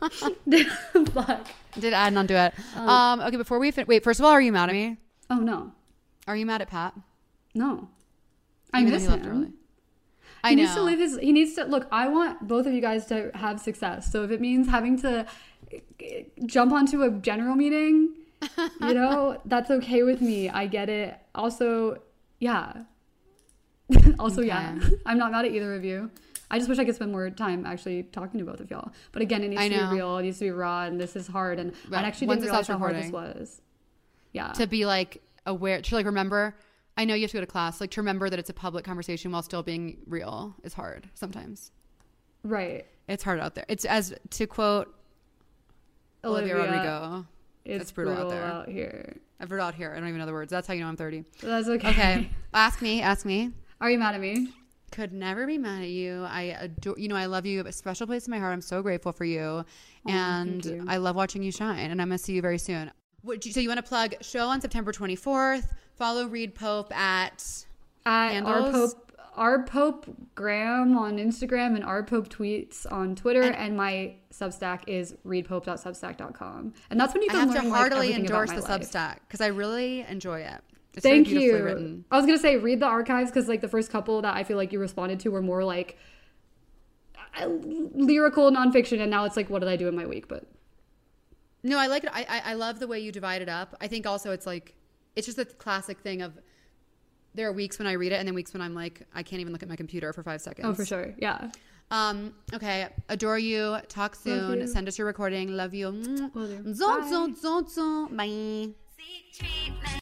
S6: Fuck.
S5: Did Adnan do it? Um, okay, before we fin- wait, first of all, are you mad at me?
S6: Oh no,
S5: Are you mad at Pat?
S6: no. I
S5: Even though
S6: miss
S5: he left
S6: him.
S5: early.
S6: He
S5: I
S6: needs to
S5: know.
S6: live his. He needs to look. I want both of you guys to have success. So if it means having to jump onto a general meeting, you know, that's okay with me. I get it. Also, yeah. also, yeah.
S5: Okay.
S6: I'm not mad at either of you. I just wish I could spend more time actually talking to both of y'all. But again, it needs
S5: I
S6: to
S5: know.
S6: be real. It needs to be raw, and this is hard. And
S5: Right.
S6: I actually
S5: Once
S6: didn't
S5: it
S6: realize
S5: stops
S6: how hard this
S5: recording.
S6: was. Yeah.
S5: To be like aware, to like remember. I know you have to go to class. Like to remember that it's a public conversation while still being real is hard sometimes.
S6: right.
S5: It's hard out there. It's as to quote Olivia,
S6: Olivia,
S5: Rodrigo.
S6: It's
S5: brutal out
S6: brutal
S5: there.
S6: out here.
S5: I've heard out here. I don't even know the words. That's how you know I'm thirty.
S6: That's okay.
S5: Okay. ask me. Ask me.
S6: Are you mad at me?
S5: Could never be mad at you. I adore, you know, I love you. You have a special place in my heart. I'm so grateful for you. and
S6: you.
S5: I love watching you shine. And I'm going to see you very soon. Would you, so you want to plug show on September twenty-fourth. Follow Reed Pope at
S6: At our
S5: handles?
S6: Pope, our Pope Graham on Instagram and our Pope tweets on Twitter,
S5: And-
S6: and, my Substack is readpope dot substack dot com, and that's when you
S5: I
S6: can
S5: have
S6: learn
S5: to
S6: like,
S5: heartily
S6: everything
S5: endorse
S6: about
S5: the
S6: my life.
S5: Substack because I really enjoy it. It's
S6: Thank
S5: very beautifully
S6: you.
S5: written.
S6: I was gonna say read the archives because like the first couple that I feel like you responded to were more like uh, lyrical nonfiction, and now it's like what did I do in my week? But
S5: No, I like it. I, I I love the way you divide it up. I think also it's like it's just a classic thing of there are weeks when I read it and then weeks when I'm like I can't even look at my computer for five seconds.
S6: oh, for sure, yeah.
S5: Um. Okay. Adore you. Talk soon.
S6: you.
S5: Send us your recording. Love you.
S6: Will do.
S5: Zon,
S6: Bye.
S5: zon, zon, zon. Bye.
S3: Seek treatment.